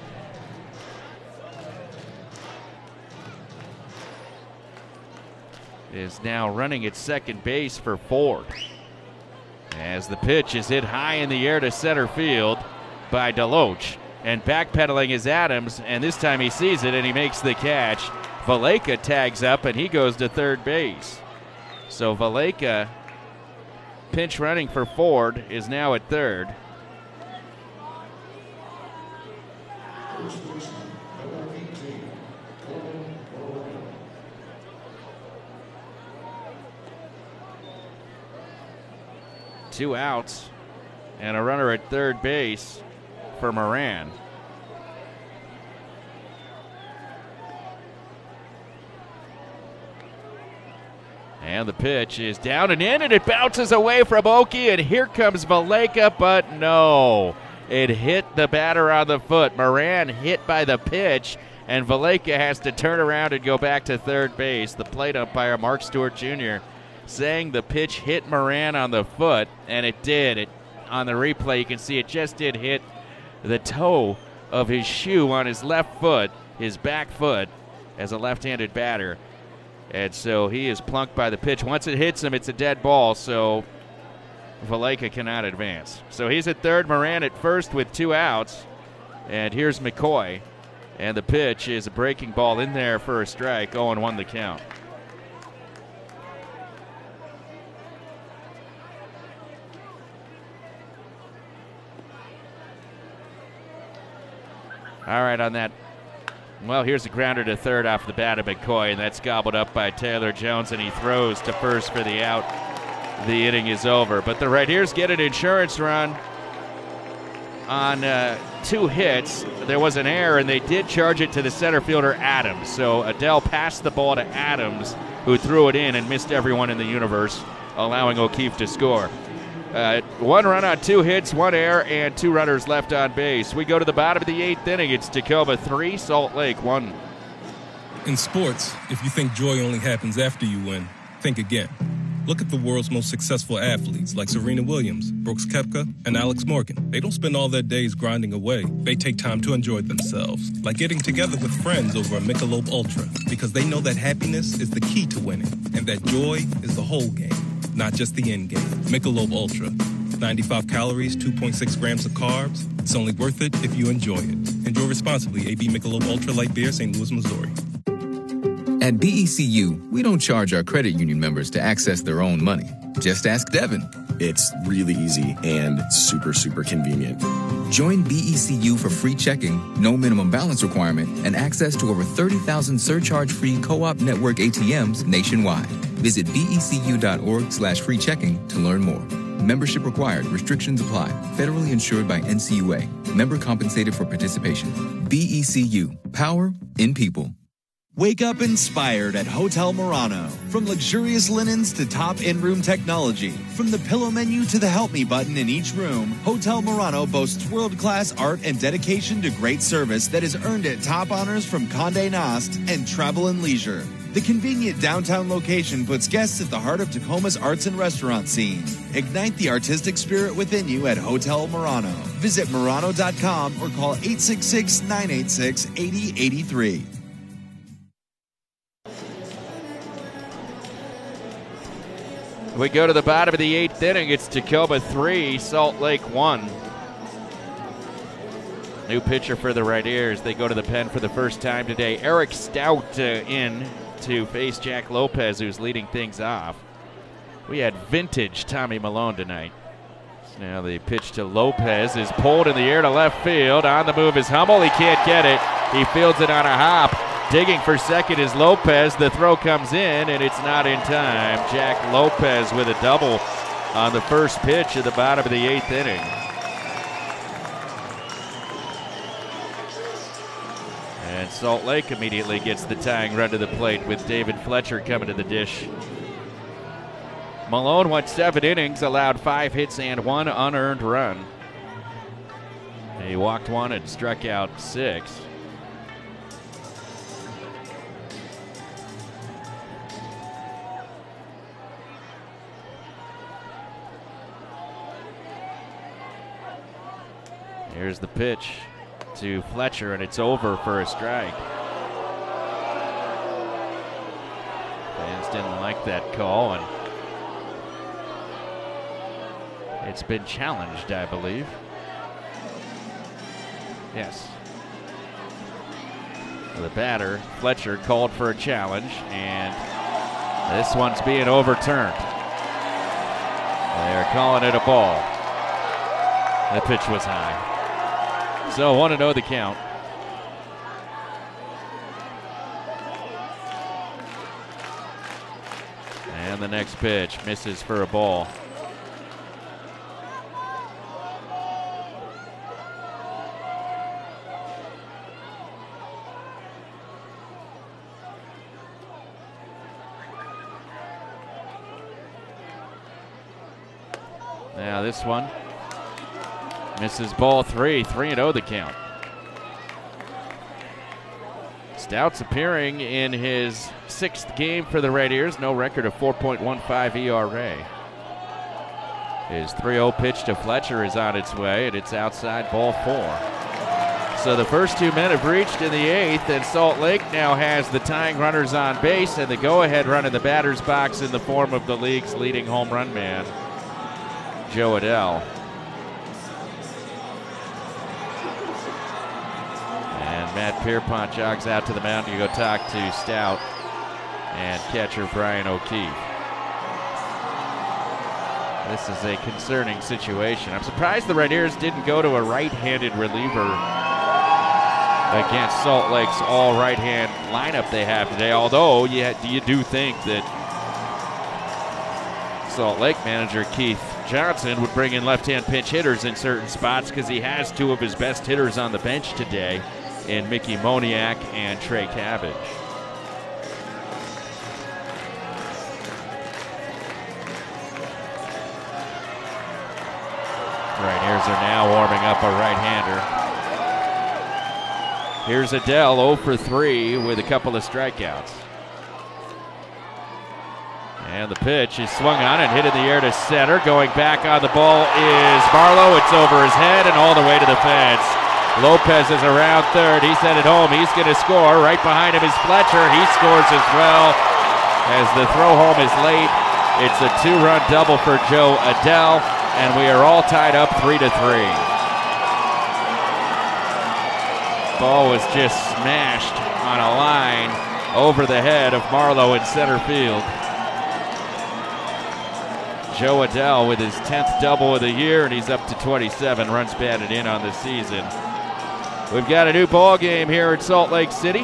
Is now running at second base for Ford. As the pitch is hit high in the air to center field by Deloach. And backpedaling is Adams, and this time he sees it and he makes the catch. Valaika tags up and he goes to third base. So Valaika, pinch running for Ford, is now at third. Two outs and a runner at third base for Moran. And the pitch is down and in, and it bounces away from Okie, and here comes Valaika, but no. It hit the batter on the foot. Moran hit by the pitch, and Valaika has to turn around and go back to third base. The plate umpire, Mark Stewart Jr., saying the pitch hit Moran on the foot, and it did. On the replay, you can see it just did hit the toe of his shoe on his left foot, his back foot, as a left-handed batter. And so he is plunked by the pitch. Once it hits him, it's a dead ball, so Valaika cannot advance. So he's at third, Moran at first with two outs. And here's McCoy. And the pitch is a breaking ball in there for a strike. 0-1 the count. All right, on that. Well, here's a grounder to third off the bat of McCoy, and that's gobbled up by Taylor Jones, and he throws to first for the out. The inning is over. But the Right-Ears get an insurance run on two hits. There was an error, and they did charge it to the center fielder, Adams. So Adell passed the ball to Adams, who threw it in and missed everyone in the universe, allowing O'Keefe to score. One run on two hits, one error, and two runners left on base. We go to the bottom of the eighth inning. It's Tacoma 3, Salt Lake 1. In sports, if you think joy only happens after you win, think again. Look at the world's most successful athletes like Serena Williams, Brooks Koepka, and Alex Morgan. They don't spend all their days grinding away. They take time to enjoy themselves, like getting together with friends over a Michelob Ultra, because they know that happiness is the key to winning, and that joy is the whole game, not just the end game. Michelob Ultra. 95 calories, 2.6 grams of carbs. It's only worth it if you enjoy it. Enjoy responsibly. AB Michelob Ultra Light Beer, St. Louis, Missouri. At BECU, we don't charge our credit union members to access their own money. Just ask Devin. It's really easy and super, super convenient. Join BECU for free checking, no minimum balance requirement, and access to over 30,000 surcharge-free co-op network ATMs nationwide. Visit becu.org/free checking to learn more. Membership required. Restrictions apply. Federally insured by NCUA. Member compensated for participation. BECU. Power in people. Wake up inspired at Hotel Murano. From luxurious linens to top in-room technology, from the pillow menu to the help me button in each room, Hotel Murano boasts world-class art and dedication to great service that has earned it top honors from Condé Nast and Travel and Leisure. The convenient downtown location puts guests at the heart of Tacoma's arts and restaurant scene. Ignite the artistic spirit within you at Hotel Murano. Visit Murano.com or call 866-986-8083. We go to the bottom of the 8th inning. It's Tacoma 3, Salt Lake 1. New pitcher for the Rainiers. They go to the pen for the first time today. Eric Stout in to face Jack Lopez, who's leading things off. We had vintage Tommy Malone tonight. So now the pitch to Lopez is pulled in the air to left field. On the move is Hummel. He can't get it. He fields it on a hop. Digging for second is Lopez. The throw comes in, and it's not in time. Jack Lopez with a double on the first pitch at the bottom of the 8th inning. And Salt Lake immediately gets the tying run to the plate with David Fletcher coming to the dish. Malone went 7 innings, allowed 5 hits and 1 unearned run. He walked 1 and struck out 6. Here's the pitch to Fletcher, and it's over for a strike. Fans didn't like that call, and it's been challenged, I believe. Yes. The batter, Fletcher, called for a challenge, and this one's being overturned. They're calling it a ball. The pitch was high. So 1-0 the count. And the next pitch misses for a ball. Now this one misses ball 3, 3-0 the count. Stout's appearing in his 6th game for the Rainiers, no record of 4.15 ERA. His 3-0 pitch to Fletcher is on its way, and it's outside, ball 4. So the first 2 men have reached in the 8th, and Salt Lake now has the tying runners on base and the go-ahead run in the batter's box in the form of the league's leading home run man, Jo Adell. Matt Pierpont jogs out to the mound to go talk to Stout and catcher Brian O'Keefe. This is a concerning situation. I'm surprised the Rainiers didn't go to a right-handed reliever against Salt Lake's all right-hand lineup they have today, although you do think that Salt Lake manager Keith Johnson would bring in left-hand pinch hitters in certain spots because he has 2 of his best hitters on the bench today in Mickey Moniak and Trey Cabbage. Rainiers are now warming up a right-hander. Here's Adell 0 for 3 with a couple of strikeouts. And the pitch is swung on and hit in the air to center. Going back on the ball is Marlowe. It's over his head and all the way to the fence. Lopez is around third. He's headed home. He's going to score. Right behind him is Fletcher. He scores as well as the throw home is late. It's a 2-run double for Jo Adell, and we are all tied up 3-3. Ball was just smashed on a line over the head of Marlowe in center field. Jo Adell with his 10th double of the year, and he's up to 27 runs batted in on the season. We've got a new ball game here at Salt Lake City.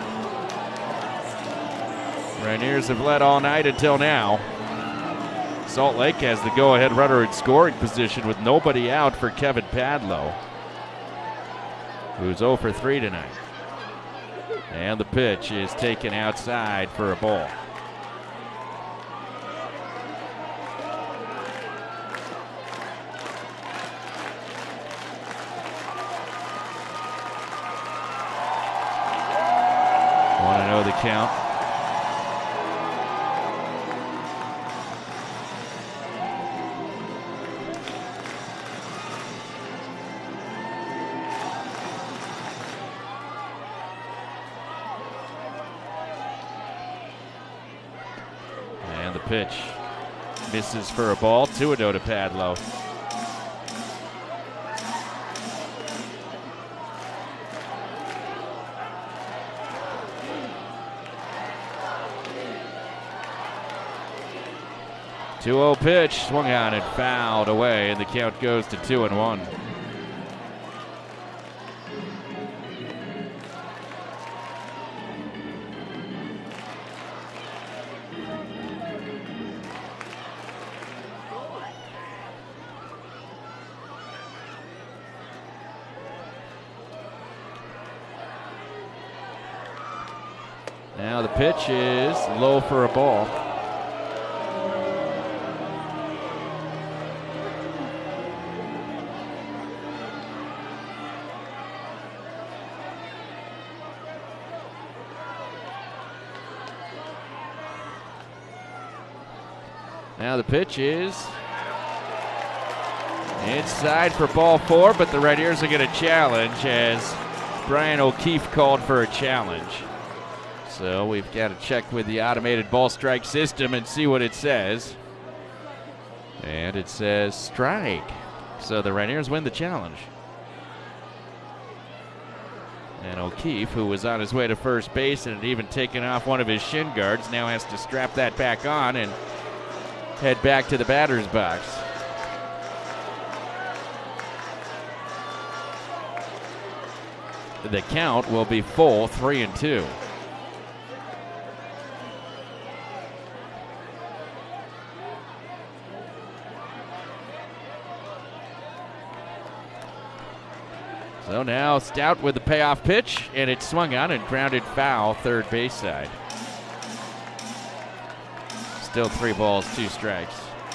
Rainiers have led all night until now. Salt Lake has the go-ahead runner in scoring position with nobody out for Kevin Padlow, who's 0 for 3 tonight. And the pitch is taken outside for a ball. Want to know the count? And the pitch misses for a ball. 2-0 to Padlo. Two-0 pitch, swung on and fouled away, and the count goes to 2-1. Now the pitch is low for a ball. Now the pitch is inside for ball 4, but the Red Ears are going to challenge as Brian O'Keefe called for a challenge. So we've got to check with the automated ball strike system and see what it says. And it says strike. So the Red Ears win the challenge. And O'Keefe, who was on his way to first base and had even taken off one of his shin guards, now has to strap that back on and head back to the batter's box. The count will be full, 3-2. So now Stout with the payoff pitch, and it's swung on and grounded foul, third base side. Still 3 balls, 2 strikes.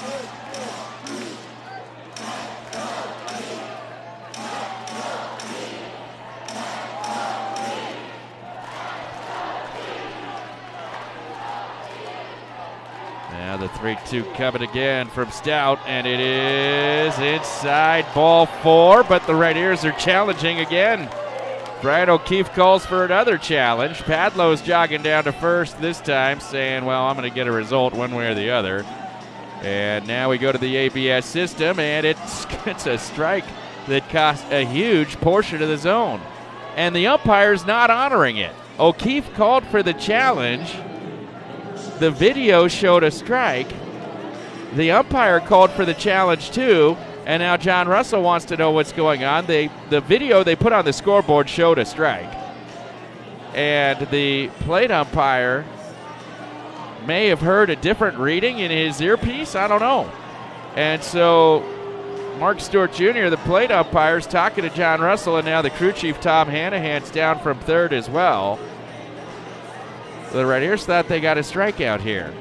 Now the 3-2 coming again from Stout, and it is inside, ball 4, but the Red Ears are challenging again. Brian O'Keefe calls for another challenge. Padlo's jogging down to first this time, saying, well, I'm going to get a result one way or the other. And now we go to the ABS system, and it's a strike that cost a huge portion of the zone. And the umpire's not honoring it. O'Keefe called for the challenge. The video showed a strike. The umpire called for the challenge too, and now John Russell wants to know what's going on. The video they put on the scoreboard showed a strike. And the plate umpire may have heard a different reading in his earpiece. I don't know. And so Mark Stewart Jr., the plate umpire, is talking to John Russell, and now the crew chief, Tom Hanahan's down from third as well. The Red Ears thought they got a strikeout here.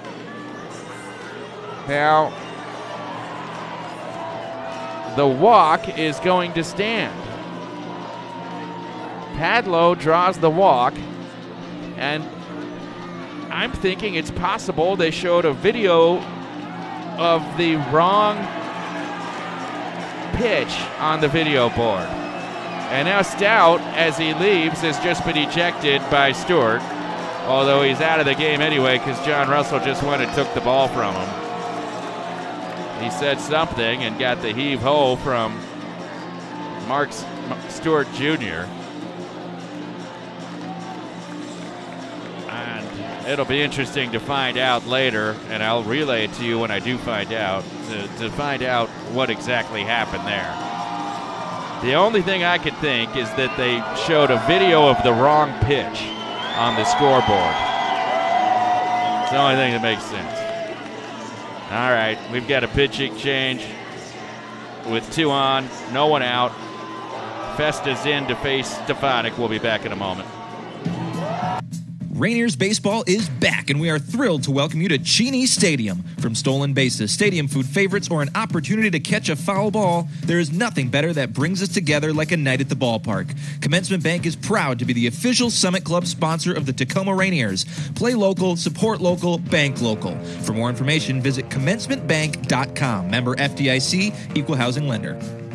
Now, the walk is going to stand. Padlo draws the walk, and I'm thinking it's possible they showed a video of the wrong pitch on the video board. And now Stout, as he leaves, has just been ejected by Stewart, although he's out of the game anyway because John Russell just went and took the ball from him. He said something and got the heave-ho from Mark Stewart Jr. And it'll be interesting to find out later, and I'll relay it to you when I do find out, to find out what exactly happened there. The only thing I could think is that they showed a video of the wrong pitch on the scoreboard. It's the only thing that makes sense. All right, we've got a pitching change with 2 on, no one out. Festa's in to face Stefanik. We'll be back in a moment. Rainiers baseball is back, and we are thrilled to welcome you to Cheney Stadium. From stolen bases, stadium food favorites, or an opportunity to catch a foul ball, there is nothing better that brings us together like a night at the ballpark. Commencement Bank is proud to be the official Summit Club sponsor of the Tacoma Rainiers. Play local, support local, bank local. For more information, visit commencementbank.com. Member FDIC, Equal Housing Lender.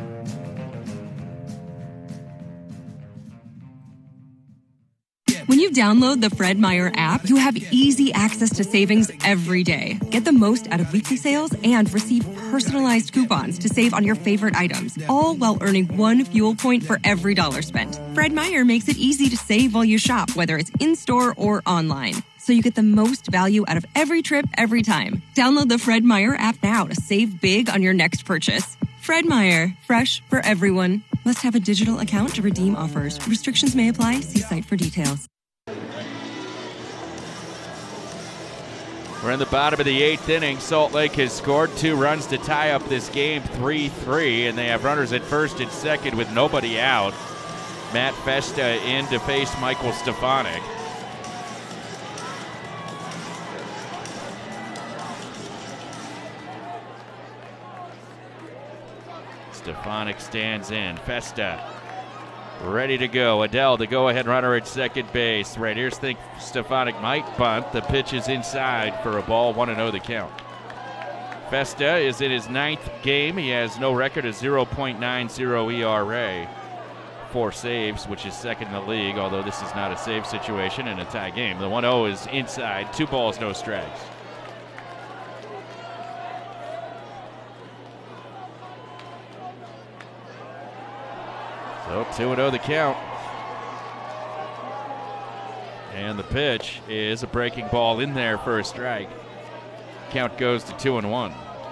When you download the Fred Meyer app, you have easy access to savings every day. Get the most out of weekly sales and receive personalized coupons to save on your favorite items, all while earning 1 fuel point for every dollar spent. Fred Meyer makes it easy to save while you shop, whether it's in-store or online, so you get the most value out of every trip, every time. Download the Fred Meyer app now to save big on your next purchase. Fred Meyer, fresh for everyone. Must have a digital account to redeem offers. Restrictions may apply. See site for details. We're in the bottom of the 8th inning. Salt Lake has scored 2 runs to tie up this game 3-3, and they have runners at first and second with nobody out. Matt Festa in to face Michael Stefanik. Stefanik stands in. Festa ready to go. Adele, the go-ahead runner at second base. Raiders think Stefanik might bunt. The pitch is inside for a ball, 1-0 the count. Festa is in his 9th game. He has no record, a 0.90 ERA. 4 saves, which is second in the league, although this is not a save situation in a tie game. The 1-0 is inside. 2 balls, no strikes. So 2-0 the count. And the pitch is a breaking ball in there for a strike. Count goes to 2-1.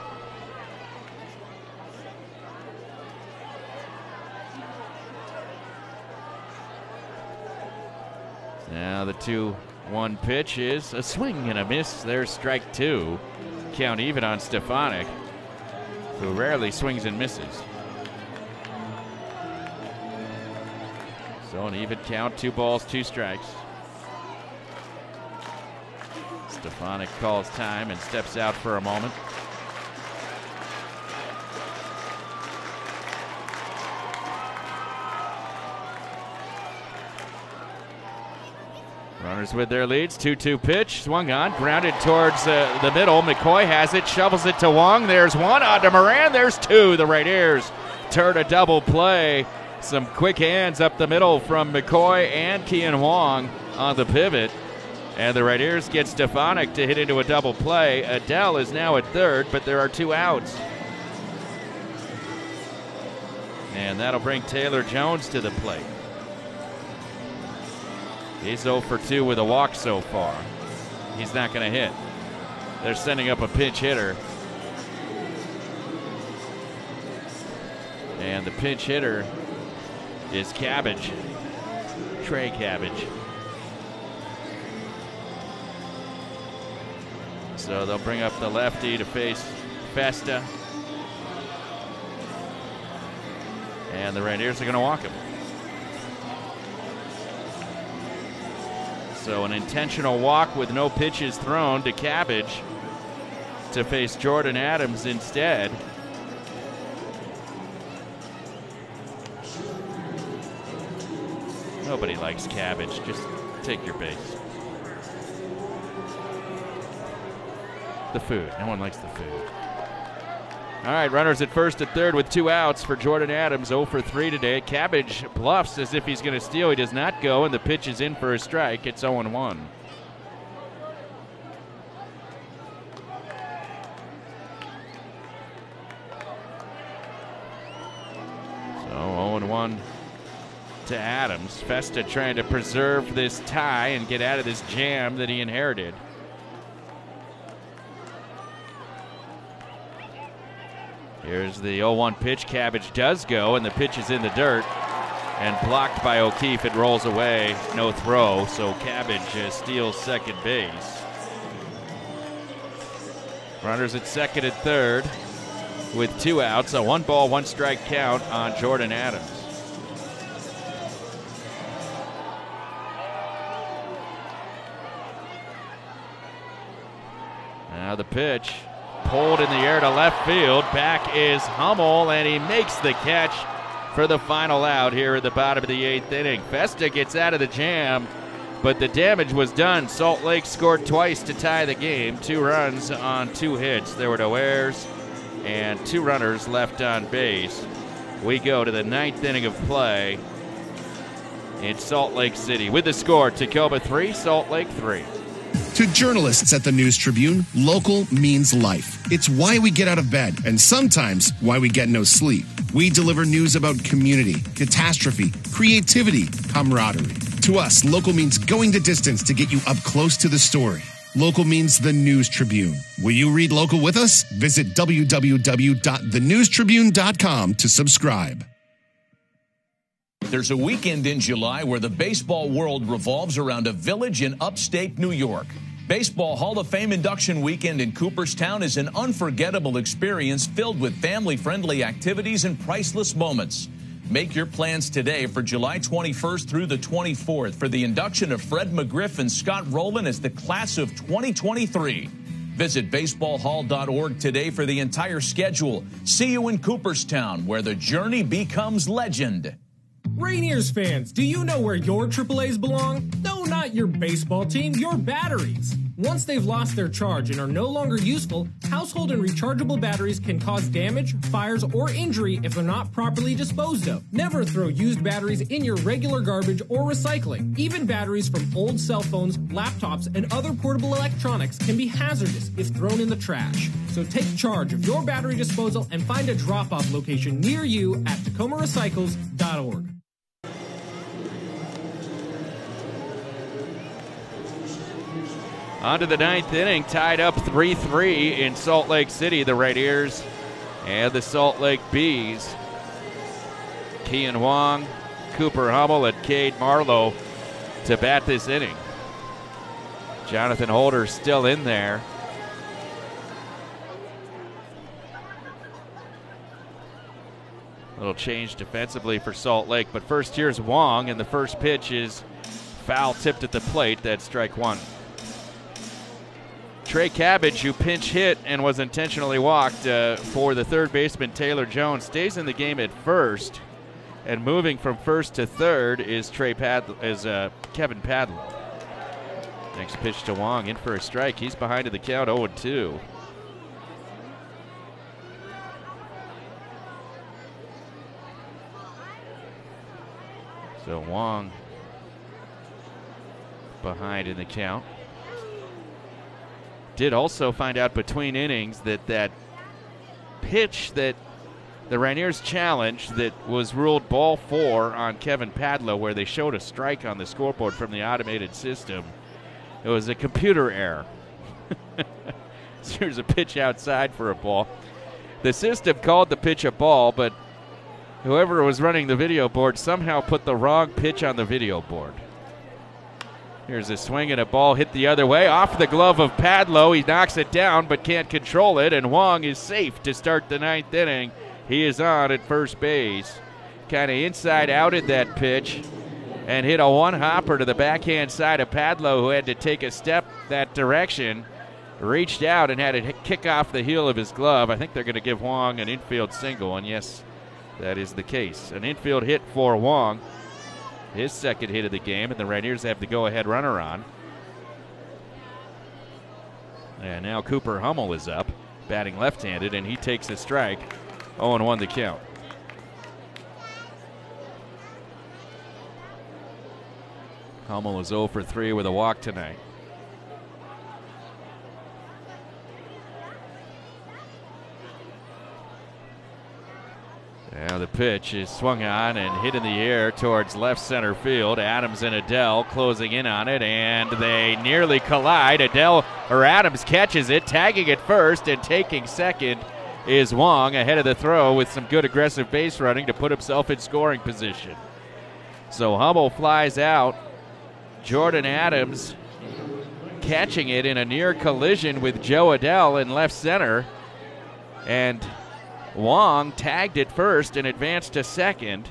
Now the 2-1 pitch is a swing and a miss. There's strike 2. Count even on Stefanik, who rarely swings and misses. So an even count, 2 balls, 2 strikes. Stefanik calls time and steps out for a moment. Runners with their leads. 2-2 pitch. Swung on. Grounded towards the middle. McCoy has it. Shovels it to Wong. There's 1 on to Moran. There's 2. The Raiders turn a double play. Some quick hands up the middle from McCoy and Kian Wong on the pivot. And the Raiders get Stefanik to hit into a double play. Adele is now at third, but there are 2 outs. And that'll bring Taylor Jones to the plate. He's 0 for 2 with a walk so far. He's not going to hit. They're sending up a pinch hitter. And the pinch hitter is Cabbage, Trey Cabbage. So they'll bring up the lefty to face Festa. And the Raiders are going to walk him. So an intentional walk with no pitches thrown to Cabbage to face Jordan Adams instead. Nobody likes Cabbage. Just take your base. The food. No one likes the food. All right, runners at first and third with 2 outs for Jordan Adams. 0 for 3 today. Cabbage bluffs as if he's going to steal. He does not go, and the pitch is in for a strike. It's 0-1. So 0-1 to Adams. Festa trying to preserve this tie and get out of this jam that he inherited. Here's the 0-1 pitch. Cabbage does go, and the pitch is in the dirt and blocked by O'Keefe. It rolls away, no throw, so Cabbage steals second base. Runners at second and third with 2 outs. A 1-ball, 1-strike count on Jordan Adams. Now the pitch pulled in the air to left field. Back is Hummel, and he makes the catch for the final out here at the bottom of the 8th inning. Festa gets out of the jam, but the damage was done. Salt Lake scored twice to tie the game. 2 runs on 2 hits. There were no errors and 2 runners left on base. We go to the 9th inning of play in Salt Lake City. With the score, Tacoma 3, Salt Lake 3. To journalists at the News Tribune, local means life. It's why we get out of bed, and sometimes why we get no sleep. We deliver news about community, catastrophe, creativity, camaraderie. To us, local means going the distance to get you up close to the story. Local means the News Tribune. Will you read local with us? Visit www.thenewstribune.com to subscribe. There's a weekend in July where the baseball world revolves around a village in upstate New York. Baseball Hall of Fame induction weekend in Cooperstown is an unforgettable experience filled with family-friendly activities and priceless moments. Make your plans today for July 21st through the 24th for the induction of Fred McGriff and Scott Rowland as the class of 2023. Visit baseballhall.org today for the entire schedule. See you in Cooperstown, where the journey becomes legend. Rainiers fans, do you know where your AAAs belong? No, not your baseball team, your batteries. Once they've lost their charge and are no longer useful, household and rechargeable batteries can cause damage, fires, or injury if they're not properly disposed of. Never throw used batteries in your regular garbage or recycling. Even batteries from old cell phones, laptops, and other portable electronics can be hazardous if thrown in the trash. So take charge of your battery disposal and find a drop-off location near you at tacomarecycles.org. On to the 9th inning, tied up 3-3 in Salt Lake City. The Rainiers and the Salt Lake Bees. Kean Wong, Cooper Hummel, and Cade Marlowe to bat this inning. Jonathan Holder still in there. Little change defensively for Salt Lake, but first here's Wong, and the first pitch is foul tipped at the plate. That's strike 1. Trey Cabbage, who pinch hit and was intentionally walked for the third baseman Taylor Jones, stays in the game at first, and moving from first to third is Kevin Padlow. Next pitch to Wong, in for a strike. He's behind in the count, 0-2. So Wong behind in the count. Did also find out between innings that pitch that the Rainiers challenged that was ruled ball 4 on Kevin Padlow, where they showed a strike on the scoreboard from the automated system. It was a computer error. So here's a pitch outside for a ball. The system called the pitch a ball, but whoever was running the video board somehow put the wrong pitch on the video board. Here's a swing and a ball hit the other way. Off the glove of Padlow. He knocks it down but can't control it, and Wong is safe to start the 9th inning. He is on at first base. Kind of inside outed that pitch and hit a one-hopper to the backhand side of Padlow, who had to take a step that direction. Reached out and had it kick off the heel of his glove. I think they're going to give Wong an infield single, and yes, that is the case. An infield hit for Wong. His second hit of the game, and the Rainiers have the go-ahead runner on. And now Cooper Hummel is up, batting left-handed, and he takes a strike. 0-1 the count. Hummel is 0 for 3 with a walk tonight. Now the pitch is swung on and hit in the air towards left center field. Adams and Adell closing in on it, and they nearly collide. Adams catches it, tagging it first, and taking second is Wong ahead of the throw with some good aggressive base running to put himself in scoring position. So Hummel flies out. Jordan Adams catching it in a near collision with Joe Adell in left center, and Wong tagged it first and advanced to second.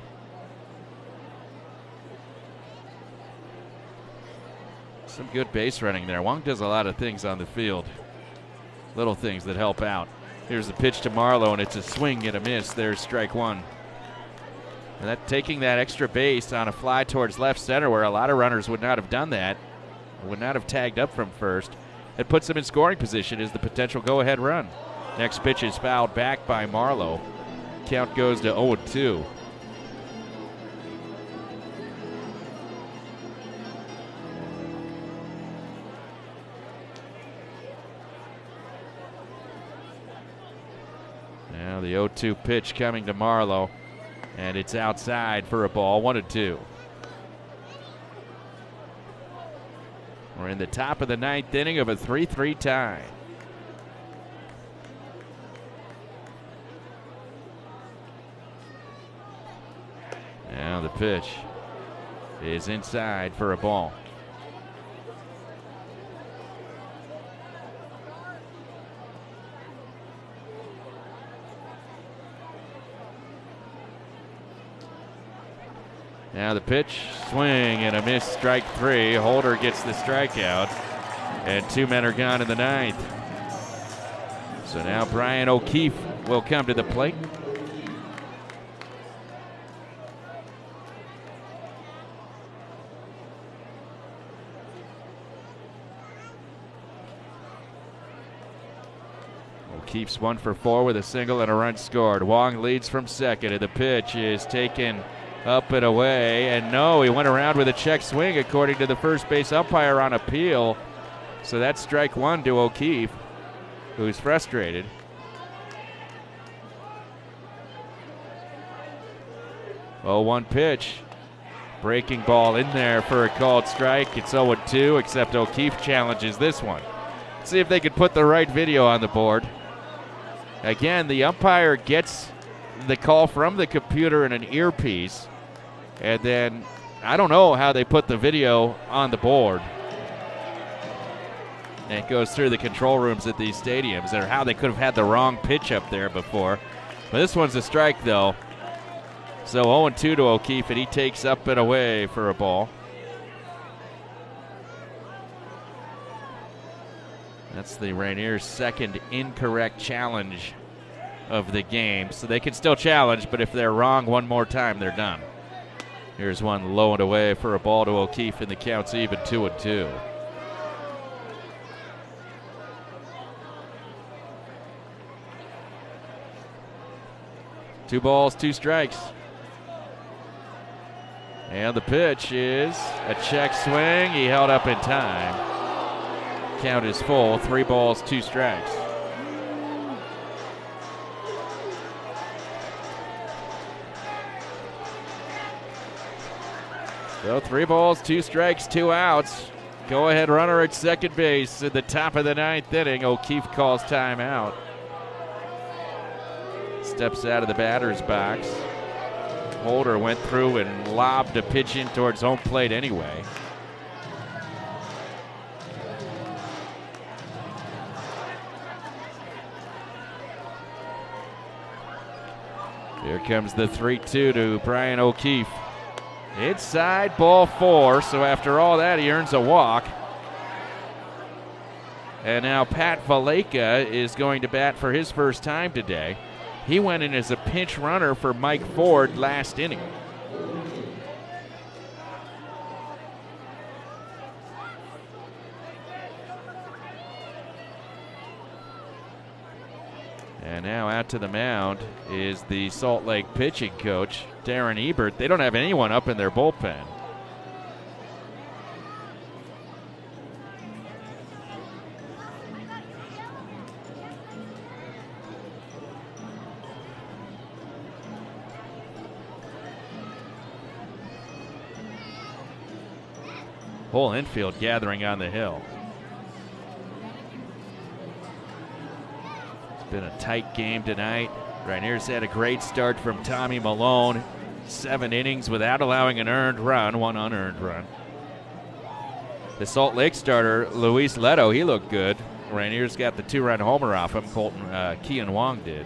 Some good base running there. Wong does a lot of things on the field. Little things that help out. Here's the pitch to Marlowe, and it's a swing and a miss. There's strike one. And that taking that extra base on a fly towards left center where a lot of runners would not have done that, would not have tagged up from first. It puts them in scoring position as the potential go-ahead run. Next pitch is fouled back by Marlowe. Count goes to 0-2. Now the 0-2 pitch coming to Marlowe, and it's outside for a ball, 1-2. We're in the top of the ninth inning of a 3-3 tie. Now the pitch is inside for a ball. Now the pitch, swing and a miss, strike three. Holder gets the strikeout, and two men are gone in the ninth. So now Brian O'Keefe will come to the plate. O'Keefe's 1 for 4 with a single and a run scored. Wong leads from second, and the pitch is taken up and away, and no, he went around with a check swing according to the first base umpire on appeal. So that's strike one to O'Keefe, who's frustrated. Oh, 1 pitch. Breaking ball in there for a called strike. It's 0-2, except O'Keefe challenges this one. Let's see if they could put the right video on the board. Again, the umpire gets the call from the computer in an earpiece, and then I don't know how they put the video on the board. And it goes through the control rooms at these stadiums, or how they could have had the wrong pitch up there before. But this one's a strike, though. So 0-2 to O'Keefe, and he takes up and away for a ball. That's the Rainiers' second incorrect challenge of the game. So they can still challenge, but if they're wrong one more time, they're done. Here's one low and away for a ball to O'Keefe, and the count's even 2-2. Two balls, two strikes. And the pitch is a check swing. He held up in time. Count is full, 3 balls, 2 strikes. So 3 balls, 2 strikes, 2 outs. Go-ahead runner at second base at the top of the ninth inning. O'Keefe calls timeout. Steps out of the batter's box. Holder went through and lobbed a pitch in towards home plate anyway. Here comes the 3-2 to Brian O'Keefe. Inside, ball 4, so after all that, he earns a walk. And now Pat Valleca is going to bat for his first time today. He went in as a pinch runner for Mike Ford last inning. And now out to the mound is the Salt Lake pitching coach, Darren Ebert. They don't have anyone up in their bullpen. Whole infield gathering on the hill. Been a tight game tonight. Rainiers had a great start from Tommy Malone. 7 innings without allowing an earned run, 1 unearned run. The Salt Lake starter, Luis Leto, he looked good. Rainiers got the 2-run homer off him. Kean Wong did.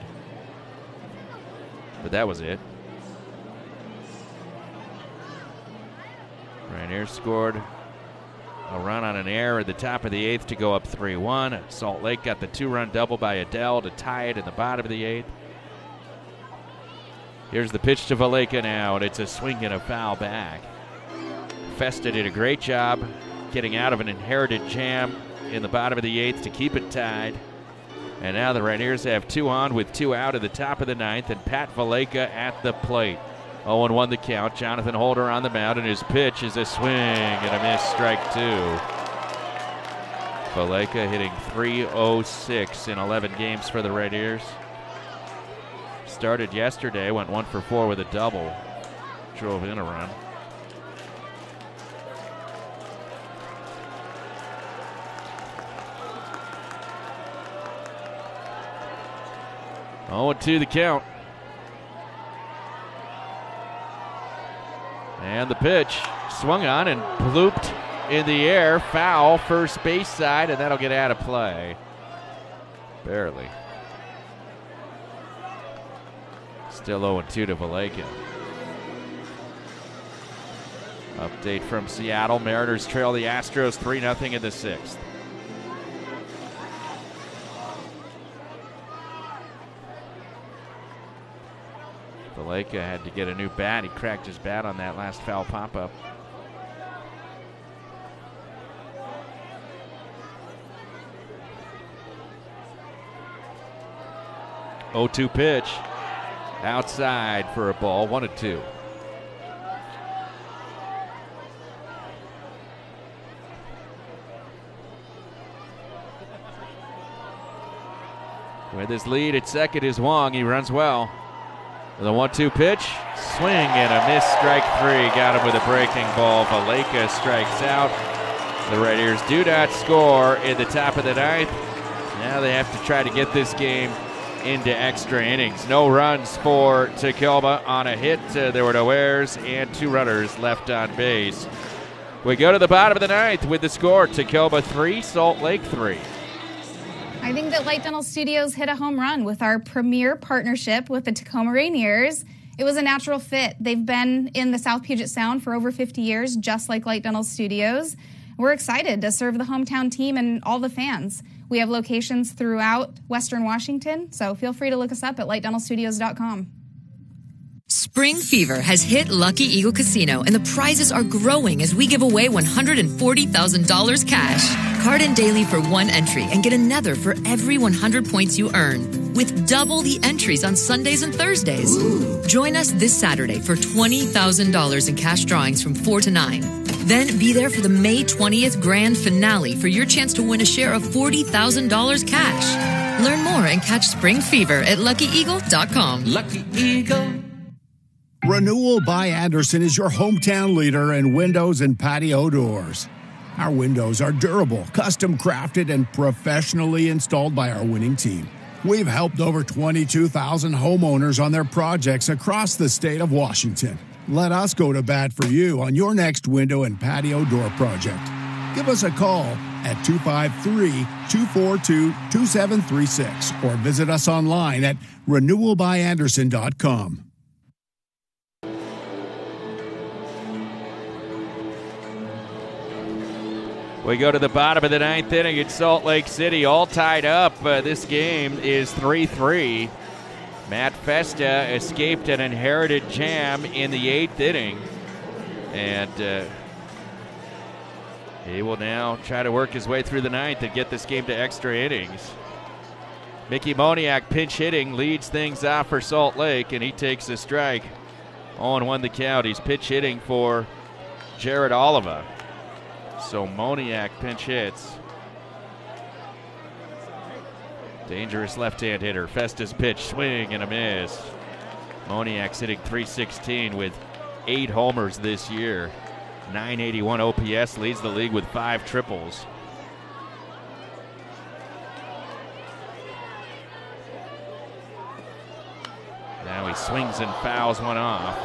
But that was it. Rainiers scored A run on an error at the top of the 8th to go up 3-1. Salt Lake got the 2-run double by Adele to tie it in the bottom of the 8th. Here's the pitch to Valleca now, and it's a swing and a foul back. Festa did a great job getting out of an inherited jam in the bottom of the 8th to keep it tied. And now the Rainiers have 2 on with 2 out at the top of the 9th, and Pat Valleca at the plate. 0-1 the count. Jonathan Holder on the mound, and his pitch is a swing and a miss, strike 2. Valleca hitting .306 in 11 games for the Rainiers. Started yesterday, went 1 for 4 with a double. Drove in a run. Oh, 2 the count. And the pitch swung on and blooped in the air. Foul, first base side, and that'll get out of play. Barely. Still 0-2 to Valleca. Update from Seattle. Mariners trail the Astros 3-0 in the 6th. Valleca had to get a new bat. He cracked his bat on that last foul pop-up. Oh, 2 pitch. Outside for a ball. 1-2. With his lead at second is Wong. He runs well. The 1-2 pitch, swing and a miss, strike 3. Got him with a breaking ball. Valleca strikes out. The Raiders do not score in the top of the 9th. Now they have to try to get this game into extra innings. No runs for Tacoma on a hit. There were no errors and 2 runners left on base. We go to the bottom of the 9th with the score. Tacoma 3, Salt Lake 3. I think that Light Dental Studios hit a home run with our premier partnership with the Tacoma Rainiers. It was a natural fit. They've been in the South Puget Sound for over 50 years, just like Light Dental Studios. We're excited to serve the hometown team and all the fans. We have locations throughout Western Washington, so feel free to look us up at lightdentalstudios.com. Spring fever has hit Lucky Eagle Casino, and the prizes are growing as we give away $140,000 cash. Card in daily for 1 entry and get another for every 100 points you earn, with double the entries on Sundays and Thursdays. Ooh. Join us this Saturday for $20,000 in cash drawings from 4 to 9. Then be there for the May 20th grand finale for your chance to win a share of $40,000 cash. Learn more and catch Spring Fever at LuckyEagle.com. Lucky Eagle. Renewal by Andersen is your hometown leader in windows and patio doors. Our windows are durable, custom crafted, and professionally installed by our winning team. We've helped over 22,000 homeowners on their projects across the state of Washington. Let us go to bat for you on your next window and patio door project. Give us a call at 253-242-2736 or visit us online at renewalbyandersen.com. We go to the bottom of the 9th inning at Salt Lake City, all tied up. This game is 3-3. Matt Festa escaped an inherited jam in the 8th inning. And he will now try to work his way through the 9th and get this game to extra innings. Mickey Moniak pinch hitting leads things off for Salt Lake, and he takes a strike. 0-1 the count. He's pitch hitting for Jared Oliva. So Moniak pinch hits. Dangerous left-hand hitter. Festa's pitch, swing and a miss. Moniak's hitting .316 with 8 homers this year. .981 OPS, leads the league with 5 triples. Now he swings and fouls one off.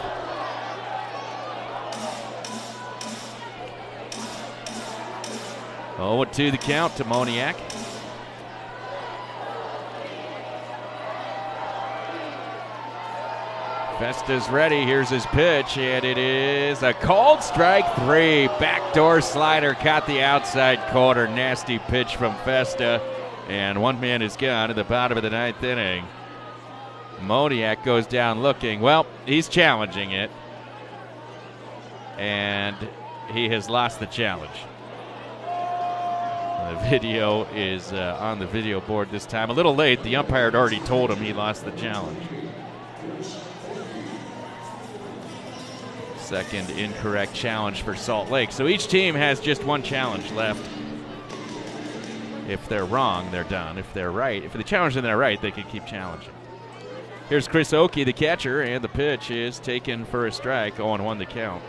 Oh, 2 the count to Moniak. Festa's ready. Here's his pitch, and it is a called strike 3. Backdoor slider caught the outside corner. Nasty pitch from Festa, and one man is gone at the bottom of the 9th inning. Moniak goes down looking. Well, he's challenging it, and he has lost the challenge. The video is on the video board this time. A little late. The umpire had already told him he lost the challenge. Second incorrect challenge for Salt Lake. So each team has just one challenge left. If they're wrong, they're done. If they're right, if the challenge and they're right, they can keep challenging. Here's Chris Oakey, the catcher, and the pitch is taken for a strike. 0-1 the count.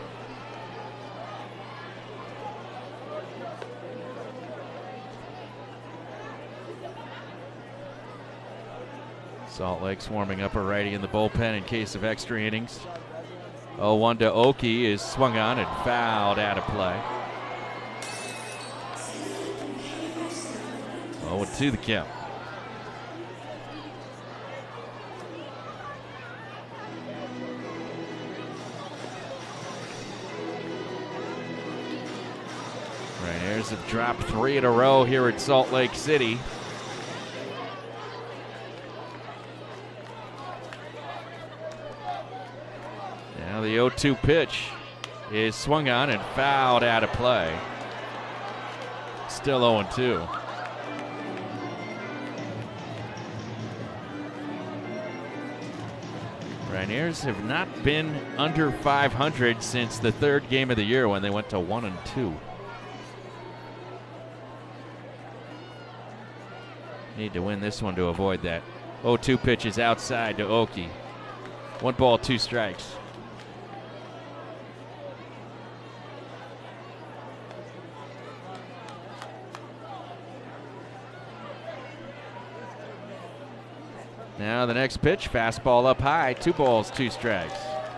Salt Lake's warming up a righty in the bullpen in case of extra innings. 0-1 to Oakey is swung on and fouled out of play. 0-2 the count. Rainiers have dropped 3 in a row here at Salt Lake City. Now the 0-2 pitch is swung on and fouled out of play. Still 0-2. Rainiers have not been under 500 since the 3rd game of the year when they went to 1-2. Need to win this one to avoid that. 0-2 pitch is outside to Oakey. 1 ball, 2 strikes. Now the next pitch, fastball up high, 2 balls, 2 strikes.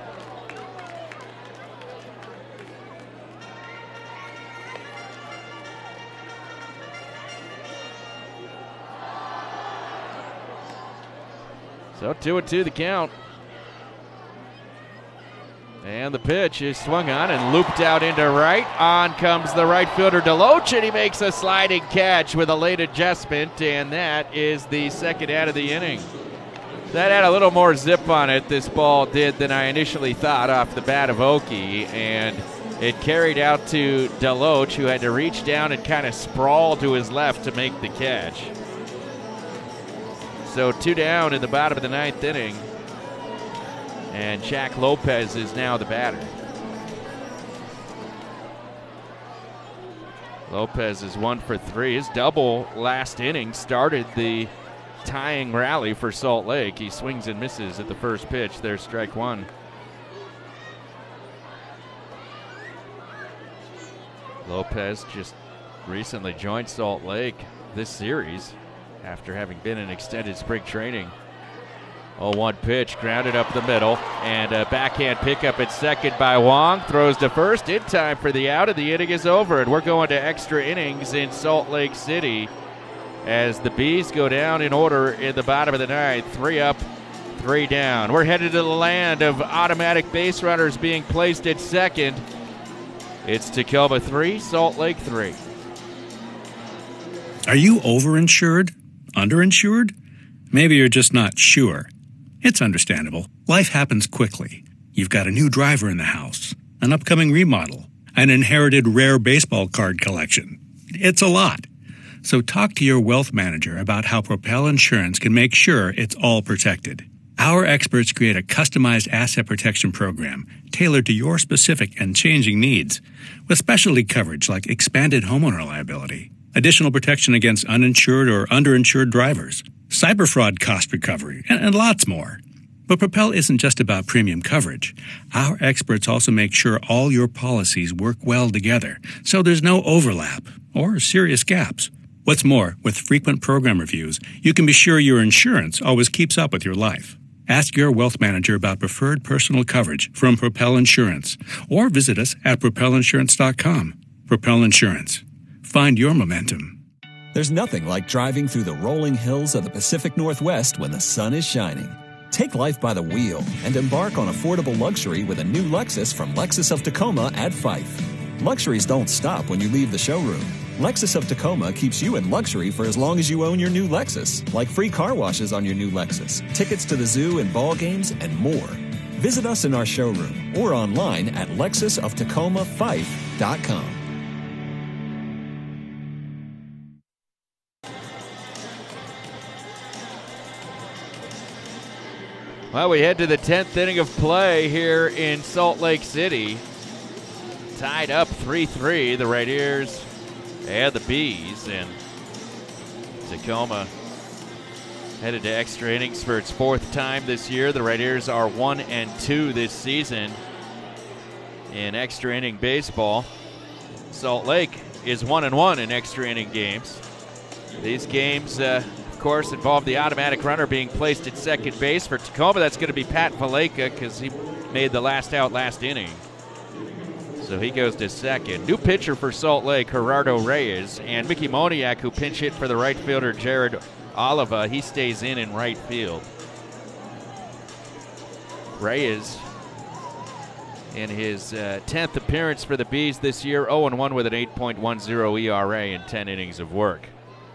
So 2-2 the count. And the pitch is swung on and looped out into right. On comes the right fielder Deloach, and he makes a sliding catch with a late adjustment, and that is the 2nd out of the inning. That had a little more zip on it, this ball did, than I initially thought off the bat of Oakey, and it carried out to Deloach, who had to reach down and kind of sprawl to his left to make the catch. So 2 down in the bottom of the 9th inning, and Jack Lopez is now the batter. Lopez is 1 for 3. His double last inning started the tying rally for Salt Lake. He swings and misses at the first pitch. There's strike 1. Lopez just recently joined Salt Lake this series after having been in extended spring training. 0-1 pitch, grounded up the middle, and a backhand pickup at second by Wong. Throws to first in time for the out, and the inning is over. And we're going to extra innings in Salt Lake City as the Bees go down in order in the bottom of the 9th. 3 up, 3 down. We're headed to the land of automatic base runners being placed at second. It's Tacoma 3, Salt Lake 3. Are you overinsured? Underinsured? Maybe you're just not sure. It's understandable. Life happens quickly. You've got a new driver in the house, an upcoming remodel, an inherited rare baseball card collection. It's a lot. So talk to your wealth manager about how Propel Insurance can make sure it's all protected. Our experts create a customized asset protection program tailored to your specific and changing needs, with specialty coverage like expanded homeowner liability, additional protection against uninsured or underinsured drivers, cyber fraud cost recovery, and lots more. But Propel isn't just about premium coverage. Our experts also make sure all your policies work well together, so there's no overlap or serious gaps. What's more, with frequent program reviews, you can be sure your insurance always keeps up with your life. Ask your wealth manager about preferred personal coverage from Propel Insurance, or visit us at propelinsurance.com. Propel Insurance. Find your momentum. There's nothing like driving through the rolling hills of the Pacific Northwest when the sun is shining. Take life by the wheel and embark on affordable luxury with a new Lexus from Lexus of Tacoma at Fife. Luxuries don't stop when you leave the showroom. Lexus of Tacoma keeps you in luxury for as long as you own your new Lexus, like free car washes on your new Lexus, tickets to the zoo and ball games, and more. Visit us in our showroom or online at lexusoftacoma5.com. Well, we head to the 10th inning of play here in Salt Lake City. Tied up 3-3, the Rainiers and the Bees, and Tacoma headed to extra innings for its 4th time this year. The Rainiers are 1-2 this season in extra inning baseball. Salt Lake is 1-1 in extra inning games. These games, of course, involve the automatic runner being placed at second base. For Tacoma, that's going to be Pat Valleca because he made the last out last inning. So he goes to second. New pitcher for Salt Lake, Gerardo Reyes, and Mickey Moniak, who pinch hit for the right fielder, Jared Oliva. He stays in right field. Reyes, in his 10th appearance for the Bees this year, 0-1 with an 8.10 ERA in 10 innings of work.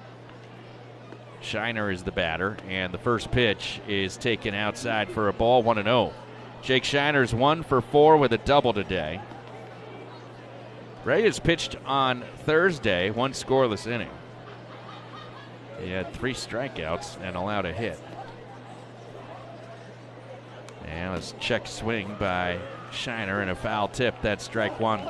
Shiner is the batter, and the first pitch is taken outside for a ball, 1-0. Jake Shiner's 1 for 4 with a double today. Reyes pitched on Thursday, 1 scoreless inning. He had 3 strikeouts and allowed a hit. And it was a check swing by Shiner and a foul tip. That's strike 1.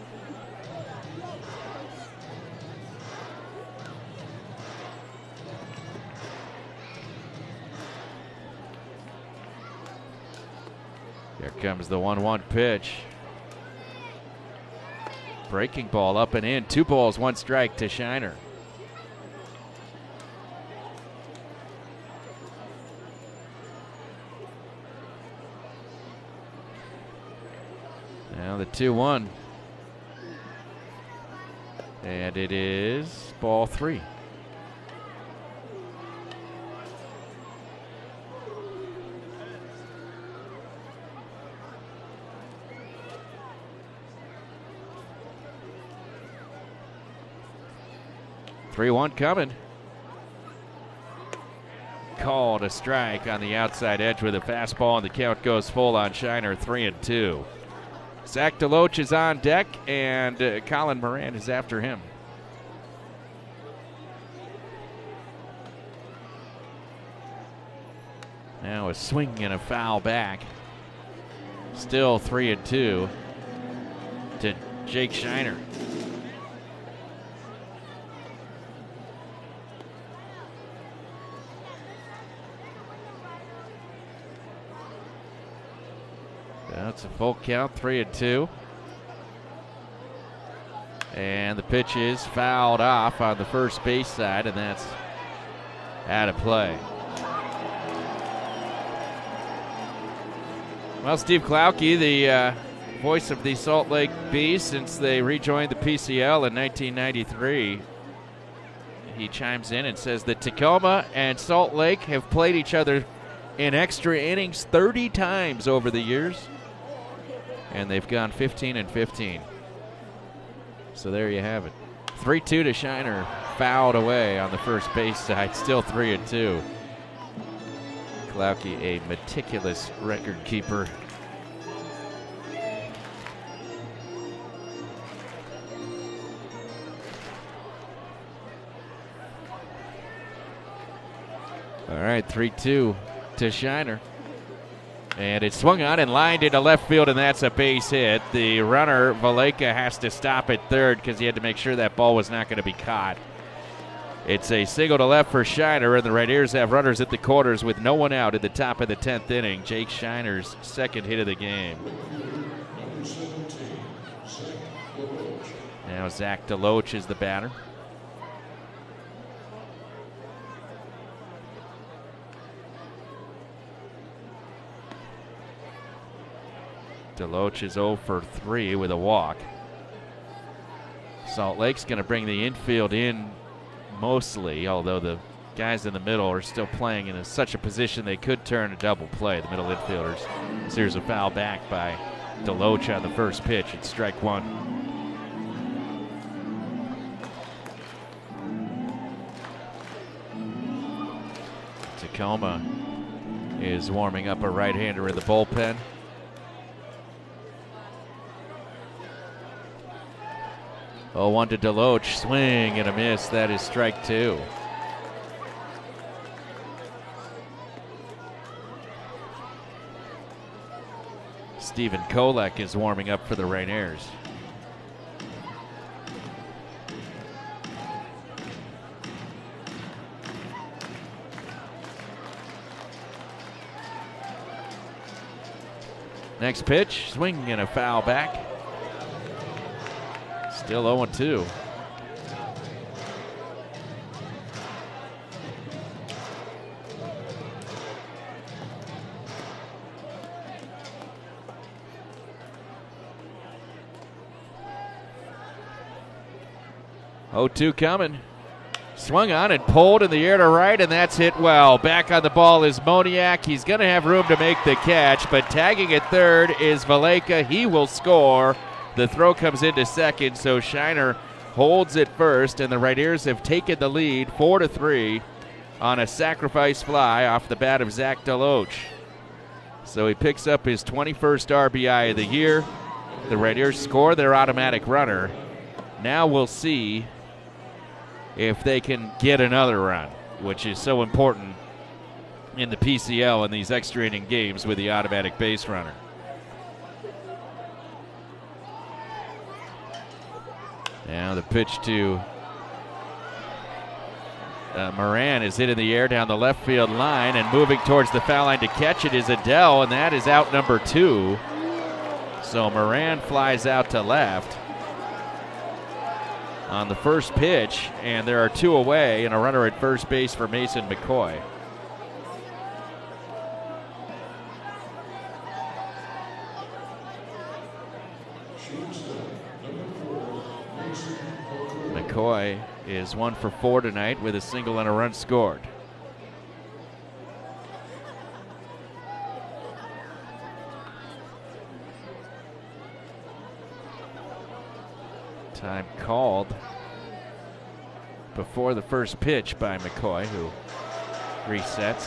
Here comes the 1-1 pitch. Breaking ball up and in. 2 balls, 1 strike to Shiner. Now the 2-1. And it is ball 3. Three-one coming. Called a strike on the outside edge with a fastball, and the count goes full on Shiner, 3-2. Zach DeLoach is on deck, and Colin Moran is after him. Now a swing and a foul back. Still 3-2 to Jake Shiner. That's a full count, 3-2. And the pitch is fouled off on the first base side, and that's out of play. Well, Steve Klauke, the voice of the Salt Lake Bees since they rejoined the PCL in 1993, he chimes in and says that Tacoma and Salt Lake have played each other in extra innings 30 times over the years, and they've gone 15-15. So there you have it. 3-2 to Shiner, fouled away on the first base side, still 3-2. Klauke, a meticulous record keeper. All right, 3-2 to Shiner. And it's swung on and lined into left field, and that's a base hit. The runner, Valleca, has to stop at third because he had to make sure that ball was not going to be caught. It's a single to left for Shiner, and the Rainiers have runners at the corners with no one out at the top of the 10th inning. Jake Shiner's second hit of the game. Now Zach DeLoach is the batter. DeLoach is 0 for 3 with a walk. Salt Lake's going to bring the infield in mostly, although the guys in the middle are still playing in such a position they could turn a double play, the middle infielders. So here's a foul back by Deloach on the first pitch. It's strike one. Tacoma is warming up a right-hander in the bullpen. Oh, 1 to Deloach, swing and a miss. That is strike two. Stephen Kolek is warming up for the Rainiers. Next pitch, swing and a foul back. Still 0-2. Oh, 2 coming. Swung on and pulled in the air to right, and that's hit well. Back on the ball is Moniak. He's going to have room to make the catch, but tagging at third is Valeka. He will score. The throw comes into second, so Shiner holds it first, and the Rainiers have taken the lead 4-3 on a sacrifice fly off the bat of Zach Deloach. So he picks up his 21st RBI of the year. The Rainiers score their automatic runner. Now we'll see if they can get another run, which is so important in the PCL in these extra inning games with the automatic base runner. Now the pitch to Moran is hit in the air down the left field line, and moving towards the foul line to catch it is Adele, and that is out number 2. So Moran flies out to left on the first pitch, and there are 2 away and a runner at first base for Mason McCoy. McCoy is 1 for 4 tonight with a single and a run scored. Time called before the first pitch by McCoy, who resets.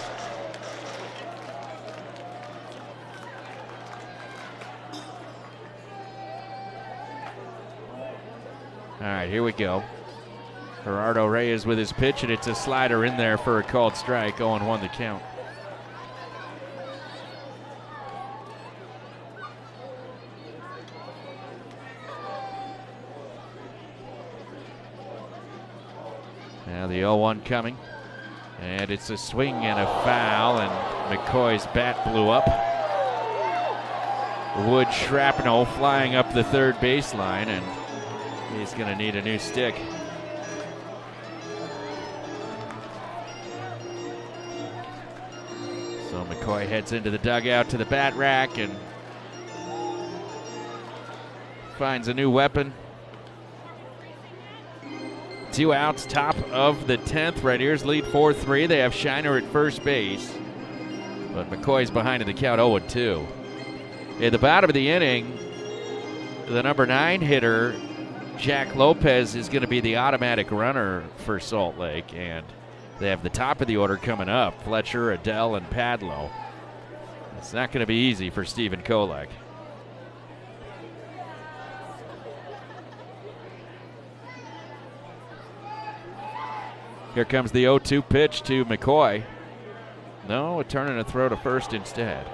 All right, here we go. Gerardo Reyes with his pitch, and it's a slider in there for a called strike. 0-1 the count. Now the 0-1 coming, and it's a swing and a foul, and McCoy's bat blew up. Wood shrapnel flying up the third baseline, and he's going to need a new stick. So McCoy heads into the dugout to the bat rack and finds a new weapon. 2 outs, top of the 10th. Rainiers lead 4-3. They have Shiner at first base, but McCoy's behind in the count 0-2. At the bottom of the inning, the number 9 hitter, Jack Lopez, is going to be the automatic runner for Salt Lake, and they have the top of the order coming up, Fletcher, Adele, and Padlo. It's not going to be easy for Stephen Kolek. Here comes the 0-2 pitch to McCoy. No, a turn and a throw to first instead.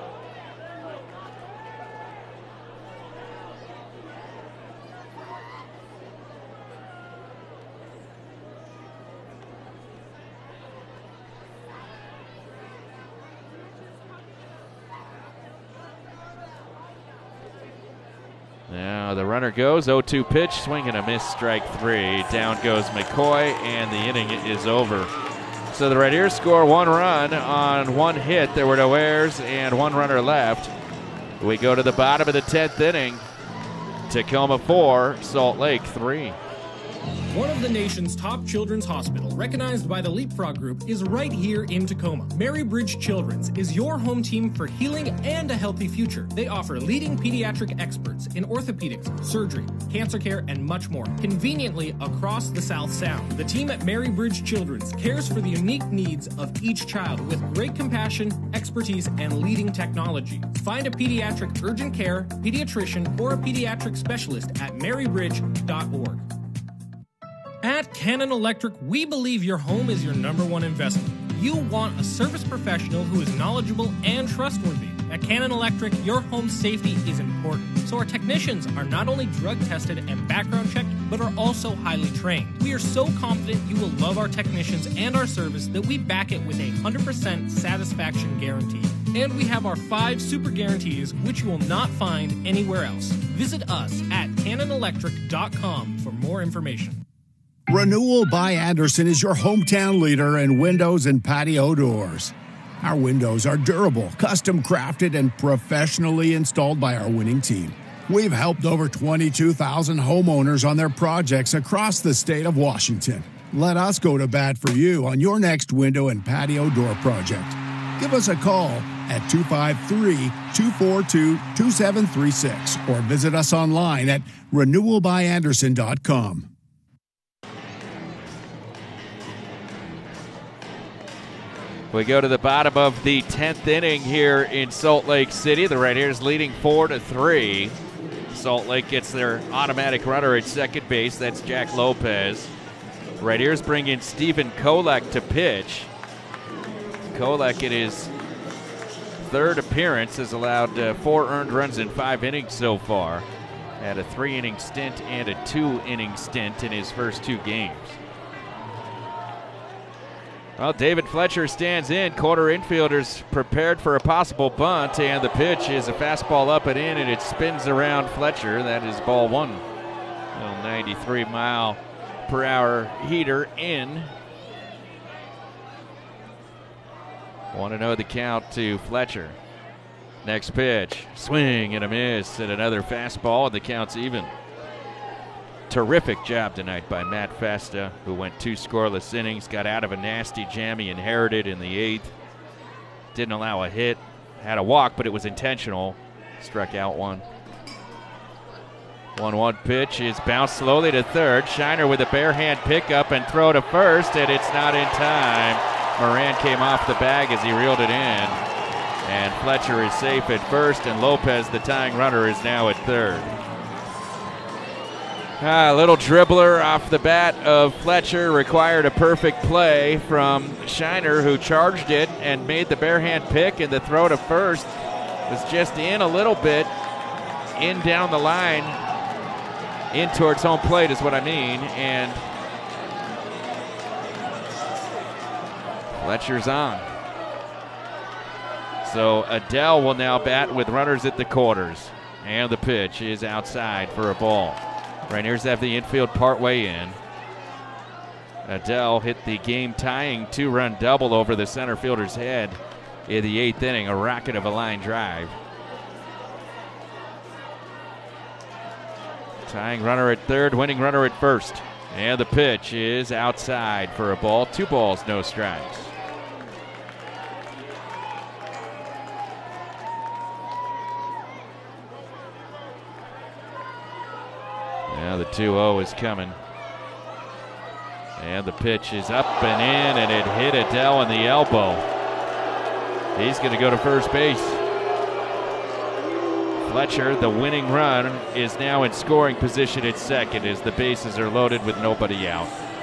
Now the runner goes, 0-2 pitch, swing and a miss, strike 3. Down goes McCoy, and the inning is over. So the Rainiers score 1 run on 1 hit. There were no errors and 1 runner left. We go to the bottom of the 10th inning. Tacoma 4, Salt Lake 3. One of the nation's top children's hospital, recognized by the Leapfrog Group, is right here in Tacoma. Mary Bridge Children's is your home team for healing and a healthy future. They offer leading pediatric experts in orthopedics, surgery, cancer care, and much more, conveniently across the South Sound. The team at Mary Bridge Children's cares for the unique needs of each child with great compassion, expertise, and leading technology. Find a pediatric urgent care, pediatrician, or a pediatric specialist at marybridge.org. At Cannon Electric, we believe your home is your number one investment. You want a service professional who is knowledgeable and trustworthy. At Cannon Electric, your home safety is important, so our technicians are not only drug tested and background checked, but are also highly trained. We are so confident you will love our technicians and our service that we back it with a 100% satisfaction guarantee. And we have our 5 super guarantees, which you will not find anywhere else. Visit us at cannonelectric.com for more information. Renewal by Andersen is your hometown leader in windows and patio doors. Our windows are durable, custom crafted, and professionally installed by our winning team. We've helped over 22,000 homeowners on their projects across the state of Washington. Let us go to bat for you on your next window and patio door project. Give us a call at 253-242-2736 or visit us online at renewalbyandersen.com. We go to the bottom of the 10th inning here in Salt Lake City. The Rainiers leading 4-3. Salt Lake gets their automatic runner at second base. That's Jack Lopez. Rainiers bring in Stephen Kolek to pitch. Kolek in his third appearance has allowed 4 earned runs in 5 innings so far. Had a 3-inning stint and a 2-inning stint in his first 2 games. Well, David Fletcher stands in. Quarter infielders prepared for a possible bunt, and the pitch is a fastball up and in, and it spins around Fletcher. That is ball 1. 93-mile-per-hour heater in. 1-0 the count to Fletcher. Next pitch, swing and a miss, and another fastball, and the count's even. Terrific job tonight by Matt Festa, who went 2 scoreless innings, got out of a nasty jam he inherited in the 8th. Didn't allow a hit, had a walk, but it was intentional. Struck out 1. 1-1 pitch is bounced slowly to third. Shiner with a bare hand pickup and throw to first, and it's not in time. Moran came off the bag as he reeled it in. And Fletcher is safe at first, and Lopez, the tying runner, is now at third. A little dribbler off the bat of Fletcher required a perfect play from Shiner, who charged it and made the bare hand pick, and the throw to first was just in a little bit, in down the line, in towards home plate is what I mean, and Fletcher's on. So Adele will now bat with runners at the quarters, and the pitch is outside for a ball. Rainiers have the infield partway in. Adele hit the game-tying 2-run double over the center fielder's head in the 8th inning, a rocket of a line drive. Tying runner at third, winning runner at first. And the pitch is outside for a ball. 2 balls, no strikes. Now the 2-0 is coming. And the pitch is up and in, and it hit Adele in the elbow. He's going to go to first base. Fletcher, the winning run, is now in scoring position at second as the bases are loaded with nobody out.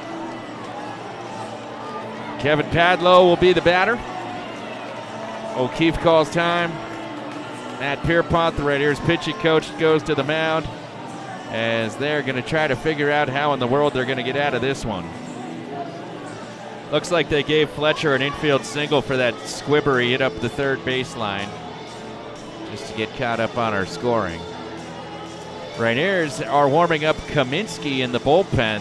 Kevin Padlow will be the batter. O'Keefe calls time. Matt Pierpont, the Rainiers pitching coach, goes to the mound as they're going to try to figure out how in the world they're going to get out of this one. Looks like they gave Fletcher an infield single for that squibber he hit up the third baseline, just to get caught up on our scoring. Rainiers are warming up Kaminsky in the bullpen.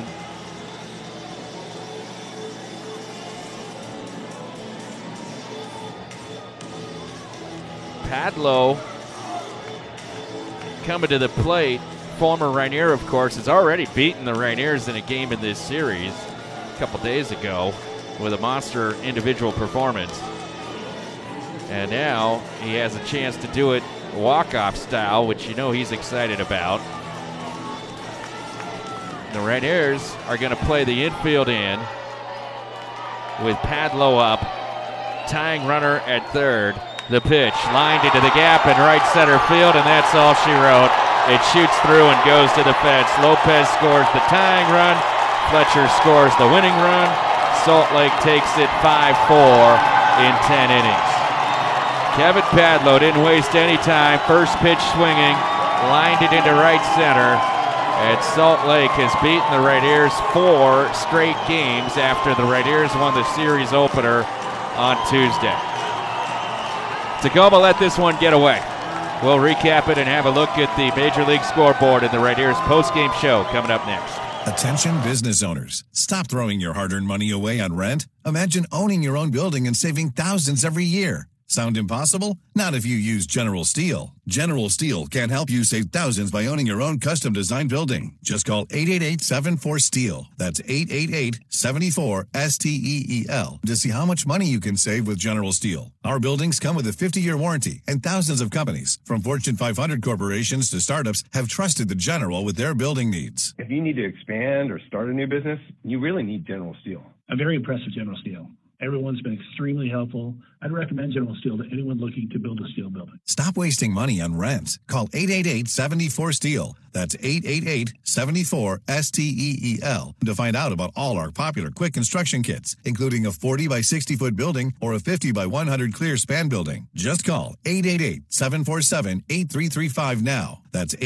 Padlow coming to the plate former Rainier, of course, has already beaten the Rainiers in a game in this series a couple days ago with a monster individual performance. And now he has a chance to do it walk-off style, which you know he's excited about. The Rainiers are going to play the infield in with Padlow up, tying runner at third. The pitch lined into the gap in right center field, and that's all she wrote. It shoots through and goes to the fence. Lopez scores the tying run. Fletcher scores the winning run. Salt Lake takes it 5-4 in 10 innings. Kevin Padlow didn't waste any time. First pitch swinging, lined it into right center. And Salt Lake has beaten the Rainiers 4 straight games after the Rainiers won the series opener on Tuesday. Tacoma let this one get away. We'll recap it and have a look at the Major League scoreboard in the Rainiers postgame show coming up next. Attention business owners. Stop throwing your hard-earned money away on rent. Imagine owning your own building and saving thousands every year. Sound impossible? Not if you use General Steel. General Steel can help you save thousands by owning your own custom-designed building. Just call 888-74-STEEL. That's 888-74-STEEL to see how much money you can save with General Steel. Our buildings come with a 50-year warranty, and thousands of companies, from Fortune 500 corporations to startups, have trusted the General with their building needs. If you need to expand or start a new business, you really need General Steel. I'm very impressed with General Steel. Everyone's been extremely helpful. I'd recommend General Steel to anyone looking to build a steel building. Stop wasting money on rent. Call 888-74-STEEL. That's 888-74-STEEL to find out about all our popular quick construction kits, including a 40 by 60 foot building or a 50 by 100 clear span building. Just call 888-747-8335 now. That's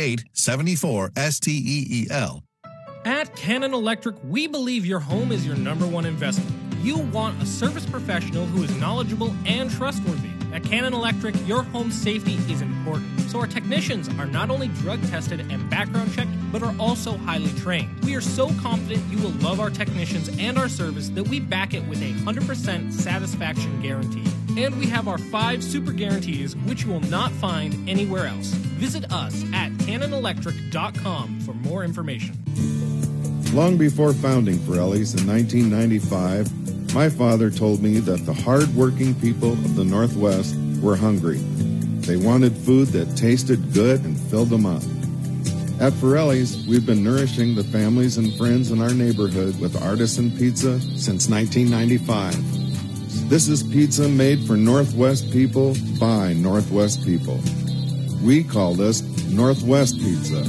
888-74-STEEL. At Cannon Electric, we believe your home is your #1 investment. You want a service professional who is knowledgeable and trustworthy. At Cannon Electric, your home safety is important, so our technicians are not only drug tested and background checked, but are also highly trained. We are so confident you will love our technicians and our service that we back it with a 100% satisfaction guarantee. And we have our 5 super guarantees, which you will not find anywhere else. Visit us at cannonelectric.com for more information. Long before founding Pirelli's in 1995, my father told me that the hard-working people of the Northwest were hungry. They wanted food that tasted good and filled them up. At Pirelli's, we've been nourishing the families and friends in our neighborhood with artisan pizza since 1995. This is pizza made for Northwest people by Northwest people. We call this Northwest Pizza.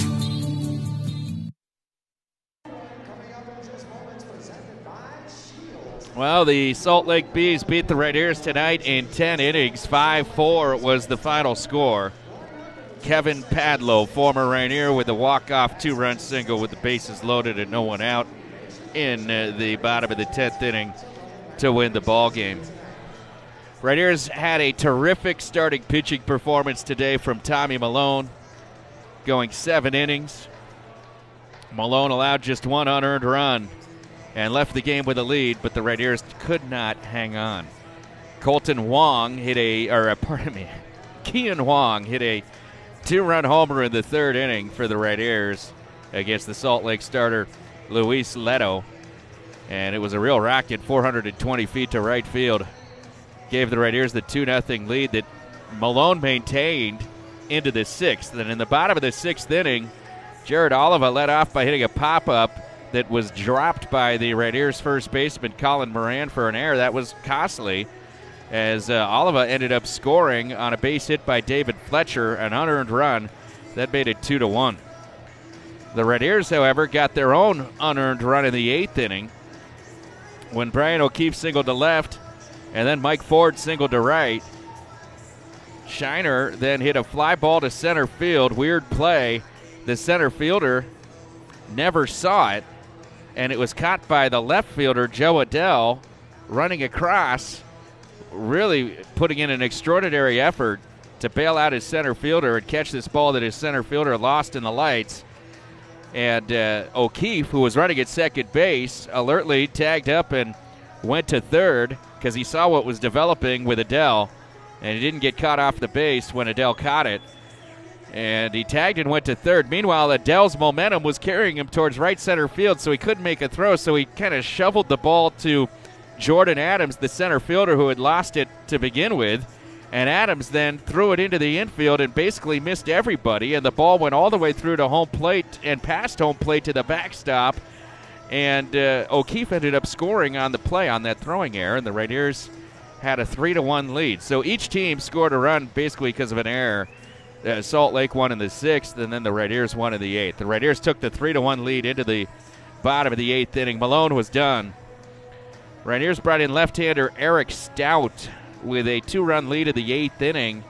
Well, the Salt Lake Bees beat the Rainiers tonight in 10 innings. 5-4 was the final score. Kevin Padlow, former Rainier, with a walk-off 2-run single with the bases loaded and no one out in the bottom of the 10th inning to win the ball game. Rainiers had a terrific starting pitching performance today from Tommy Malone, going 7 innings. Malone allowed just 1 unearned run and left the game with a lead, but the Rainiers could not hang on. Kian Wong hit a 2-run homer in the 3rd inning for the Rainiers against the Salt Lake starter Luis Leto, and it was a real rocket, 420 feet to right field. Gave the Rainiers the 2-0 lead that Malone maintained into the 6th. And in the bottom of the 6th inning, Jared Oliva led off by hitting a pop-up that was dropped by the Rainiers first baseman Colin Moran for an error. That was costly, as Oliva ended up scoring on a base hit by David Fletcher, an unearned run. That made it 2-1. The Rainiers, however, got their own unearned run in the 8th inning when Brian O'Keefe singled to left and then Mike Ford singled to right. Shiner then hit a fly ball to center field. Weird play. The center fielder never saw it, and it was caught by the left fielder, Joe Adele, running across, really putting in an extraordinary effort to bail out his center fielder and catch this ball that his center fielder lost in the lights. And O'Keefe, who was running at second base, alertly tagged up and went to third because he saw what was developing with Adele, and he didn't get caught off the base when Adele caught it. And he tagged and went to third. Meanwhile, Adell's momentum was carrying him towards right center field, so he couldn't make a throw, so he kind of shoveled the ball to Jordan Adams, the center fielder who had lost it to begin with. And Adams then threw it into the infield and basically missed everybody, and the ball went all the way through to home plate and past home plate to the backstop. And O'Keefe ended up scoring on the play on that throwing error, and the Rainiers had a 3-1 lead. So each team scored a run basically because of an error. Salt Lake won in the 6th, and then the Rainiers won in the 8th. The Rainiers took the 3-1 lead into the bottom of the 8th inning. Malone was done. Rainiers brought in left-hander Eric Stout with a 2-run lead in the 8th inning.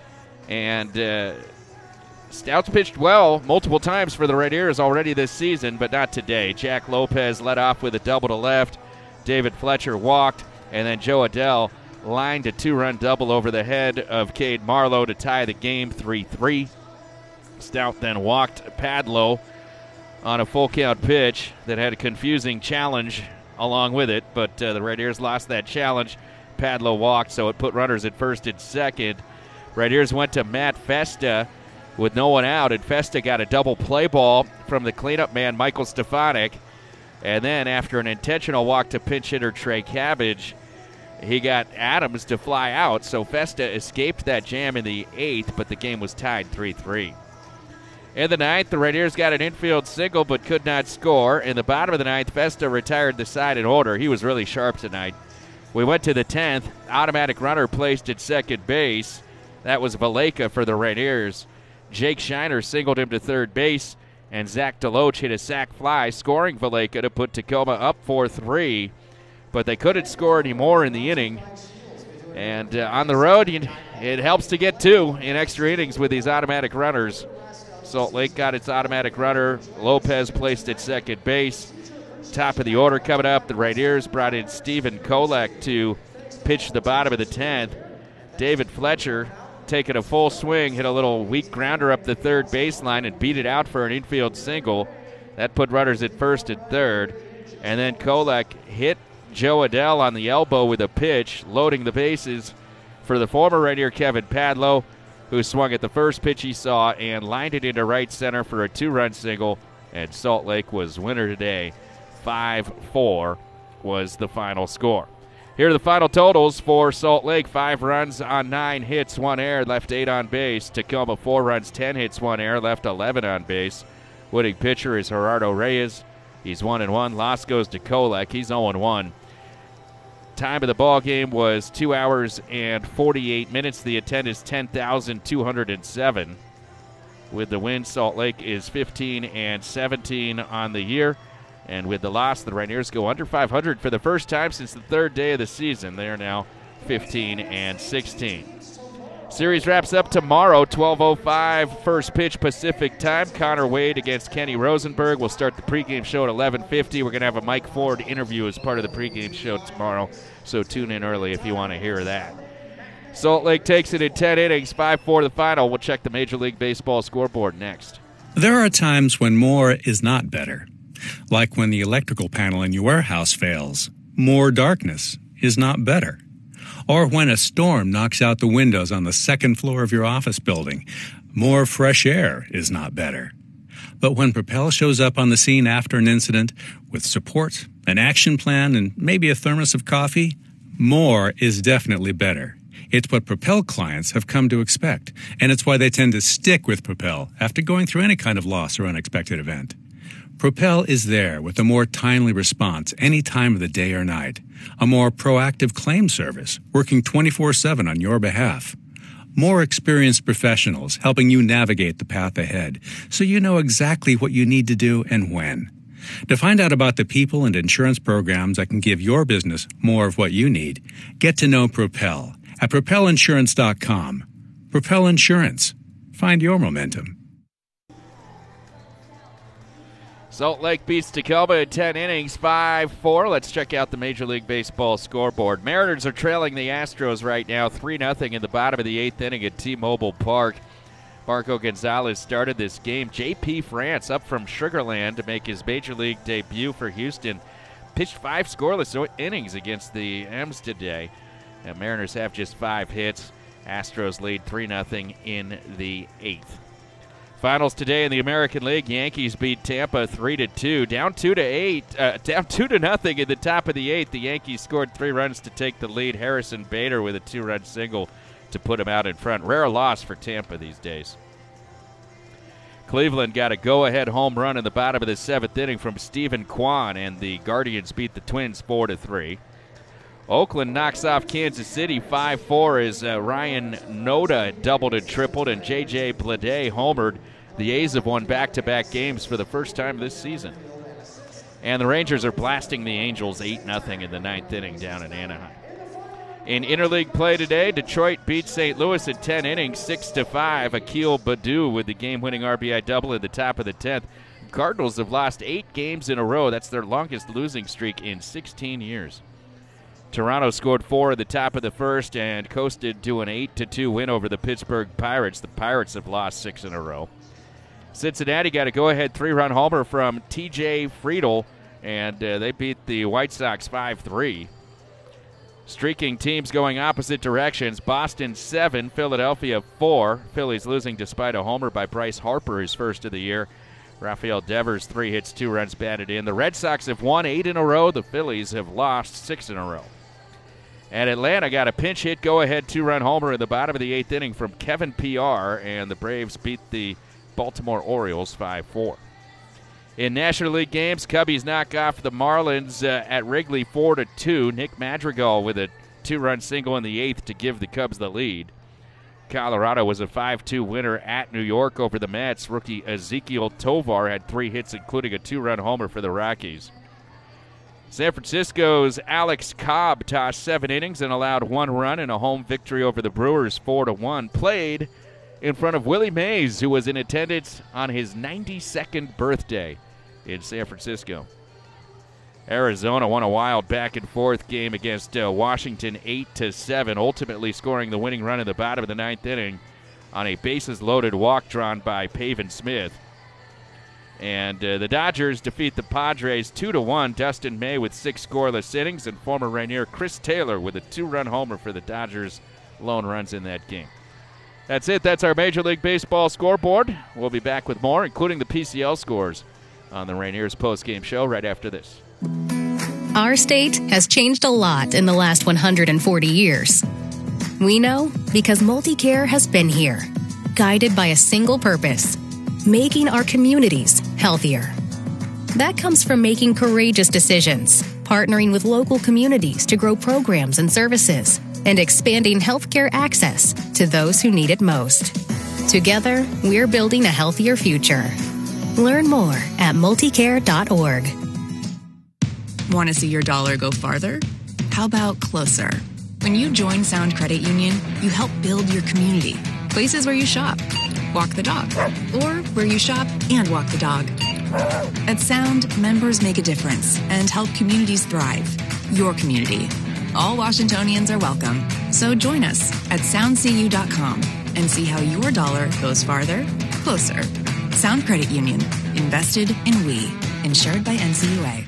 And Stout's pitched well multiple times for the Rainiers already this season, but not today. Jack Lopez led off with a double to left. David Fletcher walked, and then Joe Adell lined a 2-run double over the head of Cade Marlowe to tie the game 3-3. Stout then walked Padlow on a full count pitch that had a confusing challenge along with it, but the Rainiers lost that challenge. Padlow walked, so it put runners at first and second. Rainiers went to Matt Festa with no one out, and Festa got a double play ball from the cleanup man Michael Stefanik, and then after an intentional walk to pinch hitter Trey Cabbage, he got Adams to fly out, so Festa escaped that jam in the 8th, but the game was tied 3-3. In the 9th, the Rainiers got an infield single but could not score. In the bottom of the 9th, Festa retired the side in order. He was really sharp tonight. We went to the 10th. Automatic runner placed at second base. That was Valeka for the Rainiers. Jake Shiner singled him to third base, and Zach Deloach hit a sac fly, scoring Valeka to put Tacoma up 4-3. But they couldn't score any more in the inning. And on the road, it helps to get 2 in extra innings with these automatic runners. Salt Lake got its automatic runner. Lopez placed at second base. Top of the order coming up, the Rainiers brought in Stephen Kolek to pitch the bottom of the 10th. David Fletcher taking a full swing, hit a little weak grounder up the third baseline and beat it out for an infield single. That put runners at first and third. And then Kolek hit Joe Adell on the elbow with a pitch, loading the bases for the former Rainier Kevin Padlow, who swung at the first pitch he saw and lined it into right center for a 2-run single, and Salt Lake was winner today. 5-4 was the final score. Here are the final totals for Salt Lake. 5 runs on 9 hits, 1 error, left 8 on base. Tacoma 4 runs, 10 hits, 1 error, left 11 on base. Winning pitcher is Gerardo Reyes. He's 1-1. Loss goes to Kolek. He's 0-1. Time of the ball game was 2 hours and 48 minutes. The attendance 10,207. With the win, Salt Lake is 15-17 on the year. And with the loss, the Rainiers go under 500 for the first time since the 3rd day of the season. They are now 15-16. Series wraps up tomorrow, 12:05 first pitch Pacific time. Connor Wade against Kenny Rosenberg. We'll start the pregame show at 11:50. We're going to have a Mike Ford interview as part of the pregame show tomorrow, so tune in early if you want to hear that. Salt Lake takes it in 10 innings, 5-4 the final. We'll check the Major League Baseball scoreboard next. There are times when more is not better. Like when the electrical panel in your warehouse fails. More darkness is not better. Or when a storm knocks out the windows on the 2nd floor of your office building. More fresh air is not better. But when Propel shows up on the scene after an incident with support, an action plan, and maybe a thermos of coffee, more is definitely better. It's what Propel clients have come to expect, and it's why they tend to stick with Propel after going through any kind of loss or unexpected event. Propel is there with a more timely response any time of the day or night, a more proactive claim service working 24/7 on your behalf, more experienced professionals helping you navigate the path ahead so you know exactly what you need to do and when. To find out about the people and insurance programs that can give your business more of what you need, get to know Propel at propelinsurance.com. Propel Insurance. Find your momentum. Salt Lake beats Tacoma in 10 innings, 5-4. Let's check out the Major League Baseball scoreboard. Mariners are trailing the Astros right now, 3-0 in the bottom of the 8th inning at T-Mobile Park. Marco Gonzalez started this game. J.P. France up from Sugar Land to make his Major League debut for Houston. Pitched 5 scoreless innings against the M's today. And Mariners have just 5 hits. Astros lead 3-0 in the 8th. Finals today in the American League. Yankees beat Tampa 3-2, down 2-0 in the top of the 8th. The Yankees scored 3 runs to take the lead. Harrison Bader with a 2-run single to put him out in front. Rare loss for Tampa these days. Cleveland got a go-ahead home run in the bottom of the 7th inning from Stephen Kwan, and the Guardians beat the Twins 4-3. Oakland knocks off Kansas City 5-4 as Ryan Noda doubled and tripled, and J.J. Bleday homered. The A's have won back-to-back games for the first time this season. And the Rangers are blasting the Angels 8-0 in the 9th inning down in Anaheim. In interleague play today, Detroit beat St. Louis in 10 innings, 6-5. Akil Baddoo with the game-winning RBI double at the top of the 10th. Cardinals have lost 8 games in a row. That's their longest losing streak in 16 years. Toronto scored 4 at the top of the first and coasted to an 8-2 win over the Pittsburgh Pirates. The Pirates have lost 6 in a row. Cincinnati got a go-ahead 3-run homer from T.J. Friedl, and they beat the White Sox 5-3. Streaking teams going opposite directions. Boston 7, Philadelphia 4. Phillies losing despite a homer by Bryce Harper, his first of the year. Rafael Devers, 3 hits, 2 runs batted in. The Red Sox have won 8 in a row. The Phillies have lost 6 in a row. And Atlanta got a pinch hit go-ahead 2-run homer in the bottom of the 8th inning from Kevin Pillar, and the Braves beat the Baltimore Orioles 5-4. In National League games, Cubbies knock off the Marlins at Wrigley 4-2. Nick Madrigal with a 2-run single in the 8th to give the Cubs the lead. Colorado was a 5-2 winner at New York over the Mets. Rookie Ezekiel Tovar had 3 hits, including a 2-run homer for the Rockies. San Francisco's Alex Cobb tossed 7 innings and allowed 1 run in a home victory over the Brewers 4-1. Played in front of Willie Mays, who was in attendance on his 92nd birthday in San Francisco. Arizona won a wild back-and-forth game against Washington 8-7, ultimately scoring the winning run in the bottom of the 9th inning on a bases-loaded walk drawn by Pavin Smith. And the Dodgers defeat the Padres 2-1. Dustin May with 6 scoreless innings, and former Rainier Chris Taylor with a 2-run homer for the Dodgers. Lone runs in that game. That's it. That's our Major League Baseball scoreboard. We'll be back with more, including the PCL scores, on the Rainiers postgame show right after this. Our state has changed a lot in the last 140 years. We know because MultiCare has been here, guided by a single purpose: making our communities healthier. That comes from making courageous decisions, partnering with local communities to grow programs and services, and expanding healthcare access to those who need it most. Together, we're building a healthier future. Learn more at multicare.org. Want to see your dollar go farther? How about closer? When you join Sound Credit Union, you help build your community. Places where you shop, walk the dog, or where you shop and walk the dog. At Sound, members make a difference and help communities thrive. Your community. All Washingtonians are welcome. So join us at soundcu.com and see how your dollar goes farther, closer. Sound Credit Union. Invested in we. Insured by NCUA.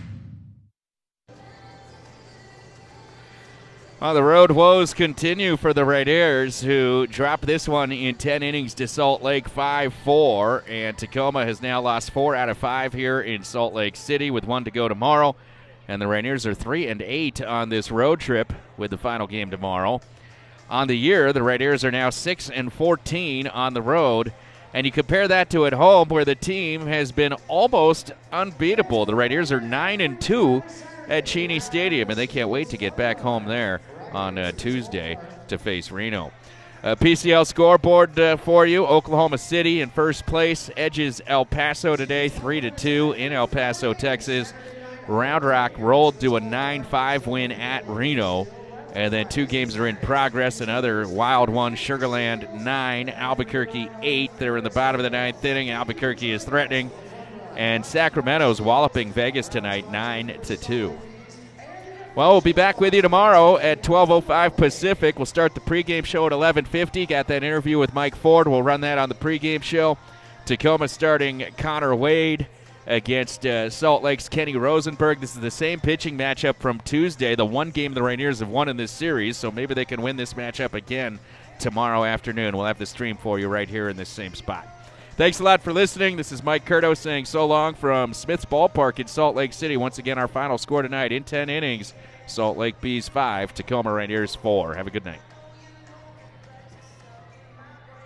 Well, the road woes continue for the Raiders, who dropped this one in 10 innings to Salt Lake 5-4, and Tacoma has now lost 4 out of 5 here in Salt Lake City with 1 to go tomorrow, and the Rainiers are 3-8 on this road trip with the final game tomorrow. On the year, the Raiders are now 6-14 on the road, and you compare that to at home, where the team has been almost unbeatable. The Raiders are 9-2 at Cheney Stadium, and they can't wait to get back home there on Tuesday to face Reno. PCL scoreboard for you. Oklahoma City in first place edges El Paso today 3-2 in El Paso, Texas. Round Rock rolled to a 9-5 win at Reno. And then 2 games are in progress. Another wild one, Sugar Land 9, Albuquerque 8. They're in the bottom of the 9th inning. Albuquerque is threatening. And Sacramento's walloping Vegas tonight 9-2. Well, we'll be back with you tomorrow at 12:05 Pacific. We'll start the pregame show at 11:50. Got that interview with Mike Ford. We'll run that on the pregame show. Tacoma starting Connor Wade against Salt Lake's Kenny Rosenberg. This is the same pitching matchup from Tuesday, the one game the Rainiers have won in this series, so maybe they can win this matchup again tomorrow afternoon. We'll have the stream for you right here in this same spot. Thanks a lot for listening. This is Mike Curto saying so long from Smith's Ballpark in Salt Lake City. Once again, our final score tonight in 10 innings, Salt Lake Bees 5, Tacoma Rainiers 4. Have a good night.